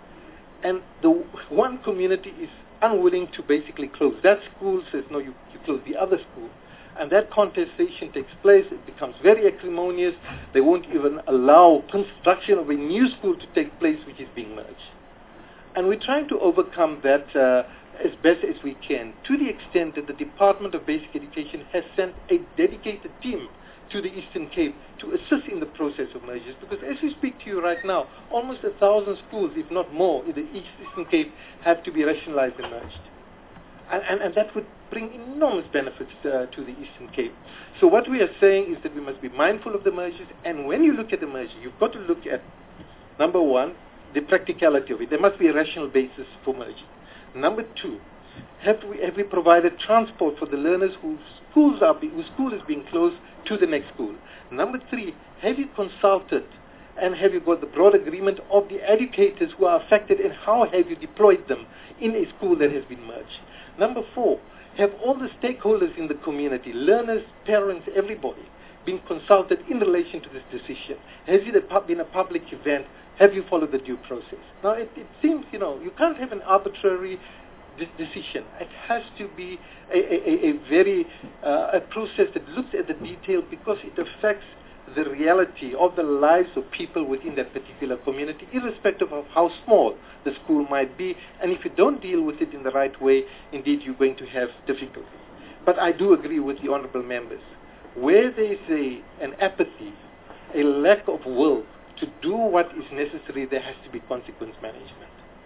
And the one community is unwilling to basically close. That school says, no, you, you close the other school. And that contestation takes place, it becomes very acrimonious. They won't even allow construction of a new school to take place, which is being merged. And we're trying to overcome that uh, as best as we can, to the extent that the Department of Basic Education has sent a dedicated team to the Eastern Cape to assist in the process of mergers. Because as we speak to you right now, almost a thousand schools, if not more, in the Eastern Cape have to be rationalized and merged. And, and, and that would bring enormous benefits uh, to the Eastern Cape. So what we are saying is that we must be mindful of the mergers, and when you look at the merger, you've got to look at, number one, the practicality of it. There must be a rational basis for merging. Number two, have we, have we provided transport for the learners whose schools are be, whose school is being closed to the next school? Number three, have you consulted and have you got the broad agreement of the educators who are affected, and how have you deployed them in a school that has been merged? Number four, have all the stakeholders in the community, learners, parents, everybody, been consulted in relation to this decision? Has it a pub, been a public event? Have you followed the due process? Now, it, it seems, you know, you can't have an arbitrary de decision. It has to be a, a, a very, uh, a process that looks at the detail, because it affects the reality of the lives of people within that particular community, irrespective of how small the school might be. And if you don't deal with it in the right way, indeed you're going to have difficulty. But I do agree with the honourable members. Where there is a, an apathy, a lack of will to do what is necessary, there has to be consequence management.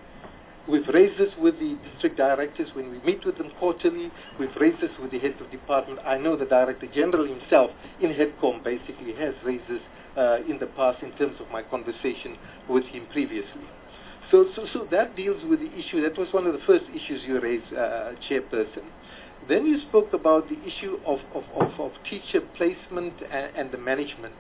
We've raised this with the district directors when we meet with them quarterly. We've raised this with the heads of department. I know the Director General himself in HEDCOM basically has raised this uh, in the past in terms of my conversation with him previously. So, so, so that deals with the issue. That was one of the first issues you raised, uh, Chairperson. Then you spoke about the issue of, of, of, of teacher placement and, and the management.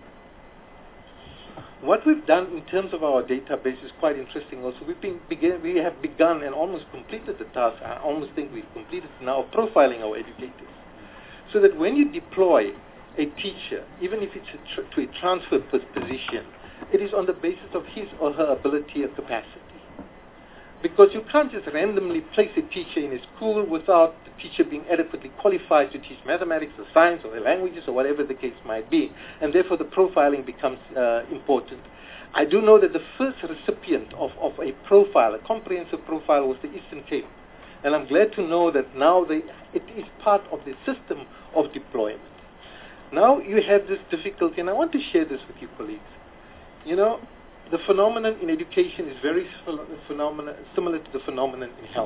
What we've done in terms of our database is quite interesting also. We've been begin, we have begun and almost completed the task. I almost think we've completed now profiling our educators. So that when you deploy a teacher, even if it's a tr to a transfer position, it is on the basis of his or her ability or capacity. Because you can't just randomly place a teacher in a school without the teacher being adequately qualified to teach mathematics or science or languages or whatever the case might be. And therefore the profiling becomes uh, important. I do know that the first recipient of, of a profile, a comprehensive profile, was the Eastern Cape. And I'm glad to know that now they, it is part of the system of deployment. Now you have this difficulty, and I want to share this with you, colleagues. You know, the phenomenon in education is very phenomena, similar to the phenomenon in health.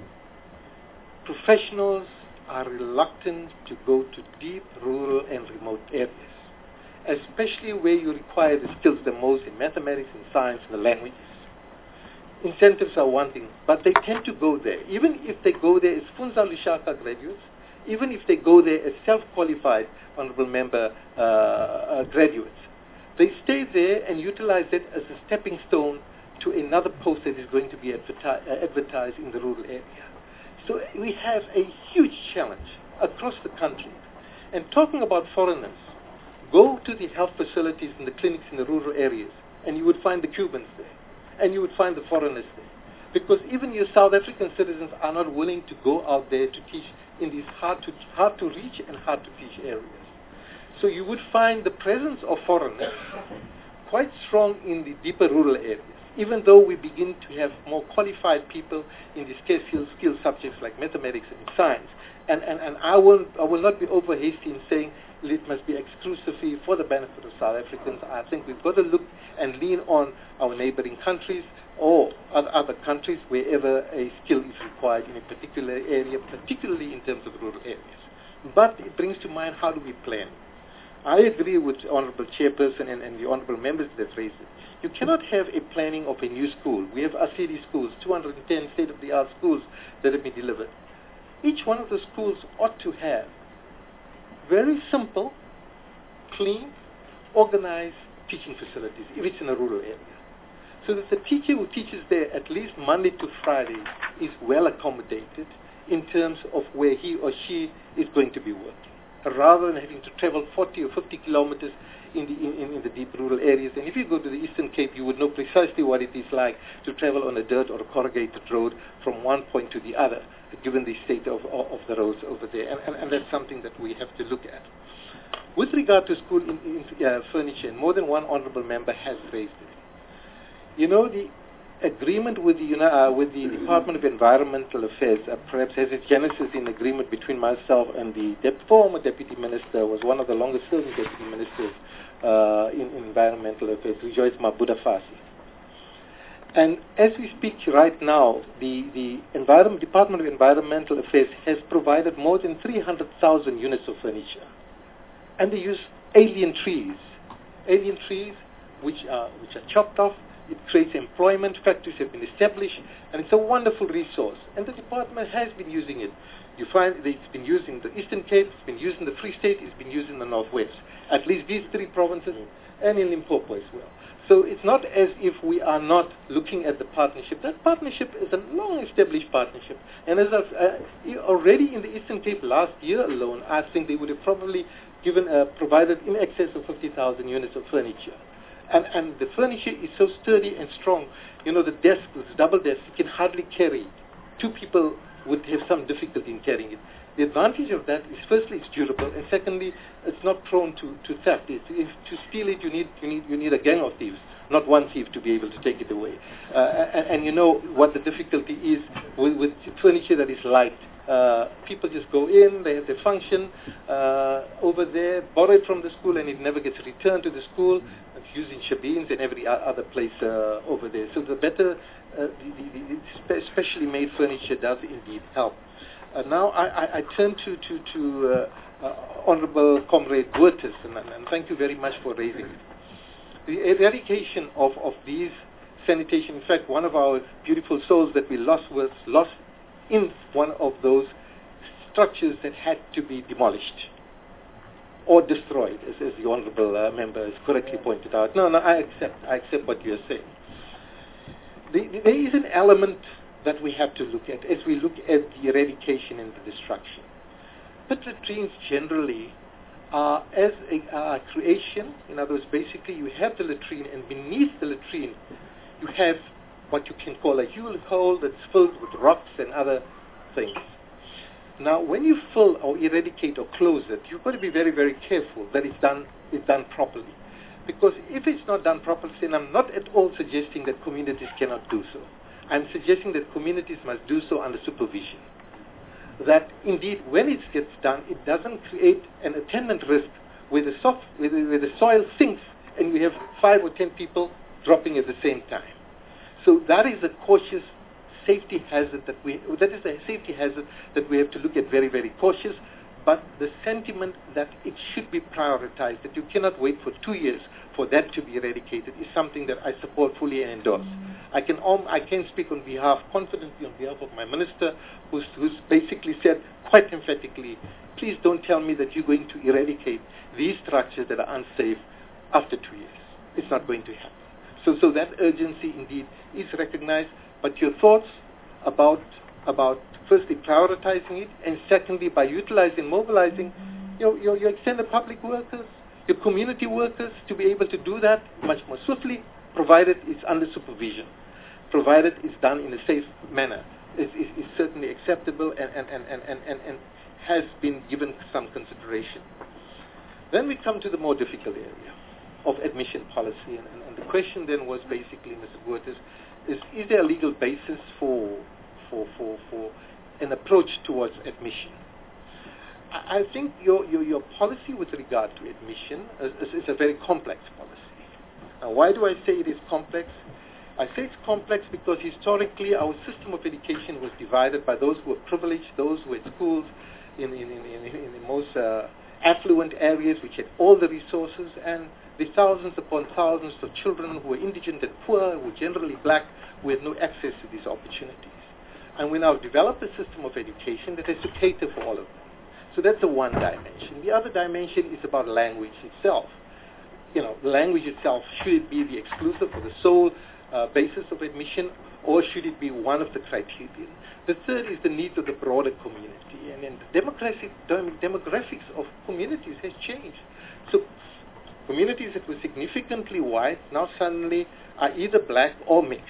Professionals are reluctant to go to deep rural and remote areas, especially where you require the skills the most in mathematics and science and the languages. Incentives are one thing, but they tend to go there. Even if they go there as Funza Lushaka graduates, even if they go there as self-qualified honorable member uh, uh, graduates, they stay there and utilize it as a stepping stone to another post that is going to be adverti uh, advertised in the rural area. So we have a huge challenge across the country. And talking about foreigners, go to the health facilities and the clinics in the rural areas, and you would find the Cubans there, and you would find the foreigners there. Because even your South African citizens are not willing to go out there to teach in these hard to, hard to reach and hard to teach areas. So you would find the presence of foreigners quite strong in the deeper rural areas, even though we begin to have more qualified people in the skill, skill subjects like mathematics and science. And, and, and I, will, I will not be over hasty in saying it must be exclusively for the benefit of South Africans. I think we've got to look and lean on our neighboring countries or other countries wherever a skill is required in a particular area, particularly in terms of rural areas. But it brings to mind, how do we plan? I agree with the Honourable Chairperson and, and the Honourable Members that raised it. You cannot have a planning of a new school. We have ASIDI schools, two hundred ten state-of-the-art schools that have been delivered. Each one of the schools ought to have very simple, clean, organize teaching facilities if it's in a rural area, so that the teacher who teaches there at least Monday to Friday is well accommodated in terms of where he or she is going to be working, rather than having to travel forty or fifty kilometers in the, in, in the deep rural areas. And if you go to the Eastern Cape, you would know precisely what it is like to travel on a dirt or a corrugated road from one point to the other, given the state of, of, of the roads over there. And, and, and that's something that we have to look at. With regard to school in, in, uh, furniture, and more than one honourable member has raised it. You know, the agreement with the, you know, uh, with the Department of Environmental Affairs uh, perhaps has its genesis in agreement between myself and the dep former Deputy Minister, was one of the longest serving Deputy Ministers uh, in, in Environmental Affairs, Rejoice Mabudafasi. And as we speak right now, the, the Environment, Department of Environmental Affairs has provided more than three hundred thousand units of furniture. And they use alien trees, alien trees which are, which are chopped off. It creates employment, factories have been established, and it's a wonderful resource. And the department has been using it. You find that it's been used in the Eastern Cape, it's been used in the Free State, it's been used in the Northwest. At least these three provinces, and in Limpopo as well. So it's not as if we are not looking at the partnership. That partnership is a long-established partnership. And as I've, uh, already in the Eastern Cape last year alone, I think they would have probably given, uh, provided in excess of fifty thousand units of furniture. And, and the furniture is so sturdy and strong. You know, the desk, this double desk, you can hardly carry. Two people would have some difficulty in carrying it. The advantage of that is, firstly, it's durable, and secondly, it's not prone to, to theft. It's, if to steal it, you need, you, need, you need a gang of thieves, not one thief to be able to take it away. Uh, and, and you know what the difficulty is with, with furniture that is light. Uh, people just go in, they have their function uh, over there, borrow it from the school, and it never gets returned to the school. It's used in Shabins and every other place uh, over there. So the better, uh, the, the, the specially made furniture does indeed help. Uh, now I, I, I turn to, to, to uh, uh, Honourable Comrade Woertes, and, and thank you very much for raising it. The eradication of, of these sanitation, in fact, one of our beautiful souls that we lost was lost in one of those structures that had to be demolished or destroyed, as, as the Honourable uh, Member has correctly pointed out. No, no, I accept, I accept what you are saying. The, the, there is an element that we have to look at as we look at the eradication and the destruction. Pit latrines generally are as a uh, creation. In other words, basically you have the latrine, and beneath the latrine you have what you can call a hule hole that's filled with rocks and other things. Now, when you fill or eradicate or close it, you've got to be very, very careful that it's done, it's done properly. Because if it's not done properly, then I'm not at all suggesting that communities cannot do so. I'm suggesting that communities must do so under supervision. That indeed, when it gets done, it doesn't create an attendant risk where the, soft, where the, where the soil sinks and we have five or ten people dropping at the same time. So that is a cautious safety hazard that we, that is a safety hazard that we have to look at very, very cautious. But the sentiment that it should be prioritized, that you cannot wait for two years for that to be eradicated, is something that I support fully and endorse. I can um, I can speak on behalf, confidently on behalf of my minister, who's, who's basically said quite emphatically, please don't tell me that you're going to eradicate these structures that are unsafe after two years. It's not going to happen. So, so that urgency indeed is recognized. But your thoughts about about firstly prioritizing it, and secondly by utilizing, mobilizing your, your, your extended public workers, your community workers to be able to do that much more swiftly, provided it's under supervision, provided it's done in a safe manner, is, is, is certainly acceptable and, and, and, and, and, and, and has been given some consideration. Then we come to the more difficult area of admission policy, and, and, and the question then was basically, Mister Woertes, is, is there a legal basis for, for, for, for an approach towards admission? I, I think your, your, your policy with regard to admission is, is, is a very complex policy. Now, why do I say it is complex? I say it's complex because historically our system of education was divided by those who were privileged, those who had schools in, in, in, in, in the most uh, affluent areas which had all the resources, and the thousands upon thousands of children who were indigent and poor, who were generally black, who had no access to these opportunities. And we now develop a system of education that has to cater for all of them. So that's the one dimension. The other dimension is about language itself. you know, language itself, should it be the exclusive or the sole uh, basis of admission, or should it be one of the criteria? The third is the needs of the broader community, and, and the demographic, demographics of communities has changed. So communities that were significantly white now suddenly are either black or mixed.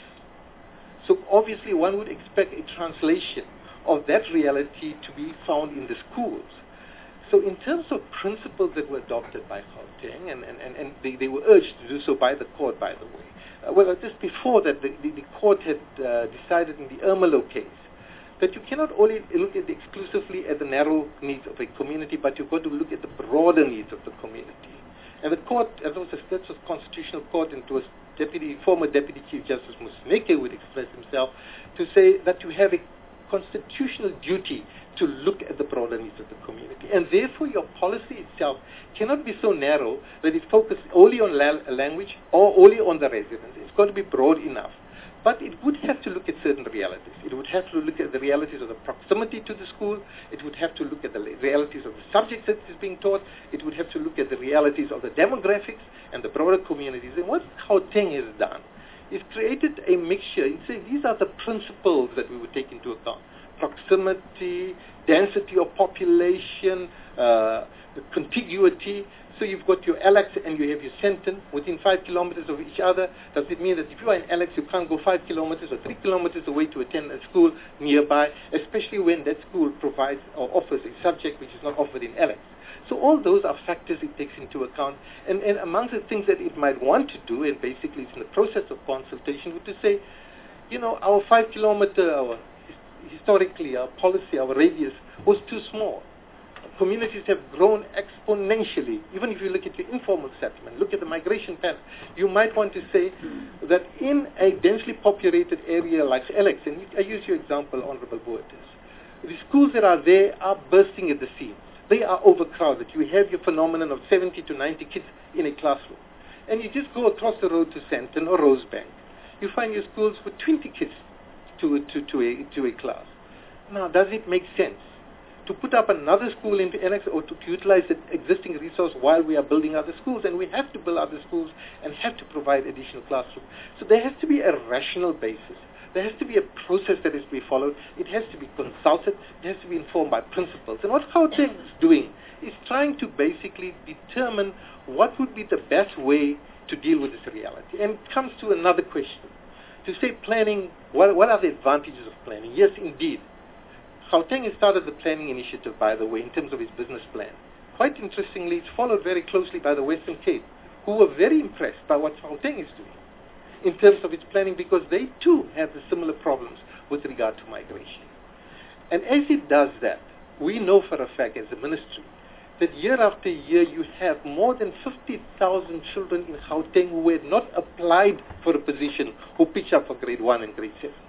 So obviously one would expect a translation of that reality to be found in the schools. So in terms of principles that were adopted by Gauteng, and, and, and, and they, they were urged to do so by the court, by the way. Uh, well, just before that, the, the, the court had uh, decided in the Ermelo case that you cannot only look at the exclusively at the narrow needs of a community, but you've got to look at the broader needs of the community. And the court, as was a that's a constitutional court, and it was Deputy, former Deputy Chief Justice Musneke would express himself to say that you have a constitutional duty to look at the broader needs of the community. And therefore your policy itself cannot be so narrow that it focuses only on la- language or only on the residents. It's got to be broad enough. But it would have to look at certain realities. It would have to look at the realities of the proximity to the school. It would have to look at the realities of the subjects that is being taught. It would have to look at the realities of the demographics and the broader communities. And what Gauteng has done is created a mixture. It says these are the principles that we would take into account. Proximity, density of population, uh, contiguity. So you've got your Alex and you have your Sandton within five kilometers of each other. Does it mean that if you are in Alex, you can't go five kilometers or three kilometers away to attend a school nearby, especially when that school provides or offers a subject which is not offered in Alex? So all those are factors it takes into account. And, and amongst the things that it might want to do, and basically it's in the process of consultation, would to say, you know, our five kilometer, our historically, our policy, our radius was too small. Communities have grown exponentially. Even if you look at your informal settlement, look at the migration path, you might want to say that in a densely populated area like Alex, and I use your example, Honorable Boertes, the schools that are there are bursting at the seams. They are overcrowded. You have your phenomenon of seventy to ninety kids in a classroom. And you just go across the road to Sandton or Rosebank. You find your schools with twenty kids to, to, to, a, to a class. Now, does it make sense to put up another school into Annex or to, to utilize the existing resource while we are building other schools? And we have to build other schools and have to provide additional classrooms. So there has to be a rational basis. There has to be a process that is to be followed. It has to be consulted. It has to be informed by principles. And what Gauteng is doing is trying to basically determine what would be the best way to deal with this reality. And it comes to another question. To say planning, what, what are the advantages of planning? Yes, indeed. Gauteng has started the planning initiative, by the way, in terms of its business plan. Quite interestingly, it's followed very closely by the Western Cape, who were very impressed by what Gauteng is doing in terms of its planning, because they too have the similar problems with regard to migration. And as it does that, we know for a fact as a ministry that year after year you have more than fifty thousand children in Gauteng who had not applied for a position who pitch up for grade one and grade seven.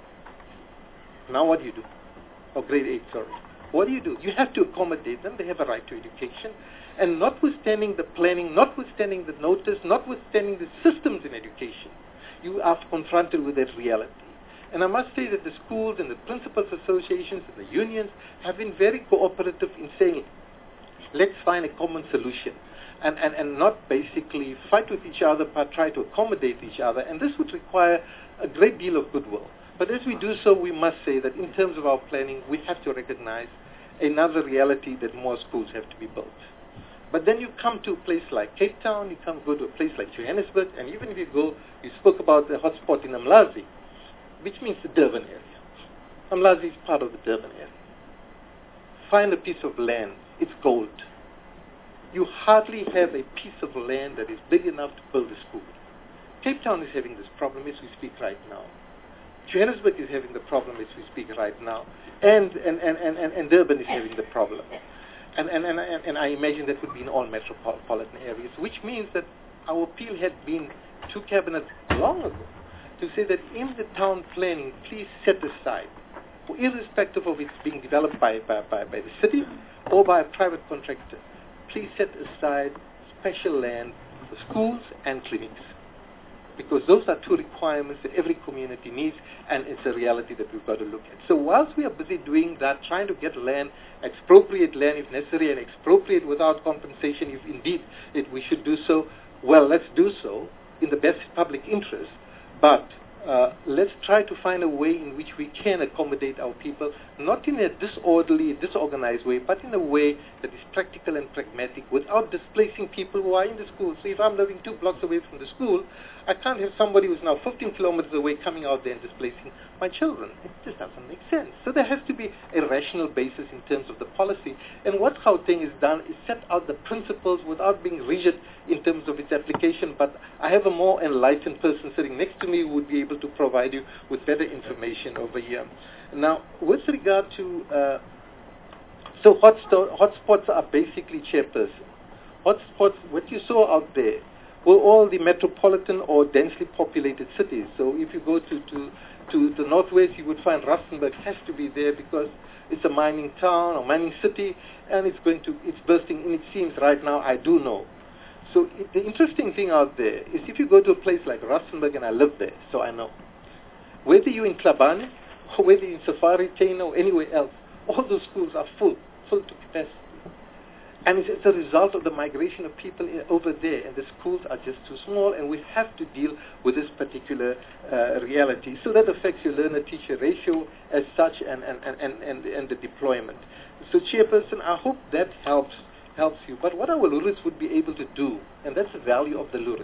Now what do you do? Or grade eight, sorry. What do you do? You have to accommodate them. They have a right to education. And notwithstanding the planning, notwithstanding the notice, notwithstanding the systems in education, you are confronted with that reality. And I must say that the schools and the principals associations and the unions have been very cooperative in saying, let's find a common solution. And, and, and not basically fight with each other, but try to accommodate each other. And this would require a great deal of goodwill. But as we do so, we must say that in terms of our planning, we have to recognize another reality that more schools have to be built. But then you come to a place like Cape Town, you come go to a place like Johannesburg, and even if you go, you spoke about the hotspot in Umlazi, which means the Durban area. Umlazi is part of the Durban area. Find a piece of land, it's gold. You hardly have a piece of land that is big enough to build a school. Cape Town is having this problem as we speak right now. Johannesburg is having the problem as we speak right now. And, and, and, and, and Durban is having the problem. And, and, and, and I imagine that would be in all metropolitan areas, which means that our appeal had been to Cabinet long ago to say that in the town planning, please set aside, irrespective of it being developed by, by, by, by the city or by a private contractor, please set aside special land for schools and clinics. Because those are two requirements that every community needs, and it's a reality that we've got to look at. So whilst we are busy doing that, trying to get land, expropriate land if necessary, and expropriate without compensation if indeed it, we should do so, well, let's do so in the best public interest, but uh, let's try to find a way in which we can accommodate our people, not in a disorderly, disorganized way, but in a way that is practical and pragmatic without displacing people who are in the school. So if I'm living two blocks away from the school, I can't have somebody who's now fifteen kilometers away coming out there and displacing my children. It just doesn't make sense. So there has to be a rational basis in terms of the policy. And what Gauteng has done is set out the principles without being rigid in terms of its application. But I have a more enlightened person sitting next to me who would be able to provide you with better information over here. Now, with regard to, uh, so hotsto- hotspots are basically, chairperson. Hotspots, what you saw out there, were all the metropolitan or densely populated cities. So if you go to, to, to the northwest, you would find Rustenburg has to be there because it's a mining town or mining city, and it's going to, it's bursting in, it seems right now, I do know. So it, the interesting thing out there is if you go to a place like Rustenburg, and I live there, so I know, whether you're in Klabane, or whether you're in Safari Taina or anywhere else, all those schools are full, full to capacity. And it's, it's a result of the migration of people in, over there, and the schools are just too small, and we have to deal with this particular uh, reality. So that affects your learner-teacher ratio as such, and, and, and, and, and the deployment. So, Chairperson, I hope that helps helps you. But what our Lurits would be able to do, and that's the value of the Lurits,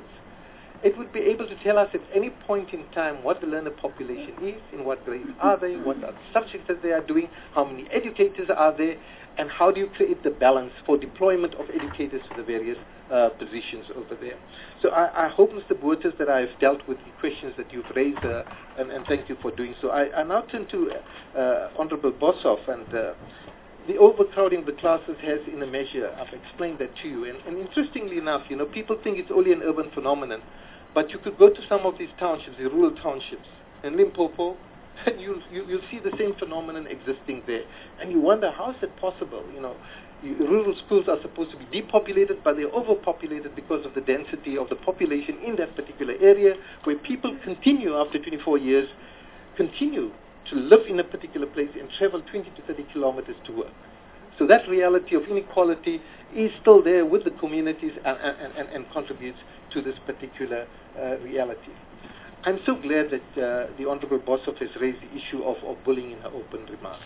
it would be able to tell us at any point in time what the learner population is, in what grades are they, what are the subjects that they are doing, how many educators are there, and how do you create the balance for deployment of educators to the various uh, positions over there. So I, I hope, Mister Botha, that I have dealt with the questions that you've raised, uh, and, and thank you for doing so. I, I now turn to uh, Honorable Boshoff, and uh, the overcrowding of the classes has, in a measure, I've explained that to you. And, and interestingly enough, you know, people think it's only an urban phenomenon, but you could go to some of these townships, the rural townships, in Limpopo, and you'll, you, you'll see the same phenomenon existing there. And you wonder, how is it possible? You know, you, rural schools are supposed to be depopulated, but they're overpopulated because of the density of the population in that particular area, where people continue, after twenty-four years, continue to live in a particular place and travel twenty to thirty kilometers to work. So that reality of inequality is still there with the communities, and, and, and, and contributes to this particular uh, reality. I'm so glad that uh, the Honorable Boshoff has raised the issue of, of bullying in her open remarks.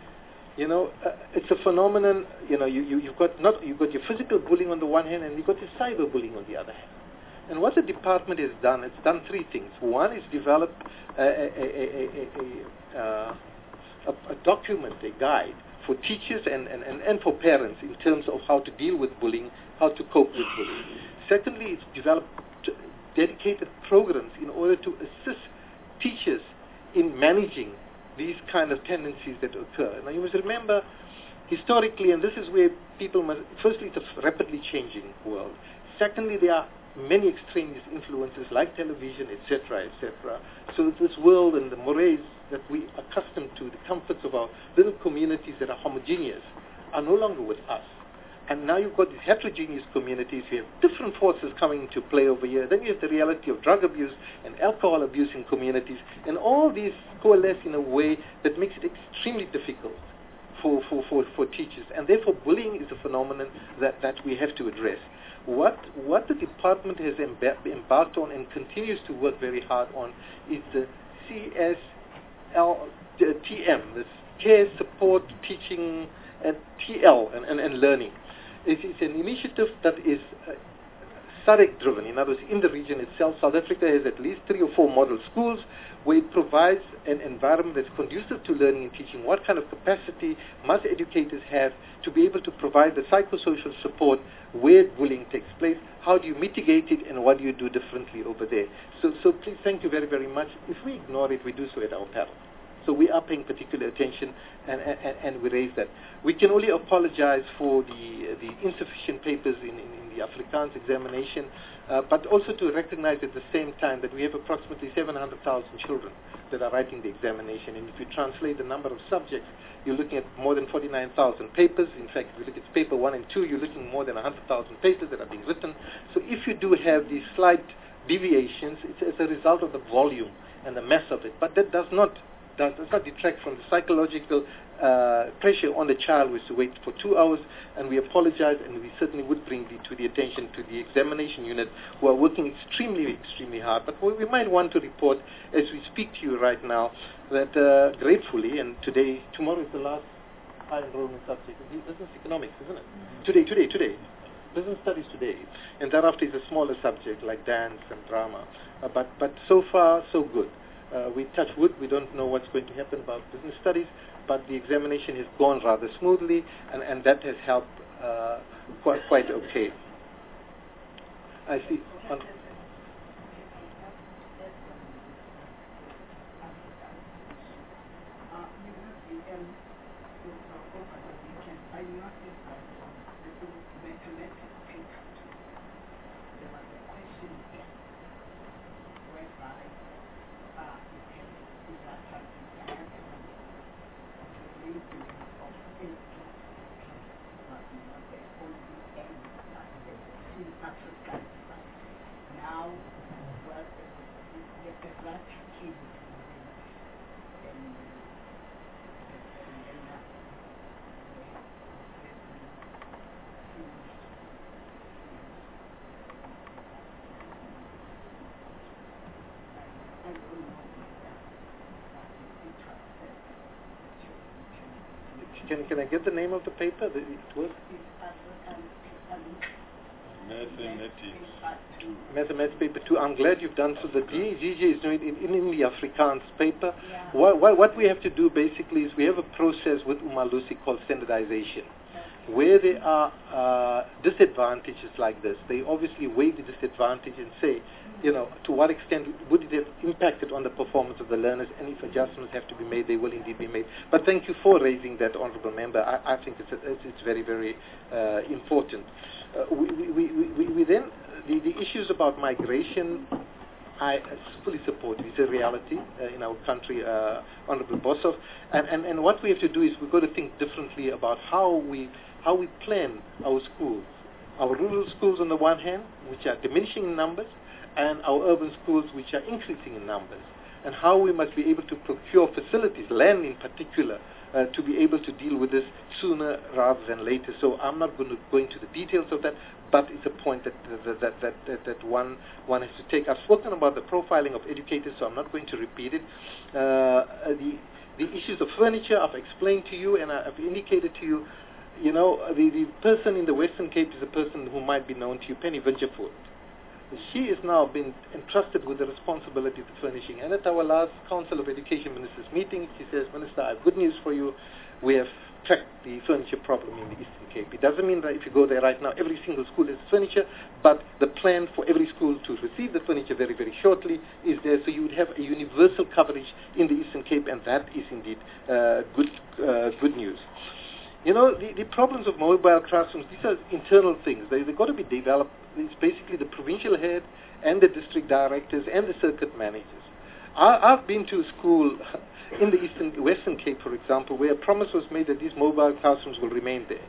You know, uh, it's a phenomenon. You know, you, you, you've got not you've got your physical bullying on the one hand, and you've got your cyber bullying on the other hand. And what the department has done, it's done three things. One is developed a, a, a, a, a, uh, a, a document, a guide for teachers and, and, and, and for parents in terms of how to deal with bullying, how to cope with bullying. Secondly, it's developed dedicated programs in order to assist teachers in managing these kind of tendencies that occur. Now, you must remember, historically, and this is where people must, firstly, it's a rapidly changing world. Secondly, there are many extraneous influences like television, et cetera, et cetera. So this world and the mores that we are accustomed to, the comforts of our little communities that are homogeneous, are no longer with us. And now you've got these heterogeneous communities. You have different forces coming into play over here. Then you have the reality of drug abuse and alcohol abuse in communities. And all these coalesce in a way that makes it extremely difficult for, for, for, for teachers. And therefore, bullying is a phenomenon that, that we have to address. What, what the department has emba- embarked on and continues to work very hard on is the C S L T M, this Care, Support, Teaching, and T L, and, and, and Learning. It is an initiative that is uh, S A D C-driven. In other words, in the region itself, South Africa has at least three or four model schools where it provides an environment that's conducive to learning and teaching. What kind of capacity must educators have to be able to provide the psychosocial support where bullying takes place? How do you mitigate it, and what do you do differently over there? So, so please, thank you very, very much. If we ignore it, we do so at our peril. So we are paying particular attention, and, and, and we raise that. We can only apologize for the, the insufficient papers in, in, in the Afrikaans examination, uh, but also to recognize at the same time that we have approximately seven hundred thousand children that are writing the examination. And if you translate the number of subjects, you're looking at more than forty-nine thousand papers. In fact, if you look at paper one and two, you're looking at more than one hundred thousand papers that are being written. So if you do have these slight deviations, it's as a result of the volume and the mass of it. But that does not does, does not detract from the psychological uh, pressure on the child who has to wait for two hours, and we apologize, and we certainly would bring the, to the attention to the examination unit, who are working extremely, extremely hard. But we might want to report, as we speak to you right now, that uh, gratefully, and today, tomorrow is the last high enrollment subject, business economics, isn't it? Mm-hmm. Today, today, today. Business studies today, and thereafter is a smaller subject like dance and drama. Uh, but but so far so good. Uh, we touch wood. We don't know what's going to happen about business studies, but the examination has gone rather smoothly, and, and that has helped uh, quite quite okay. I see. On Can, can I get the name of the paper? The, it was Mathematics two. Mathematics paper two. I'm glad you've done so. The D G J is doing it in, in the Afrikaans paper. Yeah. What, what, what we have to do basically is we have a process with Umalusi called standardization. Where there are uh, disadvantages like this, they obviously weigh the disadvantage and say, you know, to what extent would it have impacted on the performance of the learners, and if adjustments have to be made, they will indeed be made. But thank you for raising that, Honourable Member. I, I think it's, a, it's, it's very, very uh, important. Uh, we, we, we, we, we then, the, the issues about migration, I fully support. It's a reality uh, in our country, uh, Honourable Boshoff. And, and, and what we have to do is we've got to think differently about how we how we plan our schools. Our rural schools on the one hand, which are diminishing in numbers, and our urban schools, which are increasing in numbers. And how we must be able to procure facilities, land in particular, uh, to be able to deal with this sooner rather than later. So I'm not going to go into the details of that, but it's a point that that, that, that, that, that one, one has to take. I've spoken about the profiling of educators, so I'm not going to repeat it. Uh, the, the issues of furniture, I've explained to you, and I've indicated to you, you know, the, the person in the Western Cape is a person who might be known to you, Penny Winterford. She has now been entrusted with the responsibility of the furnishing. And at our last Council of Education Ministers meeting, she says, Minister, I have good news for you. We have tracked the furniture problem in the Eastern Cape. It doesn't mean that if you go there right now, every single school has furniture, but the plan for every school to receive the furniture very, very shortly is there. So you would have a universal coverage in the Eastern Cape, and that is indeed uh, good, uh, good news. You know, the, the problems of mobile classrooms, these are internal things. They, they've got to be developed. It's basically the provincial head and the district directors and the circuit managers. I, I've been to a school in the Eastern, Western Cape, for example, where a promise was made that these mobile classrooms will remain there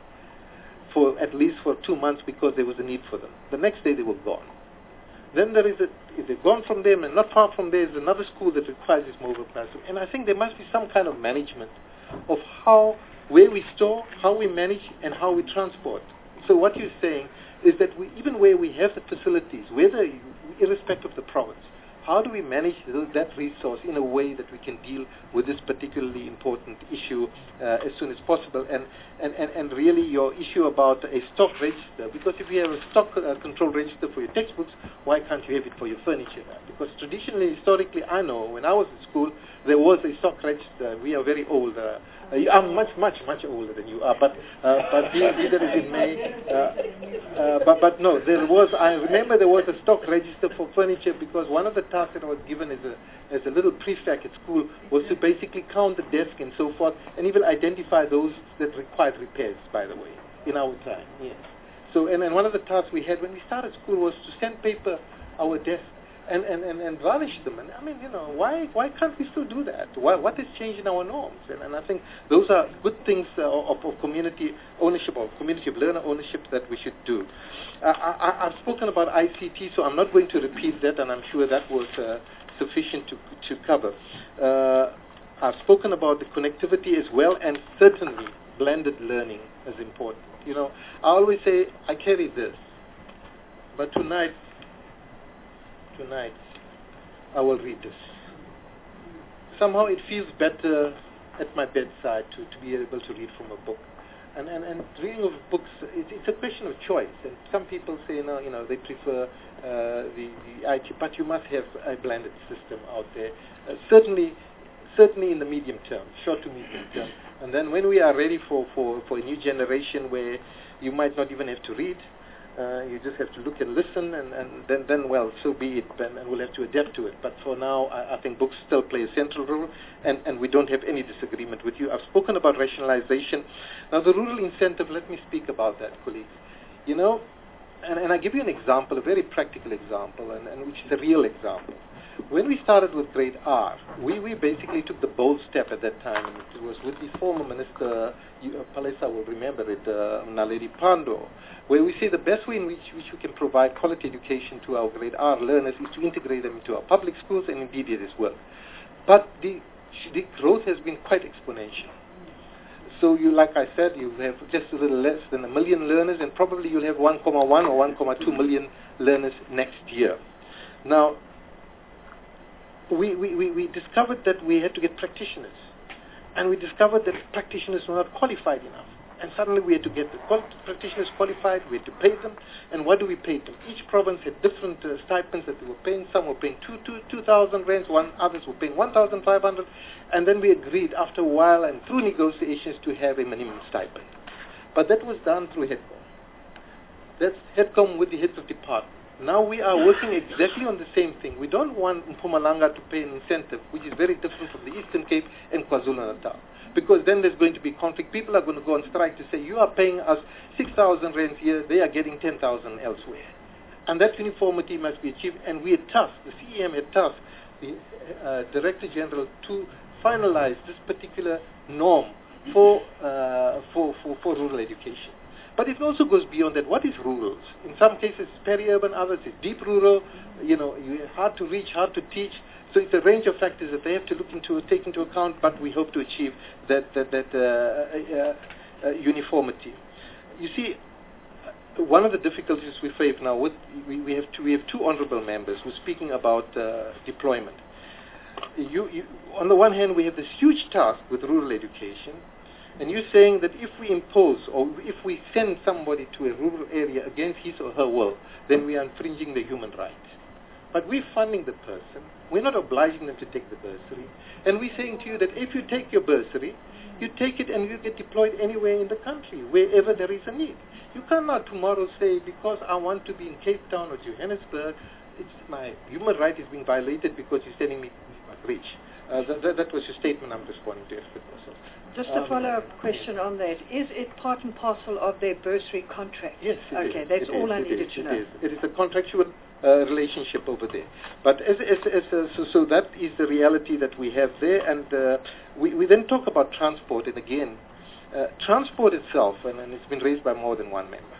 for at least for two months because there was a need for them. The next day they were gone. Then there is a, if they've gone from them, and not far from there is another school that requires this mobile classroom. And I think there must be some kind of management of how, where we store, how we manage, and how we transport. So what you're saying is that we, even where we have the facilities, whether irrespective of the province, how do we manage that resource in a way that we can deal with this particularly important issue uh, as soon as possible? And, and, and, and really your issue about a stock register, because if you have a stock uh, control register for your textbooks, why can't you have it for your furniture? Because traditionally, historically, I know when I was in school, there was a stock register. We are very old. Uh, I'm much, much, much older than you are, but uh, but be, be that as it may, uh, uh, but but no, there was. I remember there was a stock register for furniture because one of the tasks that I was given as a as a little prefect at school was to basically count the desk and so forth, and even identify those that required repairs. By the way, in our time, yes. So and then one of the tasks we had when we started school was to sandpaper our desks. And, and, and, and varnish them. And I mean, you know, why why can't we still do that? Why, what has changed in our norms? And, and I think those are good things uh, of, of community ownership, or community of learner ownership that we should do. Uh, I, I've spoken about I C T, so I'm not going to repeat that, and I'm sure that was uh, sufficient to, to cover. Uh, I've spoken about the connectivity as well, and certainly blended learning is important. You know, I always say, I carry this, but tonight, tonight, I will read this. Somehow it feels better at my bedside to, to be able to read from a book. And, and, and reading of books, it, it's a question of choice. And some people say, no, you know, they prefer uh, the, the I T, but you must have a blended system out there. Uh, certainly, certainly in the medium term, short to medium term. And then when we are ready for, for, for a new generation where you might not even have to read, Uh, you just have to look and listen, and, and then, then, well, so be it, and, and we'll have to adapt to it. But for now, I, I think books still play a central role, and, and we don't have any disagreement with you. I've spoken about rationalization. Now, the rural incentive, let me speak about that, colleagues. You know, and, and I give you an example, a very practical example, and, and which is a real example. When we started with grade R, we, we basically took the bold step at that time, and it was with the former minister, you, uh, Palesa will remember it, uh, Naledi Pandor, where we say the best way in which, which we can provide quality education to our grade R learners is to integrate them into our public schools, and indeed it is well. But the, the growth has been quite exponential. So you, like I said, you have just a little less than a million learners, and probably you'll have one point one or one point two million learners next year. Now, we, we, we, we discovered that we had to get practitioners, and we discovered that practitioners were not qualified enough. And suddenly we had to get the qual- practitioners qualified, we had to pay them, and what do we pay them? Each province had different uh, stipends that they were paying. Some were paying two, two, two thousand rands, one, others were paying one thousand five hundred, and then we agreed after a while and through negotiations to have a minimum stipend. But that was done through HEDCOM. That's HEDCOM with the heads of department. Now we are working exactly on the same thing. We don't want Mpumalanga to pay an incentive, which is very different from the Eastern Cape and KwaZulu-Natal. Because then there's going to be conflict. People are going to go on strike to say, you are paying us six thousand rands here, they are getting ten thousand elsewhere. And that uniformity must be achieved. And we had tasked, the C E M had tasked the uh, Director General to finalize this particular norm for, uh, for, for, for rural education. But it also goes beyond that. What is rural? In some cases it's peri-urban, others it's deep rural, you know, hard to reach, hard to teach. So it's a range of factors that they have to look into, take into account, but we hope to achieve that, that, that uh, uh, uh, uniformity. You see, one of the difficulties we face now, with, we, we, have two, we have two honorable members who are speaking about uh, deployment. You, you, on the one hand, we have this huge task with rural education, and you're saying that if we impose or if we send somebody to a rural area against his or her will, then we are infringing the human rights. But we're funding the person. We're not obliging them to take the bursary. And we're saying to you that if you take your bursary, you take it and you get deployed anywhere in the country, wherever there is a need. You cannot tomorrow say, because I want to be in Cape Town or Johannesburg, it's my human right is being violated because you're sending me to reach. Uh, that, that, that was your statement I'm responding to. Just a Um, follow-up question on that. Is it part and parcel of their bursary contract? Yes, it Okay, is. that's It all is, I it needed is, to it know. is. It is a contractual uh, relationship over there. But as, as, as, uh, so, so that is the reality that we have there. And uh, we, we then talk about transport. And again, uh, transport itself, and, and it's been raised by more than one member.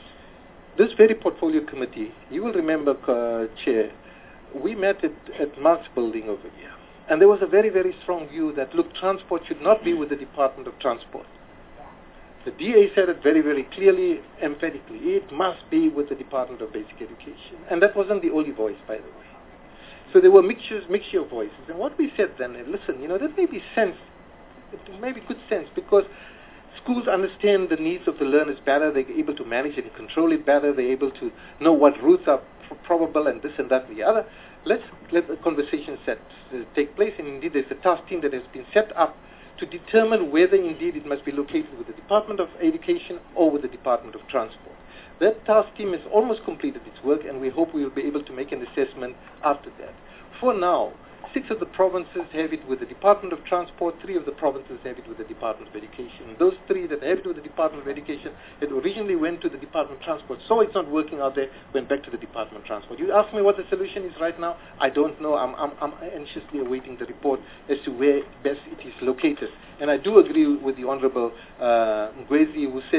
This very portfolio committee, you will remember, uh, Chair, we met at, at Mark's building over here. And there was a very, very strong view that, look, transport should not be with the Department of Transport. The D A said it very, very clearly, emphatically. It must be with the Department of Basic Education. And that wasn't the only voice, by the way. So there were mixtures, mixture of voices. And what we said then, listen, you know, that may be sense, it may be good sense, because schools understand the needs of the learners better. They're able to manage and control it better. They're able to know what routes are pr- probable and this and that and the other. Let's let the conversation set, uh, take place, and indeed there's a task team that has been set up to determine whether indeed it must be located with the Department of Education or with the Department of Transport. That task team has almost completed its work, and we hope we will be able to make an assessment after that. For now, six of the provinces have it with the Department of Transport, three of the provinces have it with the Department of Education. And those three that have it with the Department of Education, it originally went to the Department of Transport, so it's not working out there, went back to the Department of Transport. You ask me what the solution is right now, I don't know. I'm, I'm, I'm anxiously awaiting the report as to where best it is located. And I do agree with the Honorable uh, Ngwezi, who says,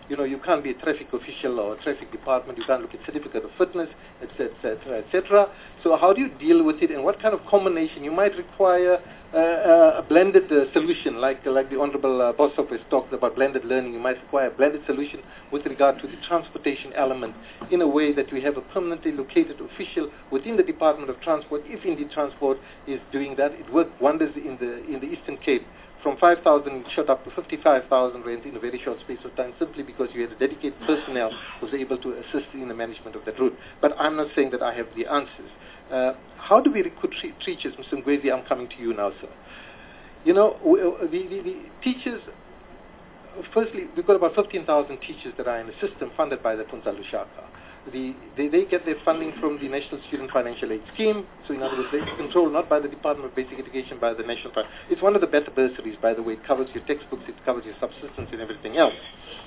You know, you can't be a traffic official or a traffic department. You can't look at certificate of fitness, et cetera, et cetera. So how do you deal with it, and what kind of combination? You might require uh, uh, a blended uh, solution, like uh, like the Honorable uh, Boshoff has talked about blended learning. You might require a blended solution with regard to the transportation element, in a way that we have a permanently located official within the Department of Transport. If indeed transport is doing that, it worked wonders in the in the Eastern Cape. From five thousand it shot up to fifty-five thousand rand in a very short space of time, simply because you had a dedicated personnel who was able to assist in the management of that route. But I'm not saying that I have the answers. Uh, how do we recruit tre- teachers? Mister Ngwezi, I'm coming to you now, sir. You know, we, uh, the, the, the teachers, firstly, we've got about fifteen thousand teachers that are in the system funded by the Funza Lushaka. The, they, they get their funding from the National Student Financial Aid Scheme. So in other words, it's controlled not by the Department of Basic Education, by the National Fund. It's one of the better bursaries, by the way. It covers your textbooks, it covers your subsistence and everything else.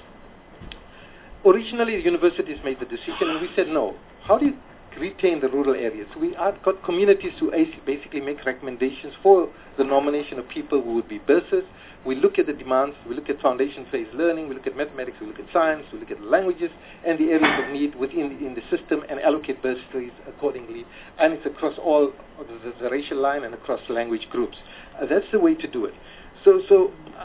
Originally, the universities made the decision, and we said no. How do you retain the rural areas? We have got communities who basically make recommendations for the nomination of people who would be bursars. We look at the demands, we look at foundation phase learning, we look at mathematics, we look at science, we look at languages and the areas of need within in the system, and allocate bursaries accordingly. And it's across all the, the racial line and across language groups. Uh, that's the way to do it. So, so uh,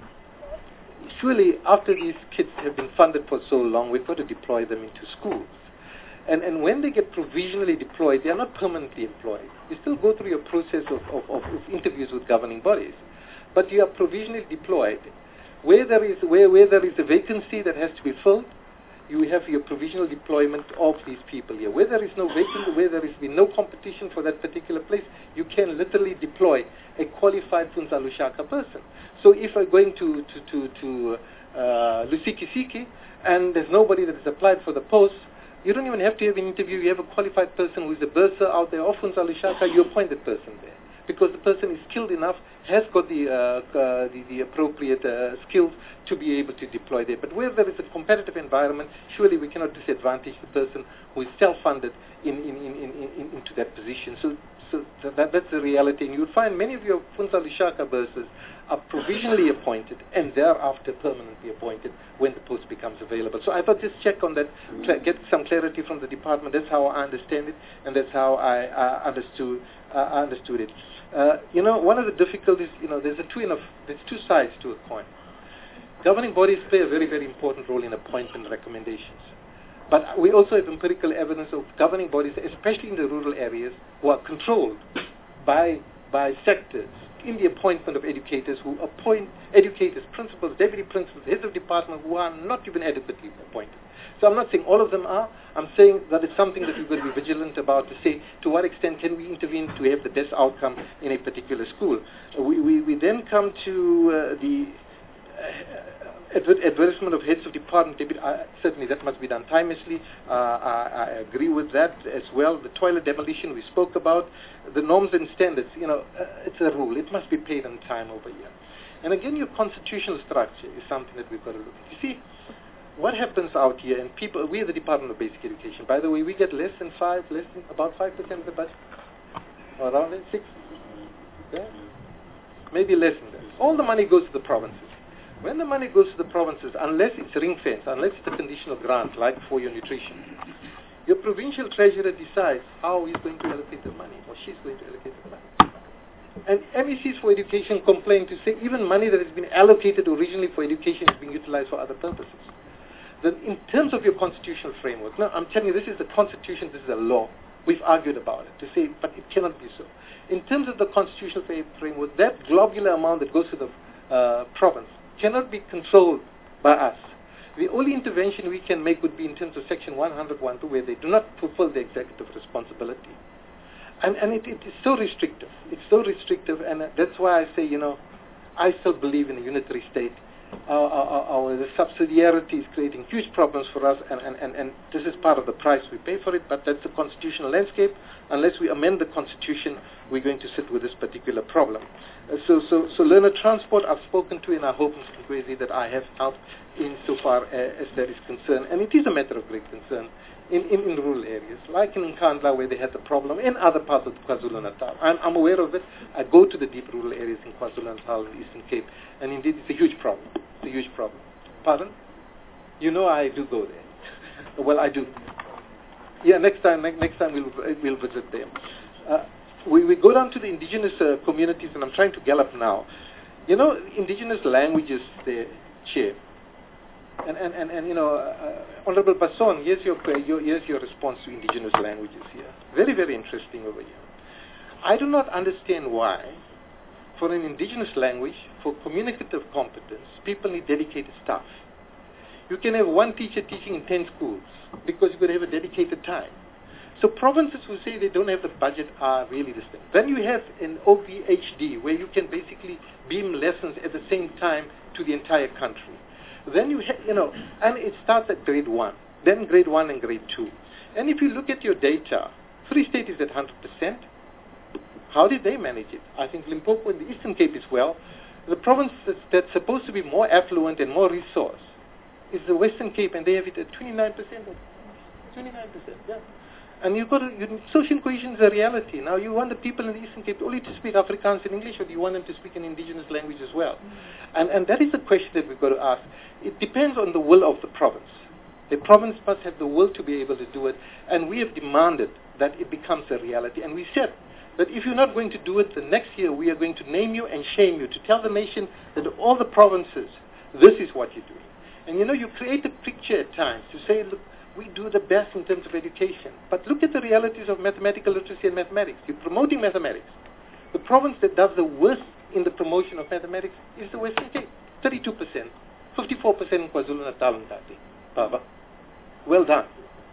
surely after these kids have been funded for so long, we've got to deploy them into schools. And, and when they get provisionally deployed, they are not permanently employed. You still go through your process of, of, of, of interviews with governing bodies. But you are provisionally deployed. Where there is where, where there is a vacancy that has to be filled, you have your provisional deployment of these people here. Where there is no vacancy, where there has been no competition for that particular place, you can literally deploy a qualified Funza Lushaka person. So if I'm going to to to, to uh, Lusikisiki and there's nobody that has applied for the post, you don't even have to have an interview. You have a qualified person who is a bursar out there, or Funza Lushaka, you appoint that person there. Because the person is skilled enough, has got the, uh, uh, the, the appropriate uh, skills to be able to deploy there. But where there is a competitive environment, surely we cannot disadvantage the person who is self-funded in, in, in, in, in, into that position. So, so that, that's the reality. And you would find many of your Funza Lushaka bursars are provisionally appointed and thereafter permanently appointed when the post becomes available. So I thought just check on that, get some clarity from the department. That's how I understand it, and that's how I uh, understood uh, understood it. Uh, you know, one of the difficulties, you know, there's a twin of there's two sides to a coin. Governing bodies play a very, very important role in appointment recommendations. But we also have empirical evidence of governing bodies, especially in the rural areas, who are controlled by by sectors in the appointment of educators, who appoint educators, principals, deputy principals, heads of department, who are not even adequately appointed. So I'm not saying all of them are. I'm saying that it's something that we've got to be vigilant about, to say to what extent can we intervene to have the best outcome in a particular school. Uh, we, we, we then come to uh, the uh, adver- advertisement of heads of department. Uh, certainly that must be done timelessly. Uh, I, I agree with that as well. The toilet demolition we spoke about. The norms and standards, you know, uh, it's a rule. It must be paid on time over here. And again, your constitutional structure is something that we've got to look at. You see, what happens out here, and people, we are the Department of Basic Education. By the way, we get less than five, less than about five percent of the budget, or around it, six, yeah? Maybe less than that. All the money goes to the provinces. When the money goes to the provinces, unless it's ring fence, unless it's a conditional grant, like for your nutrition, your provincial treasurer decides how he's going to allocate the money, or she's going to allocate the money. And M E Cs for Education complain to say even money that has been allocated originally for education is being utilized for other purposes. Then in terms of your constitutional framework, now I'm telling you, this is the constitution, this is a law. We've argued about it to say, but it cannot be so. In terms of the constitutional framework, that globular amount that goes to the uh, province cannot be controlled by us. The only intervention we can make would be in terms of Section one hundred one two, where they do not fulfill the executive responsibility. And, and it, it is so restrictive. It's so restrictive, and that's why I say, you know, I still believe in a unitary state. Our, our, our, the subsidiarity is creating huge problems for us, and, and, and, and this is part of the price we pay for it, but that's the constitutional landscape. Unless we amend the constitution, we're going to sit with this particular problem. Uh, so, so, so learner transport I've spoken to, and I hope, Mister Ngwezi, that I have helped insofar uh, as that is concerned. And it is a matter of great concern in, in, in rural areas, like in Nkandla, where they had the problem, in other parts of KwaZulu-Natal. I'm, I'm aware of it. I go to the deep rural areas in KwaZulu-Natal and Eastern Cape, and indeed it's a huge problem. It's a huge problem. Pardon? You know I do go there. Well, I do. Yeah, next time, ne- next time we'll we'll visit them. Uh, we we go down to the indigenous uh, communities, and I'm trying to gallop now. You know, indigenous languages, there, Chair. And, and, and, and you know, uh, Honorable Basson, here's your, your, here's your response to indigenous languages here. Very, very interesting over here. I do not understand why, for an indigenous language, for communicative competence, people need dedicated staff. You can have one teacher teaching in ten schools because you've got to have a dedicated time. So provinces who say they don't have the budget are really this thing. Then you have an O V H D where you can basically beam lessons at the same time to the entire country. Then you have, you know, and it starts at grade one, then grade one and grade two. And if you look at your data, Free State is at one hundred percent. How did they manage it? I think Limpopo and the Eastern Cape as well. The province that's, that's supposed to be more affluent and more resource is the Western Cape, and they have it at twenty-nine percent. twenty-nine percent, yeah. And you've got to, you, social cohesion is a reality. Now, you want the people in the Eastern Cape only to speak Afrikaans and English, or do you want them to speak an indigenous language as well? Mm-hmm. And, and that is the question that we've got to ask. It depends on the will of the province. The province must have the will to be able to do it, and we have demanded that it becomes a reality. And we said that if you're not going to do it, the next year we are going to name you and shame you, to tell the nation that all the provinces, this is what you're doing. And you know, you create a picture at times to say, look, we do the best in terms of education. But look at the realities of mathematical literacy and mathematics. You're promoting mathematics. The province that does the worst in the promotion of mathematics is the Western Cape, thirty-two percent, fifty-four percent in KwaZulu-Natal and Tati. Baba, well done.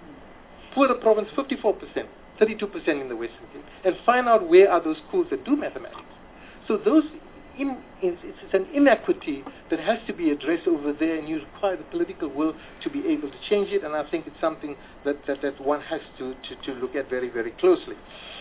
For the province, fifty-four percent, thirty-two percent in the Western Cape. And find out where are those schools that do mathematics. So those, in, in, it's an inequity that has to be addressed over there, and you require the political will to be able to change it, and I think it's something that, that, that one has to, to, to look at very, very closely.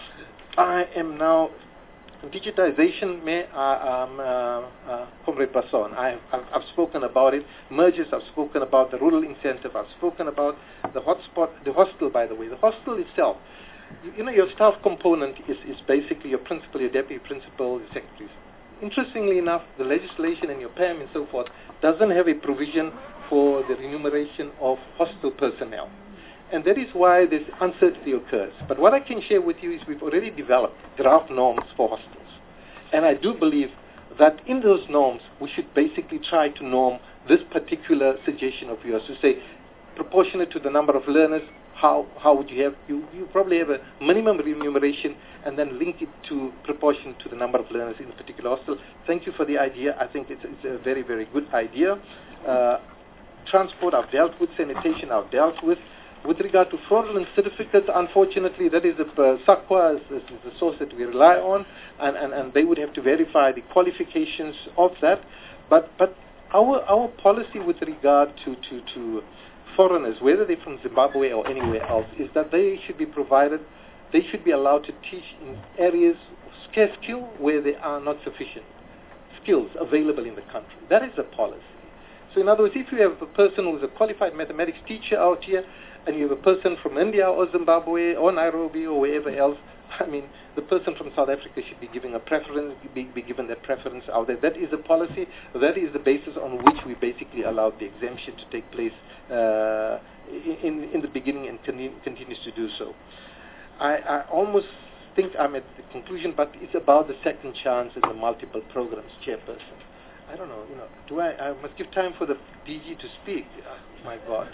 I am now, digitization, may, uh, um, uh, uh, Comrade Basson, I, I've, I've spoken about it, mergers, I've spoken about the rural incentive, I've spoken about the hotspot, the hostel, by the way. The hostel itself, you, you know, your staff component is, is basically your principal, your deputy principal, your secretaries. Interestingly enough, the legislation and your P A M and so forth doesn't have a provision for the remuneration of hostel personnel. And that is why this uncertainty occurs. But what I can share with you is we've already developed draft norms for hostels. And I do believe that in those norms, we should basically try to norm this particular suggestion of yours, to say, proportionate to the number of learners, how how would you have, you, you probably have a minimum remuneration and then link it to proportion to the number of learners in a particular hostel. Thank you for the idea. I think it's, it's a very, very good idea. Uh, transport I've dealt with, sanitation I've dealt with. With regard to fraudulent certificates, unfortunately, that is the uh, SAQA is, is the source that we rely on, and, and, and they would have to verify the qualifications of that. But but our our policy with regard to, to, to foreigners, whether they're from Zimbabwe or anywhere else, is that they should be provided, they should be allowed to teach in areas of scarce skill where there are not sufficient skills available in the country. That is the policy. So in other words, if you have a person who is a qualified mathematics teacher out here, and you have a person from India or Zimbabwe or Nairobi or wherever else, I mean, the person from South Africa should be given a preference, be, be given that preference out there. That is the policy. That is the basis on which we basically allowed the exemption to take place uh, in, in the beginning and con- continues to do so. I, I almost think I'm at the conclusion, but it's about the second chance and the multiple programs, Chairperson. I don't know, you know, do I, I must give time for the D G to speak. Oh, my God.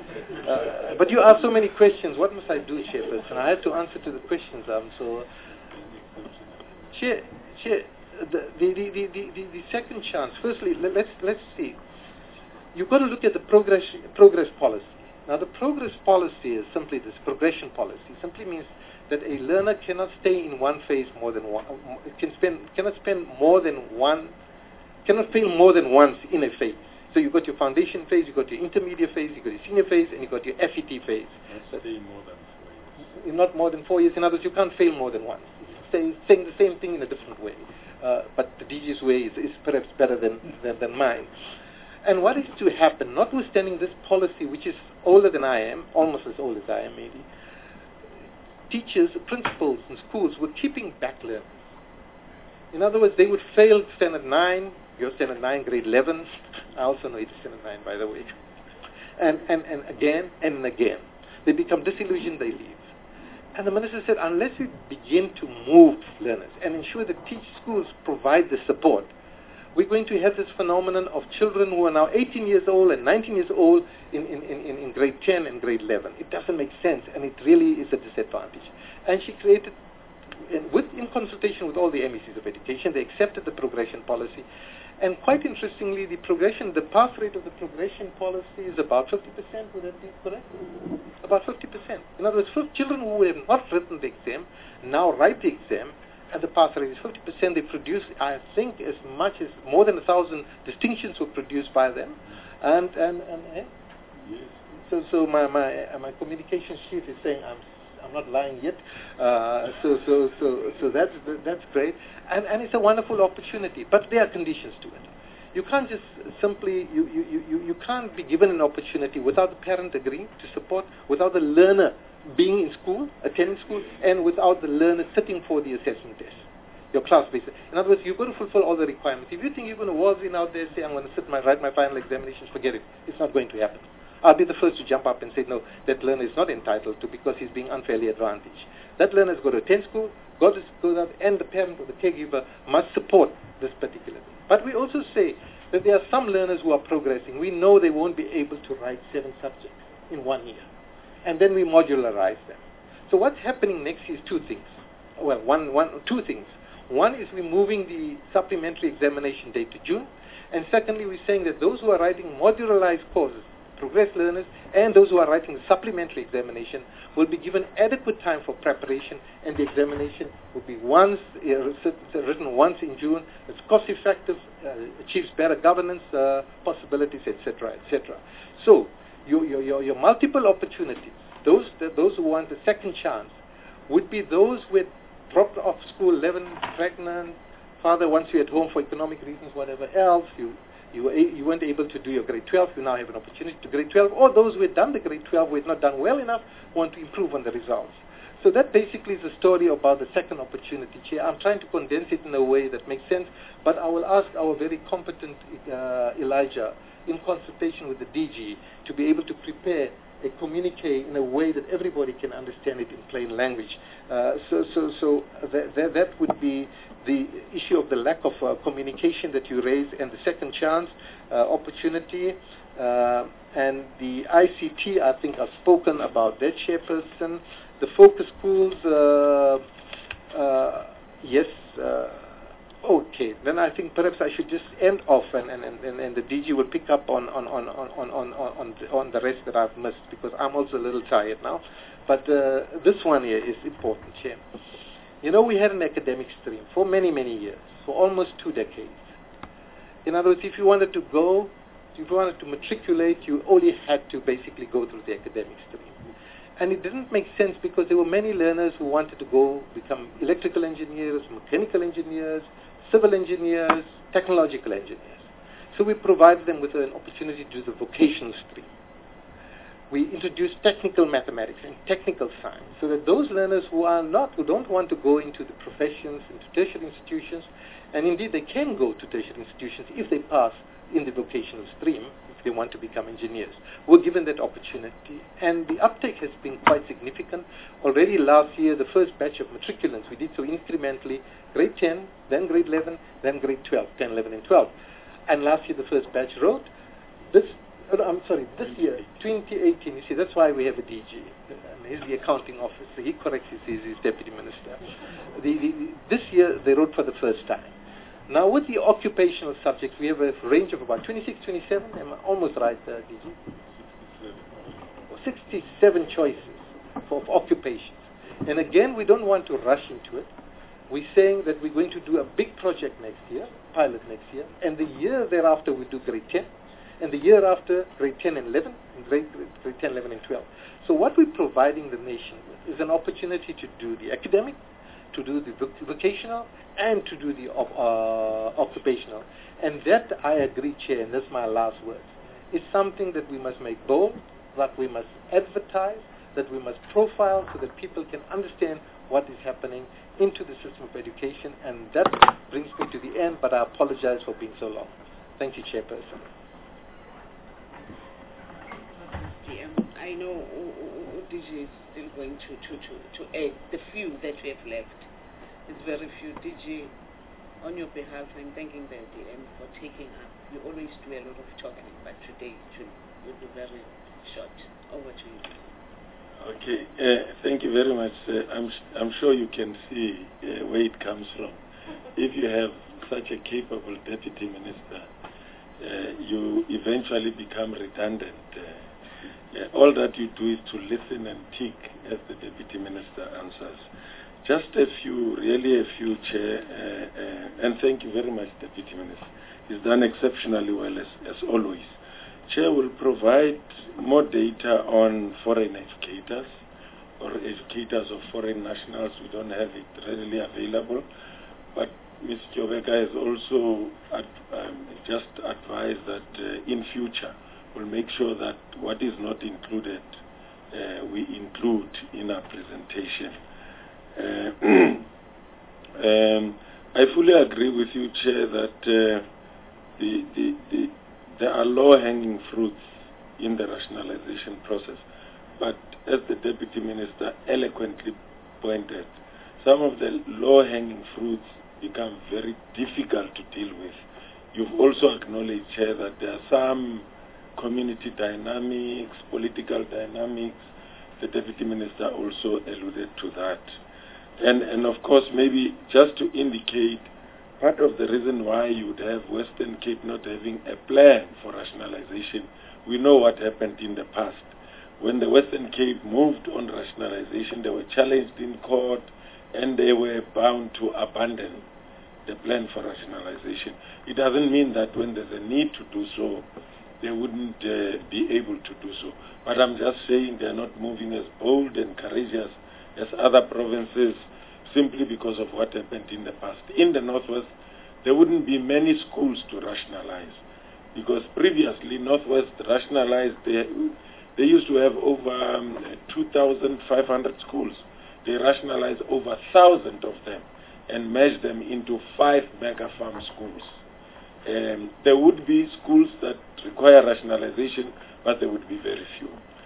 Uh, but you ask so many questions. What must I do, Chairperson? I have to answer to the questions. Um, so, Chair, Chair, the, the, the, the, the, the second chance, firstly, let, let's, let's see. You've got to look at the progress, progress policy. Now, the progress policy is simply this, progression policy. Simply means that a learner cannot stay in one phase more than one, can spend, cannot spend more than one cannot fail more than once in a phase. So you've got your foundation phase, you've got your intermediate phase, you've got your senior phase, and you've got your F E T phase. Not stay more than four years. Not more than four years. In other words, you can't fail more than once. It's saying the same thing in a different way. Uh, but the D G's way is, is perhaps better than, than, than mine. And what is to happen, notwithstanding this policy, which is older than I am, almost as old as I am maybe, teachers, principals in schools were keeping back learners. In other words, they would fail standard nine, your standard nine, grade eleven. I also know it's standard nine, by the way. and, and, and again and again. They become disillusioned, they leave. And the minister said, unless we begin to move learners and ensure that teach schools provide the support, we're going to have this phenomenon of children who are now eighteen years old and nineteen years old in, in, in, in grade ten and grade eleven. It doesn't make sense, and it really is a disadvantage. And she created, in, with, in consultation with all the M E Cs of education, they accepted the progression policy. And quite interestingly, the progression, the pass rate of the progression policy is about fifty percent. Would that be correct? About fifty percent. In other words, children who have not written the exam now write the exam, and the pass rate is fifty percent. They produce, I think, as much as more than a thousand distinctions were produced by them. And and and eh? Yes. So so my my uh, my communication chief is saying I'm I'm not lying yet. Uh, so so so so that's that's great, and and it's a wonderful opportunity. But there are conditions to it. You can't just simply you you you you can't be given an opportunity without the parent agreeing to support, without the learner being in school, attending school, and without the learner sitting for the assessment test, your class-based. In other words, you've got to fulfill all the requirements. If you think you're going to waltz in out there and say, I'm going to sit my write my final examinations, forget it. It's not going to happen. I'll be the first to jump up and say, no, that learner is not entitled to because he's being unfairly advantaged. That learner has got to attend school, got to go out, and the parent or the caregiver must support this particular thing. But we also say that there are some learners who are progressing. We know they won't be able to write seven subjects in one year. And then we modularize them. So what's happening next is two things. Well, one, one, two things. One is we're moving the supplementary examination date to June. And secondly, we're saying that those who are writing modularized courses, progress learners, and those who are writing the supplementary examination will be given adequate time for preparation, and the examination will be once uh, written once in June. It's cost effective, uh, achieves better governance uh, possibilities, et cetera, et cetera. So your, your, your, your multiple opportunities, those those who want a second chance, would be those who had dropped off school, eleven, pregnant, father wants you at home for economic reasons, whatever else. You You, were a, you weren't able to do your grade twelve, you now have an opportunity to grade twelve, or those who had done the grade twelve who had not done well enough want to improve on the results. So that basically is the story about the second opportunity, Chair. I'm trying to condense it in a way that makes sense, but I will ask our very competent uh, Elijah, in consultation with the D G, to be able to prepare a communique in a way that everybody can understand it in plain language. Uh, so so, so that, that, that would be the issue of the lack of uh, communication that you raised, and the second chance uh, opportunity. Uh, and the I C T, I think I've spoken about that, Chairperson. The focus schools, uh, uh, yes, uh, okay. Then I think perhaps I should just end off, and, and, and, and the D G will pick up on, on, on, on, on, on, on, the, on the rest that I've missed, because I'm also a little tired now. But uh, this one here is important, Chair. You know, we had an academic stream for many, many years, for almost two decades. In other words, if you wanted to go, if you wanted to matriculate, you only had to basically go through the academic stream. And it didn't make sense because there were many learners who wanted to go become electrical engineers, mechanical engineers, civil engineers, technological engineers. So we provided them with an opportunity to do the vocational stream. We introduced technical mathematics and technical science, so that those learners who are not, who don't want to go into the professions, into tertiary institutions, and indeed they can go to tertiary institutions if they pass in the vocational stream, if they want to become engineers, were given that opportunity. And the uptake has been quite significant. Already last year, the first batch of matriculants, we did so incrementally, grade ten, then grade eleven, then grade twelve, ten, eleven, and twelve. And last year, the first batch wrote. This Oh, I'm sorry, this year, twenty eighteen, you see, that's why we have a D G. And he's the accounting officer. He corrects his, his, his deputy minister. The, the, this year, they wrote for the first time. Now, with the occupational subjects, we have a range of about twenty-six, twenty-seven, am I almost right, uh, D G? sixty-seven choices for, for occupations. And again, we don't want to rush into it. We're saying that we're going to do a big project next year, pilot next year, and the year thereafter we do grade ten. And the year after, grade ten and eleven, and grade, grade ten, eleven, and twelve. So what we're providing the nation with is an opportunity to do the academic, to do the vocational, and to do the uh, occupational. And that, I agree, Chair, and that's my last word, is something that we must make bold, that we must advertise, that we must profile so that people can understand what is happening into the system of education. And that brings me to the end, but I apologize for being so long. Thank you, Chairperson. I know D J is still going to, to, to, to add the few that we have left. It's very few. D J, on your behalf, I'm thanking the D M for taking up. You always do a lot of talking, but today it will, will be very short. Over to you. Okay, uh, thank you very much. Uh, I'm, I'm sure you can see uh, where it comes from. If you have such a capable deputy minister, uh, you eventually become redundant. Uh, uh, all that you do is to listen and tick as the deputy minister answers. Just a few, really a few, Chair, uh, uh, and thank you very much, Deputy Minister. He's done exceptionally well as, as always. Chair will provide more data on foreign educators or educators of foreign nationals. We don't have it readily available, but Miz Joveka has also ad, um, just advised that uh, in future we'll make sure that what is not included uh, we include in our presentation. Uh, um, I fully agree with you, Chair, that uh, the, the, the, there are low-hanging fruits in the rationalization process. But as the Deputy Minister eloquently pointed, some of the low-hanging fruits become very difficult to deal with. You've also acknowledged, Chair, that there are some community dynamics, political dynamics. The Deputy Minister also alluded to that. And, and of course, maybe just to indicate, part of the reason why you would have Western Cape not having a plan for rationalization, we know what happened in the past. When the Western Cape moved on rationalization, they were challenged in court and they were bound to abandon the plan for rationalization. It doesn't mean that when there's a need to do so, they wouldn't uh, be able to do so. But I'm just saying they're not moving as bold and courageous as other provinces simply because of what happened in the past. In the Northwest, there wouldn't be many schools to rationalize because previously Northwest rationalized, they, they used to have over um, two thousand five hundred schools. They rationalized over one thousand of them and merged them into five mega farm schools. Um, there would be schools that require rationalization, but there would be very few.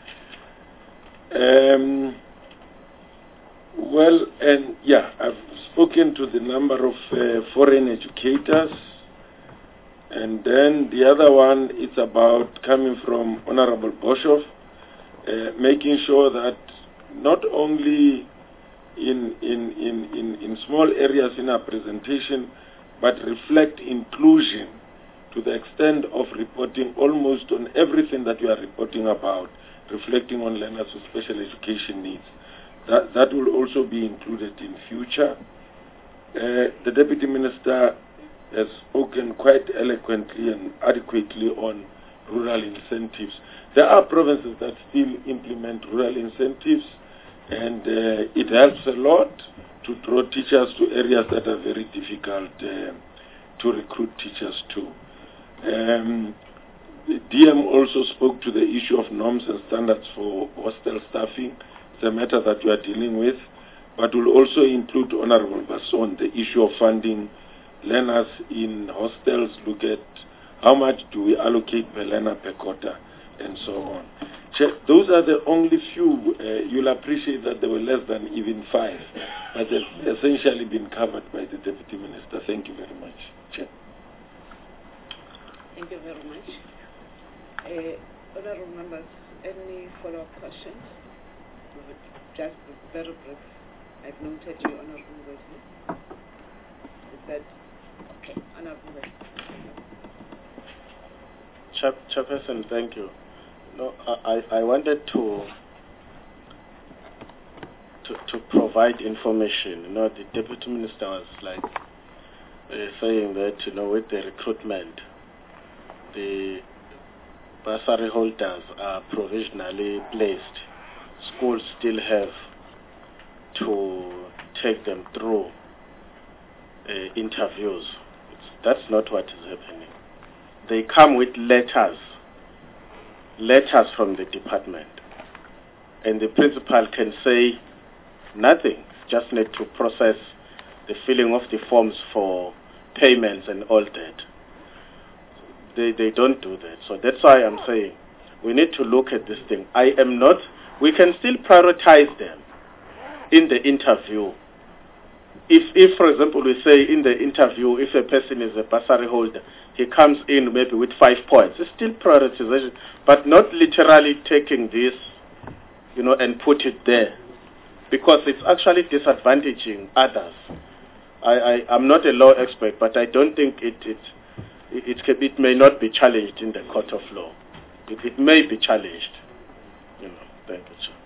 Um, well, and yeah, I've spoken to the number of uh, foreign educators, and then the other one is about coming from Honorable Boshoff, uh, making sure that not only in, in, in, in, in small areas in our presentation, but reflect inclusion to the extent of reporting almost on everything that we are reporting about, reflecting on learners with special education needs. That, that will also be included in future. Uh, the Deputy Minister has spoken quite eloquently and adequately on rural incentives. There are provinces that still implement rural incentives, and uh, it helps a lot to draw teachers to areas that are very difficult uh, to recruit teachers to. Um, the D M also spoke to the issue of norms and standards for hostel staffing. It's a matter that we are dealing with, but will also include Honorable Basson, the issue of funding learners in hostels, look at how much do we allocate per learner per quarter, and so on. Those are the only few. Uh, you'll appreciate that there were less than even five, but they've essentially been covered by the Deputy Minister. Thank you very much, Chair. Thank you very much. Uh, Honourable members, any follow-up questions? Just very brief. I've noted you, Honourable Wesley. Is that okay? Honourable Wesley. Chairperson, thank you. No, I, I wanted to, to to provide information. You know, the Deputy Minister was like uh, saying that, you know, with the recruitment, the bursary holders are provisionally placed. Schools still have to take them through uh, interviews. It's, that's not what is happening. They come with letters. letters from the department, and the principal can say nothing, just need to process the filling of the forms for payments and all that. They, they don't do that. So that's why I'm saying we need to look at this thing. I am not, we can still prioritize them in the interview. If, if, for example, we say in the interview, if a person is a bursary holder, he comes in maybe with five points. It's still prioritization, but not literally taking this, you know, and put it there, because it's actually disadvantaging others. I, I, I'm not a law expert, but I don't think it it it, it, it may not be challenged in the court of law. It, it may be challenged. You know, thank you, sir.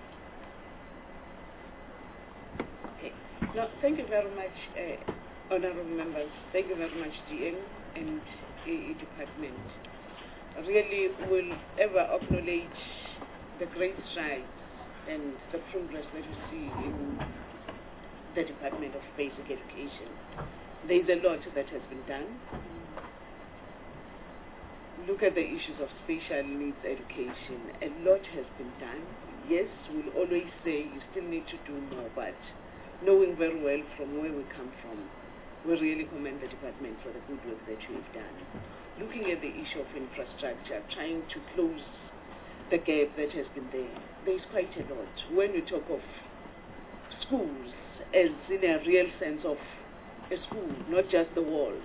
No, thank you very much, uh, honorable members. Thank you very much, D M and A E department. Really will ever acknowledge the great strides and the progress that we see in the Department of Basic Education. There is a lot that has been done. Look at the issues of special needs education. A lot has been done. Yes, we'll always say you still need to do more, but knowing very well from where we come from, we really commend the department for the good work that you have done. Looking at the issue of infrastructure, trying to close the gap that has been there, there is quite a lot. When you talk of schools, as in a real sense of a school, not just the walls,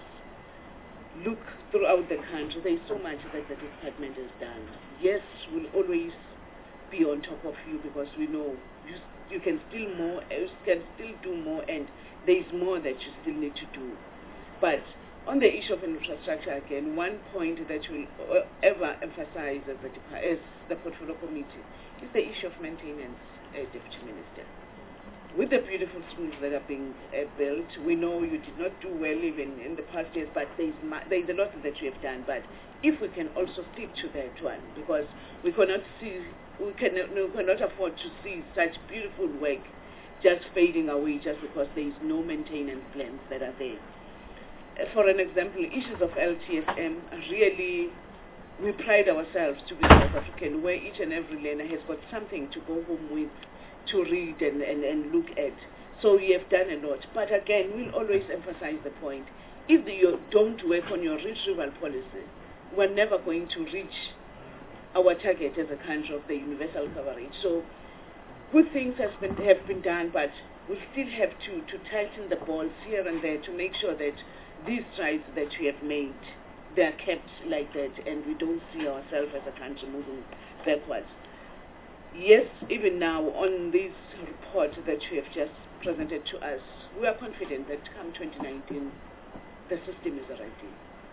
look throughout the country, there is so much that the department has done. Yes, we'll always be on top of you because we know you you can still more, you can still do more, and there is more that you still need to do. But on the issue of infrastructure, again, one point that we'll ever emphasize as the, as the portfolio committee is the issue of maintenance, uh, Deputy Minister. With the beautiful schools that are being uh, built, we know you did not do well even in the past years, but there is there is a lot that you have done. But if we can also stick to that one, because we cannot see, we cannot, we cannot afford to see such beautiful work just fading away just because there is no maintenance plans that are there. Uh, for an example, issues of L T S M, really, we pride ourselves to be South African, where each and every learner has got something to go home with, to read and, and, and look at. So we have done a lot. But again, we'll always emphasize the point. If you don't work on your retrieval policy, we're never going to reach our target as a country of the universal coverage. So good things has been, have been done, but we still have to, to tighten the balls here and there to make sure that these strides that we have made, they are kept like that and we don't see ourselves as a country moving backwards. Yes, even now on this report that you have just presented to us, we are confident that come twenty nineteen, the system is ready.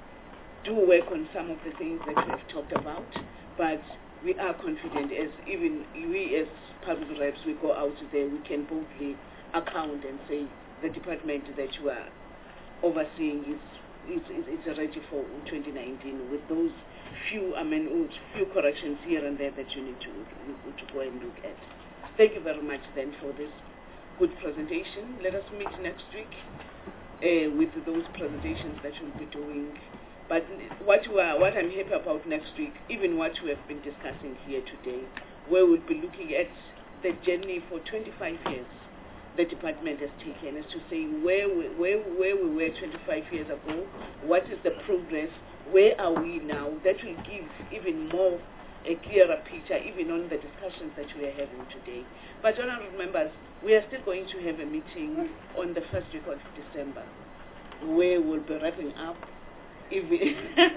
Do work on some of the things that we have talked about, but we are confident as even we as public reps, we go out there, we can boldly account and say the department that you are overseeing is, is, is, is ready for twenty nineteen with those few I mean few corrections here and there that you need to to go and look at. Thank you very much then for this good presentation. Let us meet next week uh, with those presentations that we'll be doing. But what we are, what I'm happy about next week, even what we have been discussing here today, where we'll be looking at the journey for twenty-five years the department has taken, is to say where we, where where we were twenty-five years ago, what is the progress, where are we now? That will give even more a clearer picture, even on the discussions that we are having today. But honourable members, we are still going to have a meeting on the first week of December, where we'll be wrapping up, even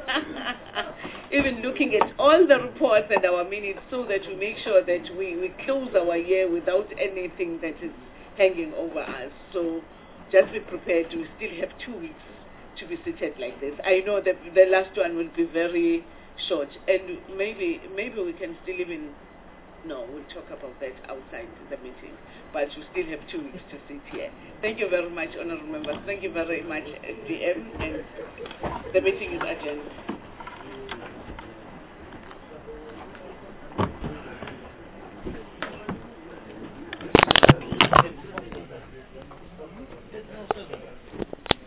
even looking at all the reports and our minutes, so that we make sure that we, we close our year without anything that is hanging over us. So just be prepared. We still have two weeks to be seated like this. I know that the last one will be very short, and maybe maybe we can still even, no, we'll talk about that outside the meeting, but we still have two weeks to sit here. Thank you very much, honourable members. Thank you very much, D M, and the meeting is adjourned.